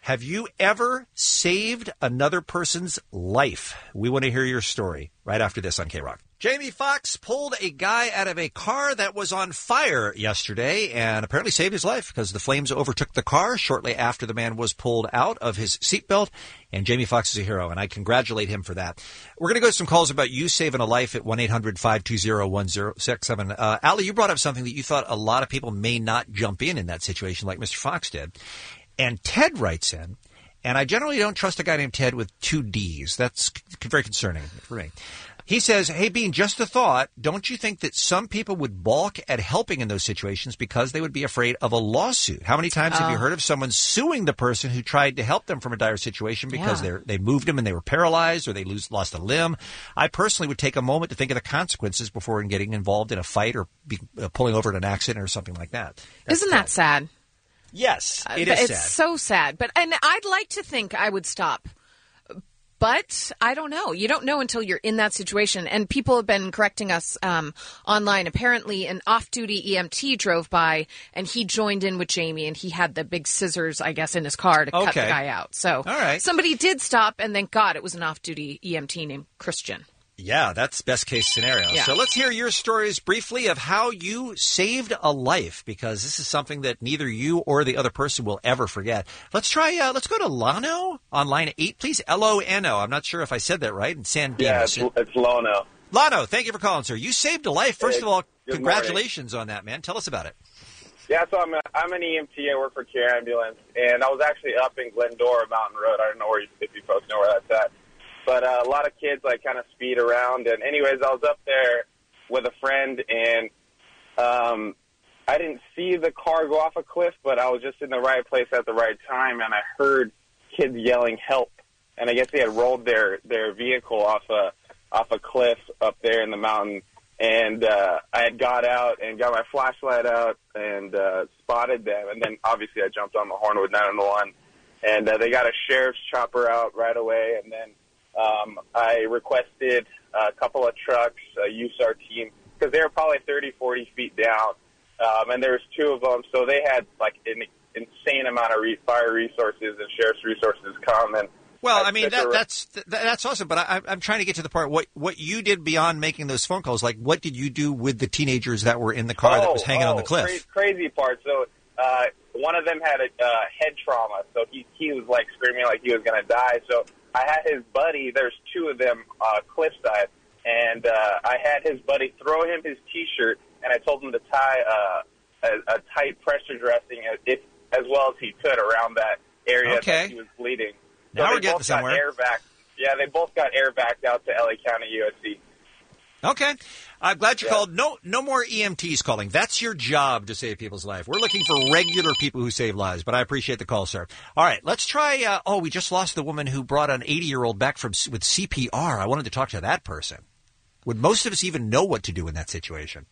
Have you ever saved another person's life? We want to hear your story right after this on K-Rock. Jamie Foxx pulled a guy out of a car that was on fire yesterday and apparently saved his life because the flames overtook the car shortly after the man was pulled out of his seatbelt. And Jamie Foxx is a hero, and I congratulate him for that. We're going to go to some calls about you saving a life at 1-800-520-1067. Ali, you brought up something that you thought a lot of people may not jump in that situation like Mr. Fox did. And Ted writes in, and I generally don't trust a guy named Ted with 2 Ds. That's very concerning for me. He says, hey, Bean, just a thought. Don't you think that some people would balk at helping in those situations because they would be afraid of a lawsuit? How many times have you heard of someone suing the person who tried to help them from a dire situation because they moved them and they were paralyzed or they lost a limb? I personally would take a moment to think of the consequences before getting involved in a fight or pulling over in an accident or something like that. Isn't that sad? Yes, it is sad. It's so sad. And I'd like to think I would stop. But I don't know. You don't know until you're in that situation. And people have been correcting us online. Apparently, an off-duty EMT drove by, and he joined in with Jamie, and he had the big scissors, I guess, in his car to cut the guy out. So somebody did stop, and thank God it was an off-duty EMT named Christian. Yeah, that's best case scenario. Yeah. So let's hear your stories briefly of how you saved a life, because this is something that neither you or the other person will ever forget. Let's try, let's go to Lano on line 8, please. L-O-N-O. I'm not sure if I said that right. And San Dimas. Yeah, it's Lano. Lano, thank you for calling, sir. You saved a life. First of all, good congratulations on that, man. Tell us about it. Yeah, so I'm an EMT. I work for Care Ambulance, and I was actually up in Glendora Mountain Road. I don't know if you folks know where that's at. But a lot of kids, like, kind of speed around. And anyways, I was up there with a friend, and I didn't see the car go off a cliff, but I was just in the right place at the right time, and I heard kids yelling help. And I guess they had rolled their vehicle off a cliff up there in the mountain. And I had got out and got my flashlight out and spotted them. And then, obviously, I jumped on the horn with 911. And they got a sheriff's chopper out right away, and then I requested a couple of trucks, a USAR team, because they were probably 30, 40 feet down, and there was 2 of them, so they had like an insane amount of fire resources and sheriff's resources come. And well, I mean, that's awesome, but I'm trying to get to the part, what you did beyond making those phone calls. Like, what did you do with the teenagers that were in the car that was hanging on the cliff? Crazy part. So one of them had a head trauma, so he was like screaming like he was going to die, so I had his buddy, there's 2 of them cliffside, and I had his buddy throw him his T-shirt, and I told him to tie a tight pressure dressing as well as he could around that area that he was bleeding. So now we're getting somewhere. They both got air backed out to LA County USC. Okay. I'm glad you called. No more EMTs calling. That's your job, to save people's life. We're looking for regular people who save lives, but I appreciate the call, sir. All right, let's try, we just lost the woman who brought an 80-year-old back with CPR. I wanted to talk to that person. Would most of us even know what to do in that situation?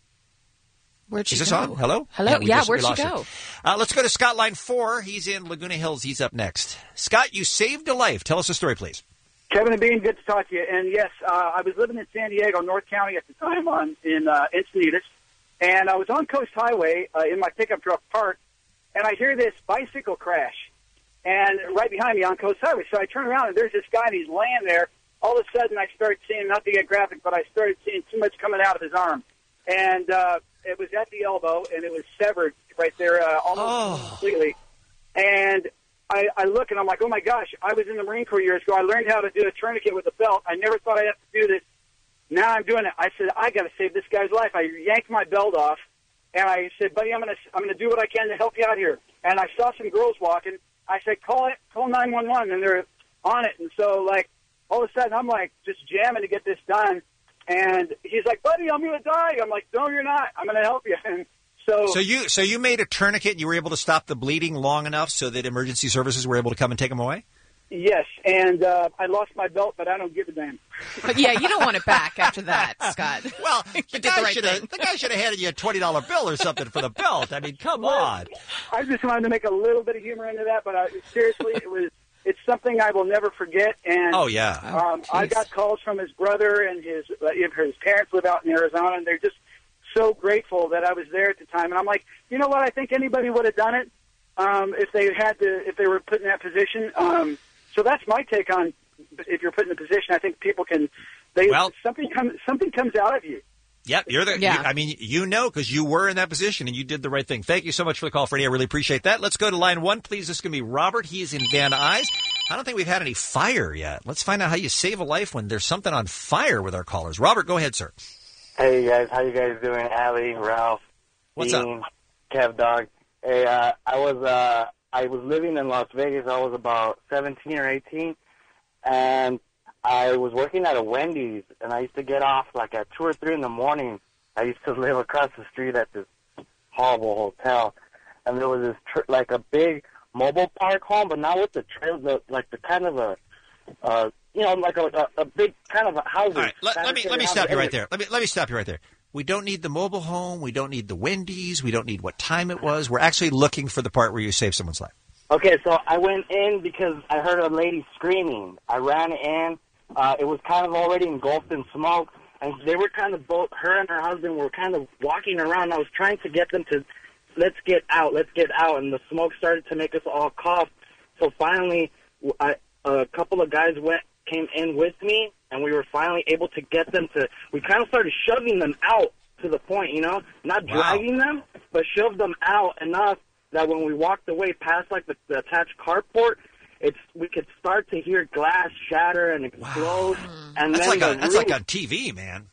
Where'd she go? Is this on? Hello? Hello? Yeah, where'd she go? Let's go to Scott, line 4. He's in Laguna Hills. He's up next. Scott, you saved a life. Tell us a story, please. Kevin and Bean, good to talk to you. And yes, I was living in San Diego, North County at the time in Encinitas, and I was on Coast Highway in my pickup truck parked, and I hear this bicycle crash, and right behind me on Coast Highway. So I turn around, and there's this guy, and he's laying there. All of a sudden, I started seeing, not to get graphic, but I started seeing too much coming out of his arm. And it was at the elbow, and it was severed right there almost completely. And I look, and I'm like, oh, my gosh, I was in the Marine Corps years ago. I learned how to do a tourniquet with a belt. I never thought I'd have to do this. Now I'm doing it. I said, I got to save this guy's life. I yanked my belt off, and I said, buddy, I'm gonna do what I can to help you out here. And I saw some girls walking. I said, call 911, and they're on it. And so, like, all of a sudden, I'm, like, just jamming to get this done. And he's like, buddy, I'm going to die. I'm like, no, you're not. I'm going to help you. And So you made a tourniquet and you were able to stop the bleeding long enough so that emergency services were able to come and take him away? Yes, and I lost my belt, but I don't give a damn. But yeah, you don't want it back after that, Scott. Well, the guy should have handed you a $20 bill or something for the belt. I mean, come on. I just wanted to make a little bit of humor into that, but seriously, it's something I will never forget. And I got calls from his brother, and his parents live out in Arizona, and they're just so grateful that I was there at the time. And I'm like, you know what? I think anybody would have done it. if they were put in that position. So that's my take on if you're put in a position. I think people can. Something comes out of you. Yep, you're the. Yeah. Because you were in that position and you did the right thing. Thank you so much for the call, Freddie. I really appreciate that. Let's go to line 1, please. This is going to be Robert. He is in Van Nuys. I don't think we've had any fire yet. Let's find out how you save a life when there's something on fire with our callers. Robert, go ahead, sir. Hey guys, how you guys doing? Allie, Ralph, What's Dean, Kev, Dog. Hey, I was living in Las Vegas. I was about 17 or 18, and I was working at a Wendy's, and I used to get off like at 2 or 3 in the morning. I used to live across the street at this horrible hotel, and there was this like a big mobile park home, but not with the trails, like the kind of like a big kind of a house. All right, let me stop you right there. Let me stop you right there. We don't need the mobile home. We don't need the Wendy's. We don't need what time it was. We're actually looking for the part where you save someone's life. Okay, so I went in because I heard a lady screaming. I ran in. It was kind of already engulfed in smoke, and they were kind of both, her and her husband were kind of walking around. I was trying to get them to, let's get out, and the smoke started to make us all cough. So finally, a couple of guys came in with me, and we were finally able to get them to, we kind of started shoving them out to the point, not dragging them, but shoved them out enough that when we walked away past like the attached carport, we could start to hear glass shatter and explode. And that's then that's like on TV, man.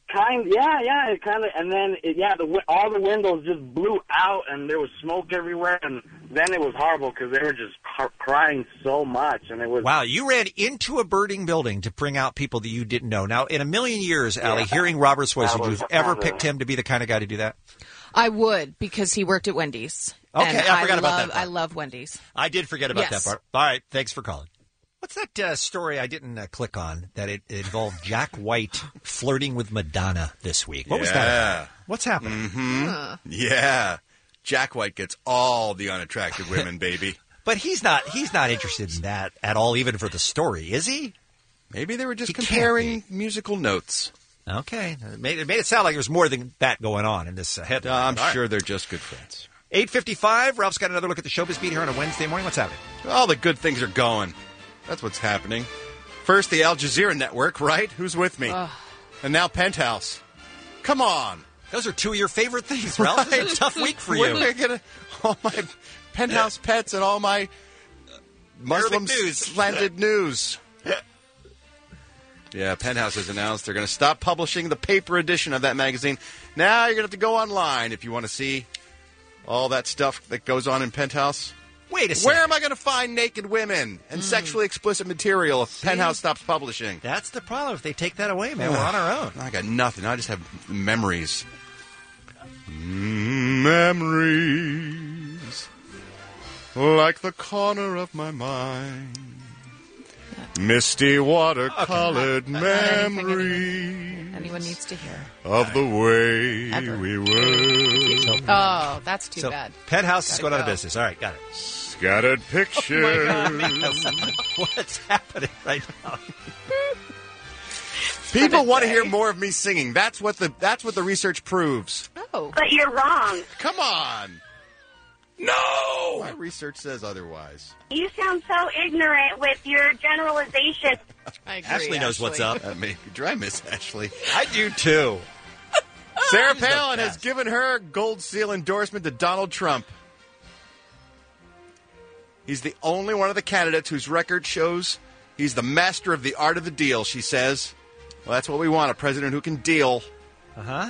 It kind of, and then all the windows just blew out, and there was smoke everywhere, and then it was horrible because they were just crying so much, and it was. Wow, you ran into a burning building to bring out people that you didn't know. Now, in a million years, Allie, hearing Robert's voice, would you have ever picked him to be the kind of guy to do that? I would, because he worked at Wendy's. Okay, and I forgot about that part. I love Wendy's. I did forget about that part. All right, thanks for calling. What's that story I didn't click on that it involved Jack White flirting with Madonna this week? What was that? What's happening? Mm-hmm. Yeah. Jack White gets all the unattractive women, baby. But he's not interested in that at all, even for the story, is he? Maybe they were just comparing musical notes. Okay. It made it sound like there was more than that going on in this headline. I'm sure they're just good friends. 8:55. Ralph's got another look at the showbiz beat here on a Wednesday morning. What's happening? All the good things are going. That's what's happening. First, the Al Jazeera Network, right? Who's with me? And now Penthouse. Come on. Those are two of your favorite things, Ralph. Right? This is a tough week for you. When are they gonna, all my Penthouse pets and all my Muslim-slanted news. Yeah, Penthouse has announced they're going to stop publishing the paper edition of that magazine. Now you're going to have to go online if you want to see all that stuff that goes on in Penthouse. Wait a second. Where am I going to find naked women and sexually explicit material if Penthouse stops publishing? That's the problem. If they take that away, man, we're on our own. I got nothing. I just have memories. Memories like the corner of my mind. Misty water-colored memories. Anyone needs to hear. Of the way we were. Oh, that's too bad. Penthouse is going out of business. All right, got it. Scattered pictures. What's happening right now? People want to hear more of me singing. That's what the research proves. Oh. But you're wrong. Come on. No! My research says otherwise. You sound so ignorant with your generalization. I agree, Ashley knows what's up. Maybe. Do I miss Ashley? I do too. Sarah Palin has given her gold seal endorsement to Donald Trump. He's the only one of the candidates whose record shows he's the master of the art of the deal, she says. Well, that's what we want, a president who can deal. Uh-huh.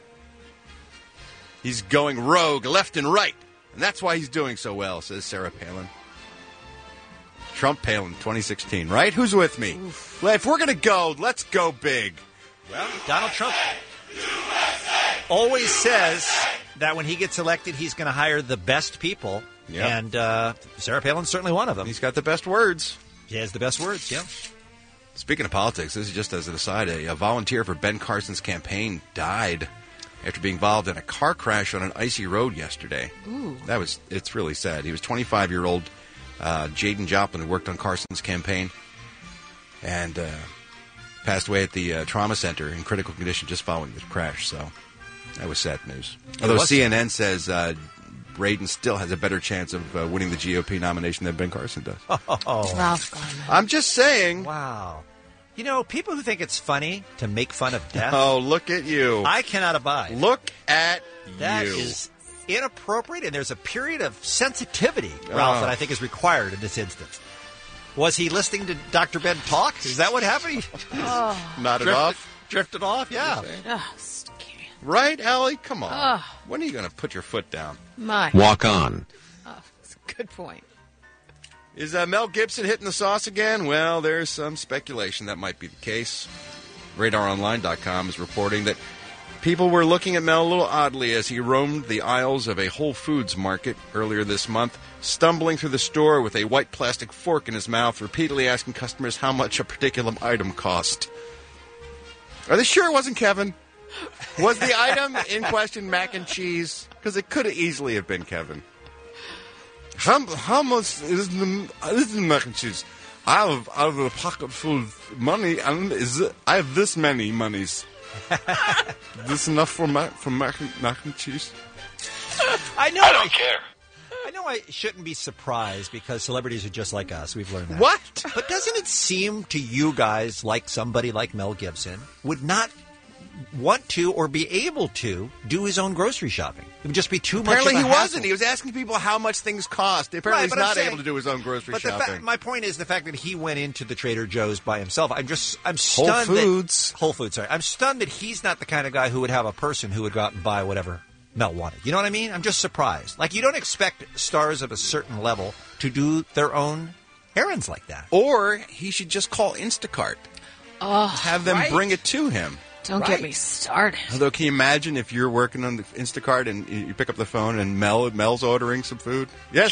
He's going rogue left and right. And that's why he's doing so well, says Sarah Palin. Trump Palin 2016, right? Who's with me? Oof. If we're going to go, let's go big. Well, Donald Trump always says that when he gets elected, he's going to hire the best people. Yep. And Sarah Palin's certainly one of them. He's got the best words. He has the best words, yeah. Speaking of politics, this is just as an aside, a volunteer for Ben Carson's campaign died after being involved in a car crash on an icy road yesterday. Ooh. It's really sad. He was 25-year-old Jaden Joplin, who worked on Carson's campaign, and passed away at the trauma center in critical condition just following the crash. So that was sad news. Although CNN says Braden still has a better chance of winning the GOP nomination than Ben Carson does. Ralph Garman. I'm just saying. Wow. You know, people who think it's funny to make fun of death. Oh, look at you. I cannot abide. Look at That you. is inappropriate, and there's a period of sensitivity, Ralph, that I think is required in this instance. Was he listening to Dr. Ben talk? Is that what happened? Nodded off? Drifted off, yeah. Right, Allie? Come on. Ugh. When are you going to put your foot down? My. Walk on. Oh, that's a good point. Is Mel Gibson hitting the sauce again? Well, there's some speculation that might be the case. RadarOnline.com is reporting that people were looking at Mel a little oddly as he roamed the aisles of a Whole Foods market earlier this month, stumbling through the store with a white plastic fork in his mouth, repeatedly asking customers how much a particular item cost. Are they sure it wasn't Kevin? Was the item in question mac and cheese? Because it could have easily have been Kevin. How much is the mac and cheese? I have a pocket full of money, and I have this many monies. This enough for mac and cheese? I know. I don't care. I know I shouldn't be surprised because celebrities are just like us. We've learned that. What? But doesn't it seem to you guys like somebody like Mel Gibson would not want to or be able to do his own grocery shopping? It would just be too Apparently much of a he hassle. wasn't. He was asking people how much things cost. Apparently Right, he's but I'm not saying- able to do his own grocery But shopping. my point is the fact that he went into the Trader Joe's by himself. I'm Whole stunned. Foods. Whole Foods. Sorry, I'm stunned that he's not the kind of guy who would have a person who would go out and buy whatever Mel wanted. You know what I mean? I'm just surprised. Like, you don't expect stars of a certain level to do their own errands like that. Or he should just call Instacart. Oh, Have them right? bring it to him. Don't get me started. Although, can you imagine if you're working on the Instacart and you pick up the phone and Mel's ordering some food? Yes.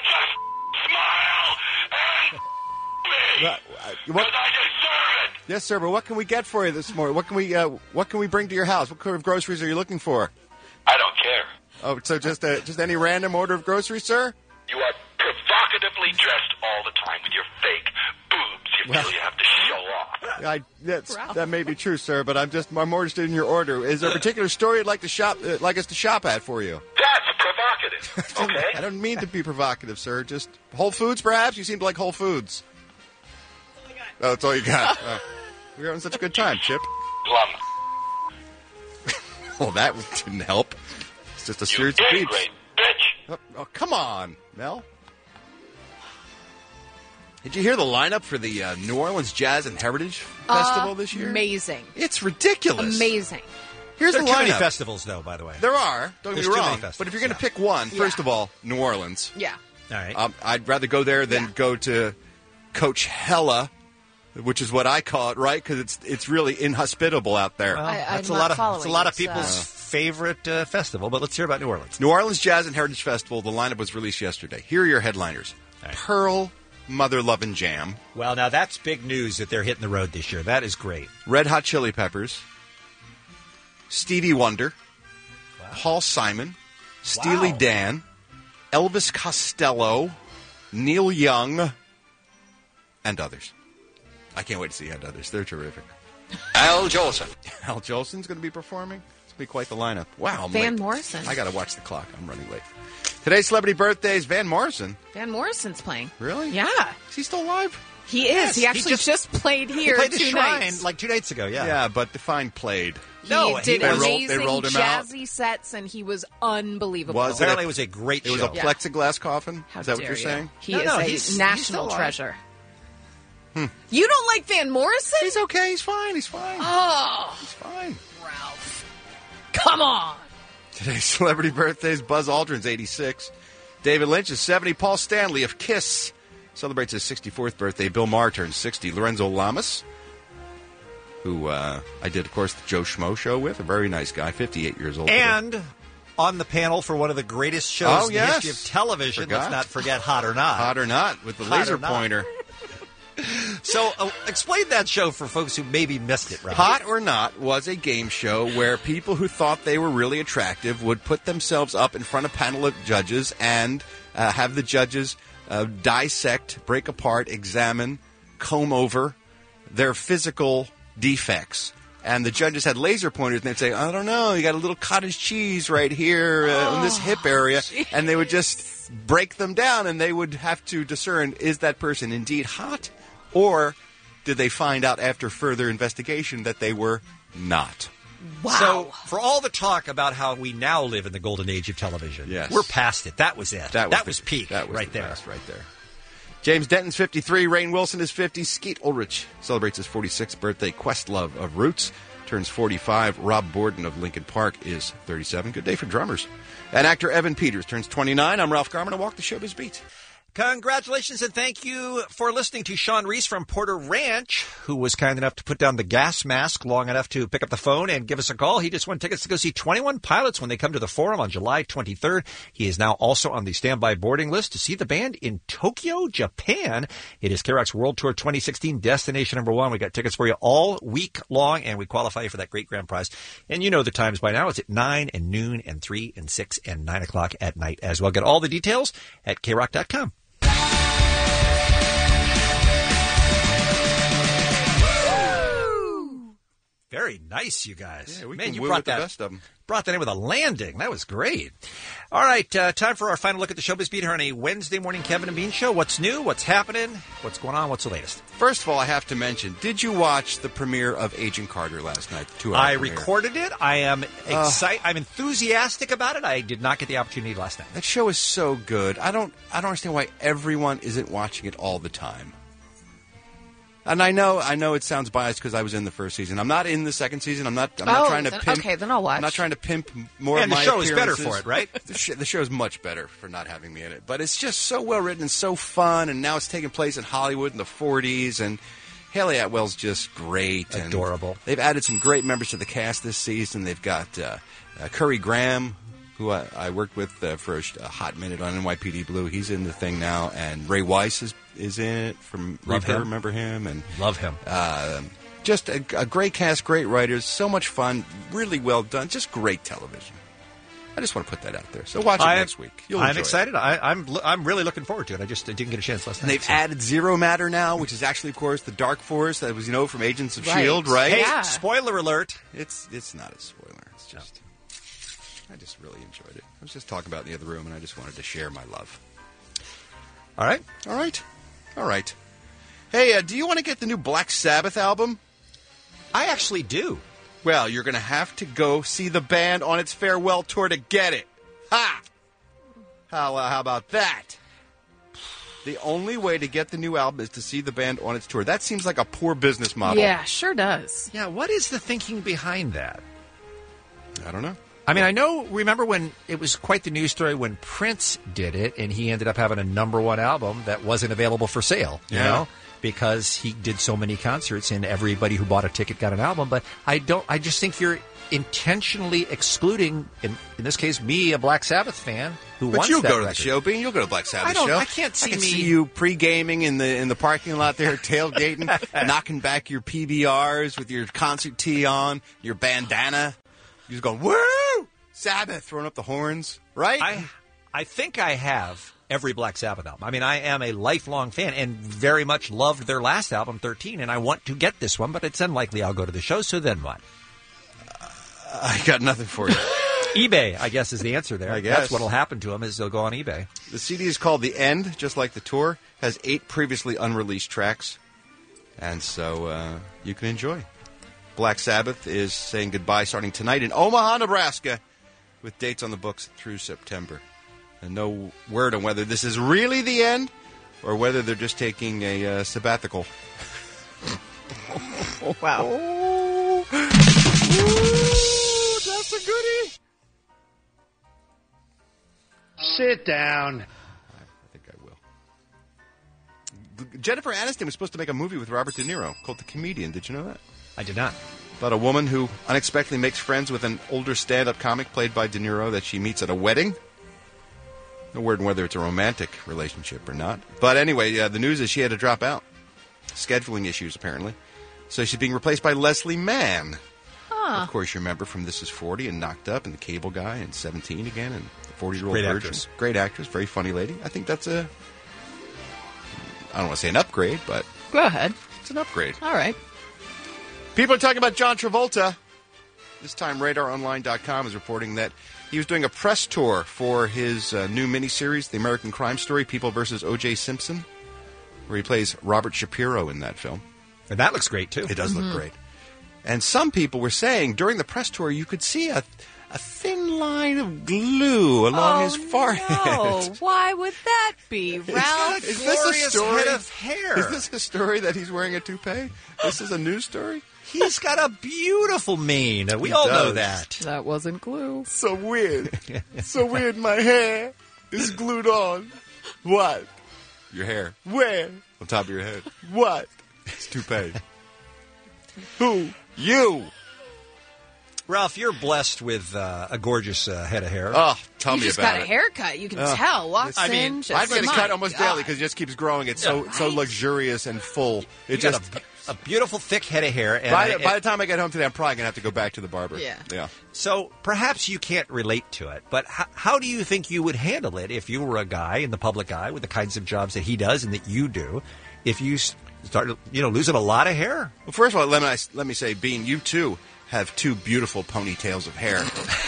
What? Yes, sir. But what can we get for you this morning? What can we bring to your house? What kind of groceries are you looking for? I don't care. Oh, so just any random order of groceries, sir? You are provocatively dressed all the time with your fake boobs. You feel you have to show off. That may be true, sir. But I'm more interested in your order. Is there a particular store you'd like us to shop at for you? That's provocative. Okay. I don't mean to be provocative, sir. Just Whole Foods, perhaps. You seem to like Whole Foods. Oh, that's all you got. We're having such a good time, Chip. Plum. Well, that didn't help. It's just a series of Dang beeps. great, bitch. Oh, come on, Mel. Did you hear the lineup for the New Orleans Jazz and Heritage Festival this year? Amazing. It's ridiculous. Amazing. Here's there the are too many lineup. festivals, though, by the way. There are. Don't get There's me too many wrong. festivals, But if you're going to pick one, first of all, New Orleans. Yeah. All right. I'd rather go there than go to Coachella, which is what I call it, right? Because it's really inhospitable out there. Well, that's a lot of people's favorite festival, but let's hear about New Orleans. New Orleans Jazz and Heritage Festival. The lineup was released yesterday. Here are your headliners: Pearl, Mother Lovin' Jam. Well, now that's big news that they're hitting the road this year. That is great. Red Hot Chili Peppers, Stevie Wonder, Paul Simon, Steely Dan, Elvis Costello, Neil Young, and others. I can't wait to see others. They're terrific. Al Jolson. Al Jolson's going to be performing. It's going to be quite the lineup. Wow, I'm Van late. Morrison. I got to watch the clock. I'm running late. Today's celebrity birthdays, Van Morrison. Van Morrison's playing. Really? Yeah. Is he still alive? He is. Yes, he actually just played He here played the 2 Shrine nights. like 2 nights ago, yeah. Yeah, but define played. He No, did they amazing rolled him out. jazzy sets, and he was unbevillable. Apparently it was a great It was show. a plexiglass coffin? How Is that what dare you're you. saying? He No, is no, a he's national still alive. treasure. You don't like Van Morrison? He's okay. He's fine. He's fine. Oh, He's fine. Ralph. Come on. Today's celebrity birthdays, Buzz Aldrin's 86. David Lynch is 70. Paul Stanley of KISS celebrates his 64th birthday. Bill Maher turns 60. Lorenzo Lamas, who I did, of course, the Joe Schmo show with, a very nice guy, 58 years old. And on the panel for one of the greatest shows in the history of television, Forgot. let's not forget Hot or Not. Hot or Not, with the Hot laser or Not. pointer. So explain that show for folks who maybe missed it, right? Hot or Not was a game show where people who thought they were really attractive would put themselves up in front of a panel of judges and have the judges dissect, break apart, examine, comb over their physical defects. And the judges had laser pointers, and they'd say, I don't know, you got a little cottage cheese right here in this hip area. Geez. And they would just break them down, and they would have to discern, is that person indeed hot? Or did they find out after further investigation that they were not? Wow. So, for all the talk about how we now live in the golden age of television, Yes. we're past it. That was it. That was peak That was right the there. best right there. James Denton's 53. Rainn Wilson is 50. Skeet Ulrich celebrates his 46th birthday. Questlove of Roots turns 45. Rob Borden of Lincoln Park is 37. Good day for drummers. And actor Evan Peters turns 29. I'm Ralph Garman. I walk the showbiz beat. Congratulations and thank you for listening to Sean Reese from Porter Ranch, who was kind enough to put down the gas mask long enough to pick up the phone and give us a call. He just won tickets to go see 21 Pilots when they come to the Forum on July 23rd. He is now also on the standby boarding list to see the band in Tokyo, Japan. It is K-Rock's World Tour 2016 Destination #1. We got tickets for you all week long, and we qualify you for that great grand prize. And you know the times by now. It's at 9 and noon and 3 and 6 and 9 o'clock at night as well. Get all the details at krock.com. Very nice, you guys. Yeah, we Man, can you woo brought with the that, best of 'em. brought that in with a landing. That was great. All right, time for our final look at the Showbiz Beat here on a Wednesday morning Kevin and Bean show. What's new? What's happening? What's going on? What's the latest? First of all, I have to mention, did you watch the premiere of Agent Carter last night? The 2-hour I premiere? recorded it. I am excited. I'm enthusiastic about it. I did not get the opportunity last night. That show is so good. I don't understand why everyone isn't watching it all the time. And I know it sounds biased because I was in the first season. I'm not in the second season. I'm not trying to pimp. Okay, then I'll watch. I'm not trying to pimp more And of the my show is better appearances. for it, right? The show is much better for not having me in it. But it's just so well written and so fun. And now it's taking place in Hollywood in the 40s. And Haley Atwell's just great. And adorable. They've added some great members to the cast this season. They've got Curry Graham, who I worked with for a hot minute on NYPD Blue. He's in the thing now. And Ray Weiss is in it from Love Reaper. him. Remember him? And Love him. Just a great cast, great writers, so much fun, really well done, just great television. I just want to put that out there. So watch it next week. You'll I'm enjoy excited. I'm really looking forward to it. I just didn't get a chance last And night. they've added Zero Matter now, which is actually, of course, the Dark Force that was, from Agents of S.H.I.E.L.D., right? Hey, spoiler alert. It's not a spoiler. It's just, I just really enjoyed it. I was just talking about it in the other room, and I just wanted to share my love. All right. Hey, do you want to get the new Black Sabbath album? I actually do. Well, you're going to have to go see the band on its farewell tour to get it. Ha! How about that? The only way to get the new album is to see the band on its tour. That seems like a poor business model. Yeah, sure does. Yeah, what is the thinking behind that? I don't know. I mean, remember when it was quite the news story when Prince did it and he ended up having a #1 album that wasn't available for sale, you know, because he did so many concerts and everybody who bought a ticket got an album. But I just think you're intentionally excluding, in this case, me, a Black Sabbath fan who wants that But you'll go to record. the show, Bean. You'll go to Black Sabbath show. I can't see I can me. see you pre-gaming in the parking lot there, tailgating, knocking back your PBRs with your concert tee on, your bandana. You're just going, woo! Sabbath, throwing up the horns, right? I think I have every Black Sabbath album. I mean, I am a lifelong fan and very much loved their last album, 13, and I want to get this one, but it's unlikely I'll go to the show, so then what? I got nothing for you. eBay, I guess, is the answer there. I guess. That's what will happen to them is they'll go on eBay. The CD is called The End, just like the tour. Has 8 previously unreleased tracks, and so you can enjoy. Black Sabbath is saying goodbye starting tonight in Omaha, Nebraska, with dates on the books through September. And no word on whether this is really the end or whether they're just taking a sabbatical. Wow. Ooh, that's a goodie. Sit down. I think I will. Jennifer Aniston was supposed to make a movie with Robert De Niro called The Comedian. Did you know that? I did not. About a woman who unexpectedly makes friends with an older stand-up comic played by De Niro that she meets at a wedding. No word on whether it's a romantic relationship or not. But anyway, the news is she had to drop out. Scheduling issues, apparently. So she's being replaced by Leslie Mann. Huh. Of course, you remember from This Is 40 and Knocked Up and The Cable Guy and 17 again and The 40-Year-Old Great Virgin. actress. Great actress, very funny lady. I think that's I don't want to say an upgrade, but Go ahead. it's an upgrade. All right. People are talking about John Travolta. This time, RadarOnline.com is reporting that he was doing a press tour for his new miniseries, The American Crime Story, People vs. O.J. Simpson, where he plays Robert Shapiro in that film. And that looks great, too. It does look great. And some people were saying during the press tour you could see a thin line of glue along his forehead. No, why would that be, Ralph? Is this a story? Head of hair. Is this a story that he's wearing a toupee? This is a news story? He's got a beautiful mane. We all know that. That wasn't glue. So weird. So weird. My hair is glued on. What? Your hair. Where? On top of your head. What? It's toupee. Who? You. Ralph, you're blessed with a gorgeous head of hair. Oh, tell me You just about got it. a haircut. You can tell. Walks I in. mean, Just, I get it my cut almost God. daily because it just keeps growing. It's so luxurious and full. You It got just a beautiful thick head of hair. And by the time I get home today, I'm probably gonna have to go back to the barber. Yeah. So perhaps you can't relate to it, but how do you think you would handle it if you were a guy in the public eye with the kinds of jobs that he does and that you do? If you started, losing a lot of hair. Well, first of all, let me say, Bean, you too have two beautiful ponytails of hair.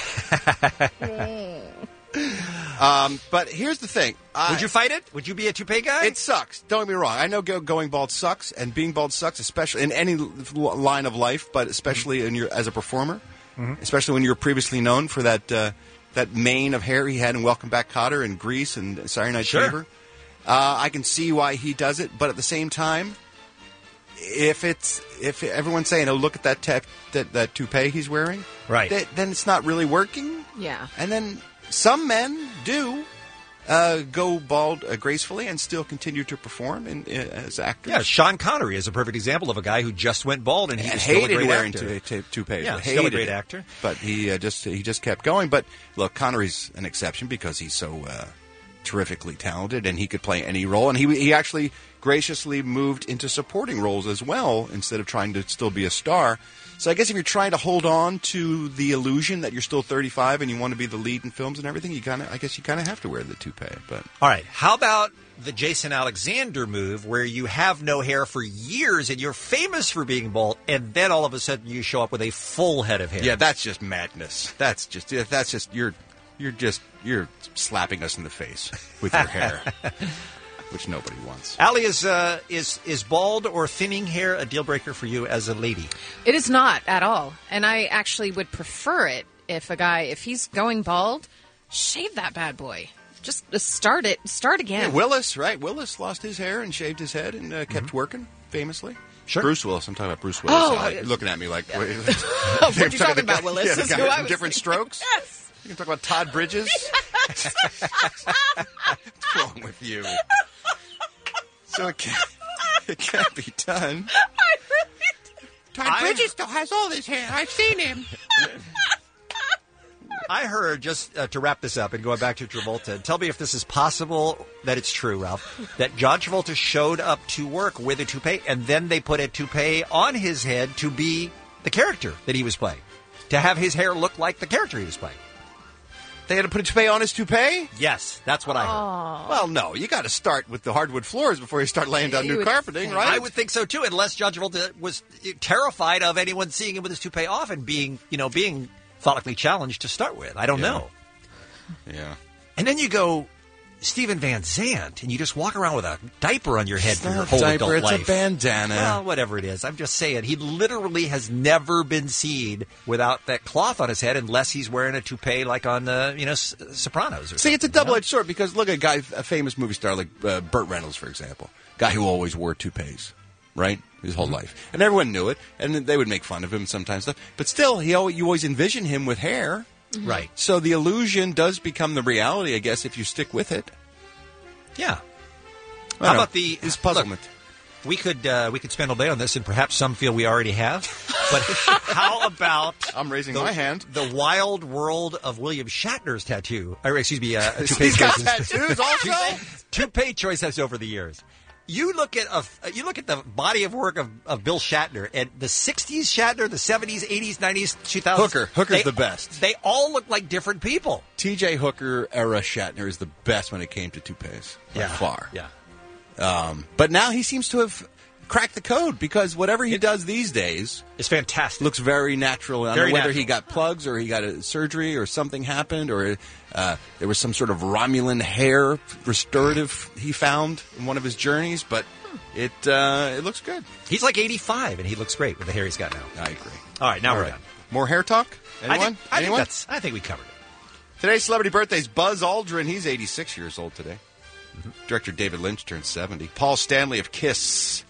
But here's the thing. Would you fight it? Would you be a toupee guy? It sucks. Don't get me wrong. I know going bald sucks, and being bald sucks, especially in any line of life, but especially as a performer, especially when you were previously known for that mane of hair he had in Welcome Back, Kotter and Grease and Saturday Night Fever. I can see why he does it, but at the same time, if everyone's saying, "Oh, look at that toupee he's wearing," right? Then it's not really working. Yeah. And then some men do go bald gracefully and still continue to perform as actors. Yeah, Sean Connery is a perfect example of a guy who just went bald and he was still a hated great wearing actor. toupees. Yeah, hated still a great it. actor. But he just kept going. But look, Connery's an exception because he's so terrifically talented and he could play any role. And he actually graciously moved into supporting roles as well instead of trying to still be a star. So I guess if you're trying to hold on to the illusion that you're still 35 and you want to be the lead in films and everything, you kind of have to wear the toupee. But all right, how about the Jason Alexander move, where you have no hair for years and you're famous for being bald, and then all of a sudden you show up with a full head of hair? Yeah, that's just madness. That's just you're slapping us in the face with your hair. Which nobody wants. Allie, is bald or thinning hair a deal breaker for you as a lady? It is not at all. And I actually would prefer it if he's going bald, shave that bad boy. Just start again. Yeah, Willis, right? Willis lost his hair and shaved his head and kept working, famously. Sure. Bruce Willis. I'm talking about Bruce Willis. Oh, You're looking at me like... what are you talking about, Willis? Yeah, Is who I was different strokes? Yes. You can talk about Todd Bridges? What's wrong with you? So it can't be done. Todd Bridges still has all his hair. I've seen him. I heard, just to wrap this up and going back to Travolta, tell me if this is possible that it's true, Ralph, that John Travolta showed up to work with a toupee and then they put a toupee on his head to be the character that he was playing, to have his hair look like the character he was playing. They had to put a toupee on his toupee? Yes, that's what I heard. Well, no, you got to start with the hardwood floors before you start laying down new carpeting, right? I would think so too, unless John Travolta was terrified of anyone seeing him with his toupee off and being follically challenged to start with. I don't know. Yeah. And then you go Steven Van Zandt, and you just walk around with a diaper on your head It's for your not a whole diaper, adult it's life. a bandana. Well, whatever it is. I'm just saying, he literally has never been seen without that cloth on his head unless he's wearing a toupee like on Sopranos. Or See, it's a double-edged sword because look at a famous movie star like Burt Reynolds, for example, guy who always wore toupees, right, his whole life, and everyone knew it, and they would make fun of him sometimes. But still, you always envision him with hair, right? So the illusion does become the reality, I guess, if you stick with it. Yeah. How about his puzzlement? Look, we could spend all day on this, and perhaps some feel we already have. But how about I'm raising my hand. The wild world of William Shatner's tattoo? Excuse me, toupee He's got choices. tattoos also. Toupee choices over the years. You look at the body of work of Bill Shatner and the '60s Shatner, the '70s, '80s, '90s, 2000s. Hooker's the best. They all look like different people. T.J. Hooker era Shatner is the best when it came to toupees by far. Yeah. But now he seems to have cracked the code because whatever he does these days is fantastic. Looks very natural. I don't Very know whether natural. he got plugs or he got a surgery or something happened or there was some sort of Romulan hair restorative he found in one of his journeys, but it looks good. He's like 85, and he looks great with the hair he's got now. I agree. All right, now we're done. More hair talk? Anyone? I think we covered it. Today's celebrity birthdays, Buzz Aldrin. He's 86 years old today. Director David Lynch turned 70. Paul Stanley of Kiss,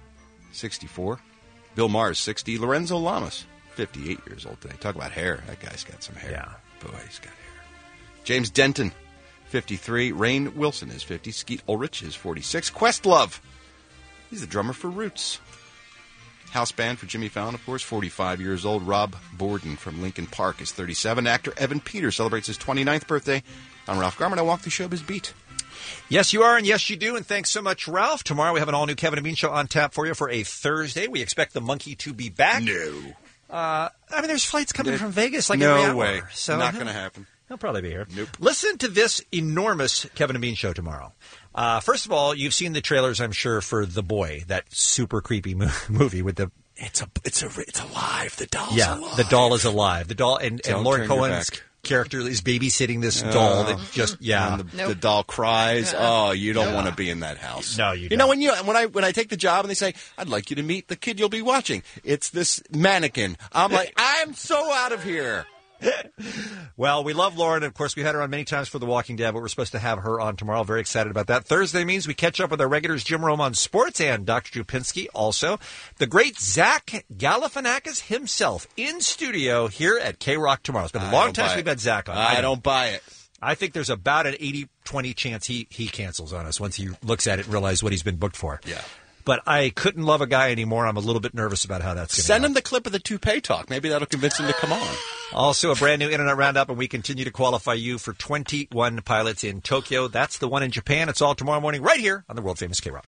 64. Bill Maher, 60. Lorenzo Lamas, 58 years old today. Talk about hair. That guy's got some hair. Yeah. Boy, he's got hair. James Denton, 53. Rainn Wilson is 50. Skeet Ulrich is 46. Questlove, he's the drummer for Roots. House band for Jimmy Fallon, of course, 45 years old. Rob Borden from Lincoln Park is 37. Actor Evan Peters celebrates his 29th birthday. I'm Ralph Garman. I walk the showbiz beat. Yes, you are, and yes, you do, and thanks so much, Ralph. Tomorrow we have an all-new Kevin and Bean show on tap for you for a Thursday. We expect the monkey to be back. No. I mean, there's flights coming from Vegas like every hour. No way. So not going to happen. He'll probably be here. Nope. Listen to this enormous Kevin and Bean show tomorrow. First of all, you've seen the trailers, I'm sure, for The Boy, that super creepy movie with the... It's alive. The doll's alive. The doll is alive. The doll and Don't Lauren turn your Cohen's back. character is babysitting this doll that just And the doll cries. Oh, you don't want to be in that house. No, you You know when I take the job and they say, "I'd like you to meet the kid you'll be watching," it's this mannequin. I'm like, I'm so out of here. Well, we love Lauren. Of course, we had her on many times for The Walking Dead, but we're supposed to have her on tomorrow. Very excited about that. Thursday means we catch up with our regulars, Jim Rome on sports, and Dr. Drupinski also. The great Zach Galifianakis himself in studio here at K-Rock tomorrow. It's been a long time since we've had Zach on. I don't buy it. I think there's about an 80-20 chance he cancels on us once he looks at it and realizes what he's been booked for. Yeah. But I couldn't love a guy anymore. I'm a little bit nervous about how that's going to Send him the clip of the toupee talk. Maybe that'll convince him to come on. Also, a brand new Internet Roundup, and we continue to qualify you for 21 pilots in Tokyo. That's the one in Japan. It's all tomorrow morning right here on the world-famous K-Rock.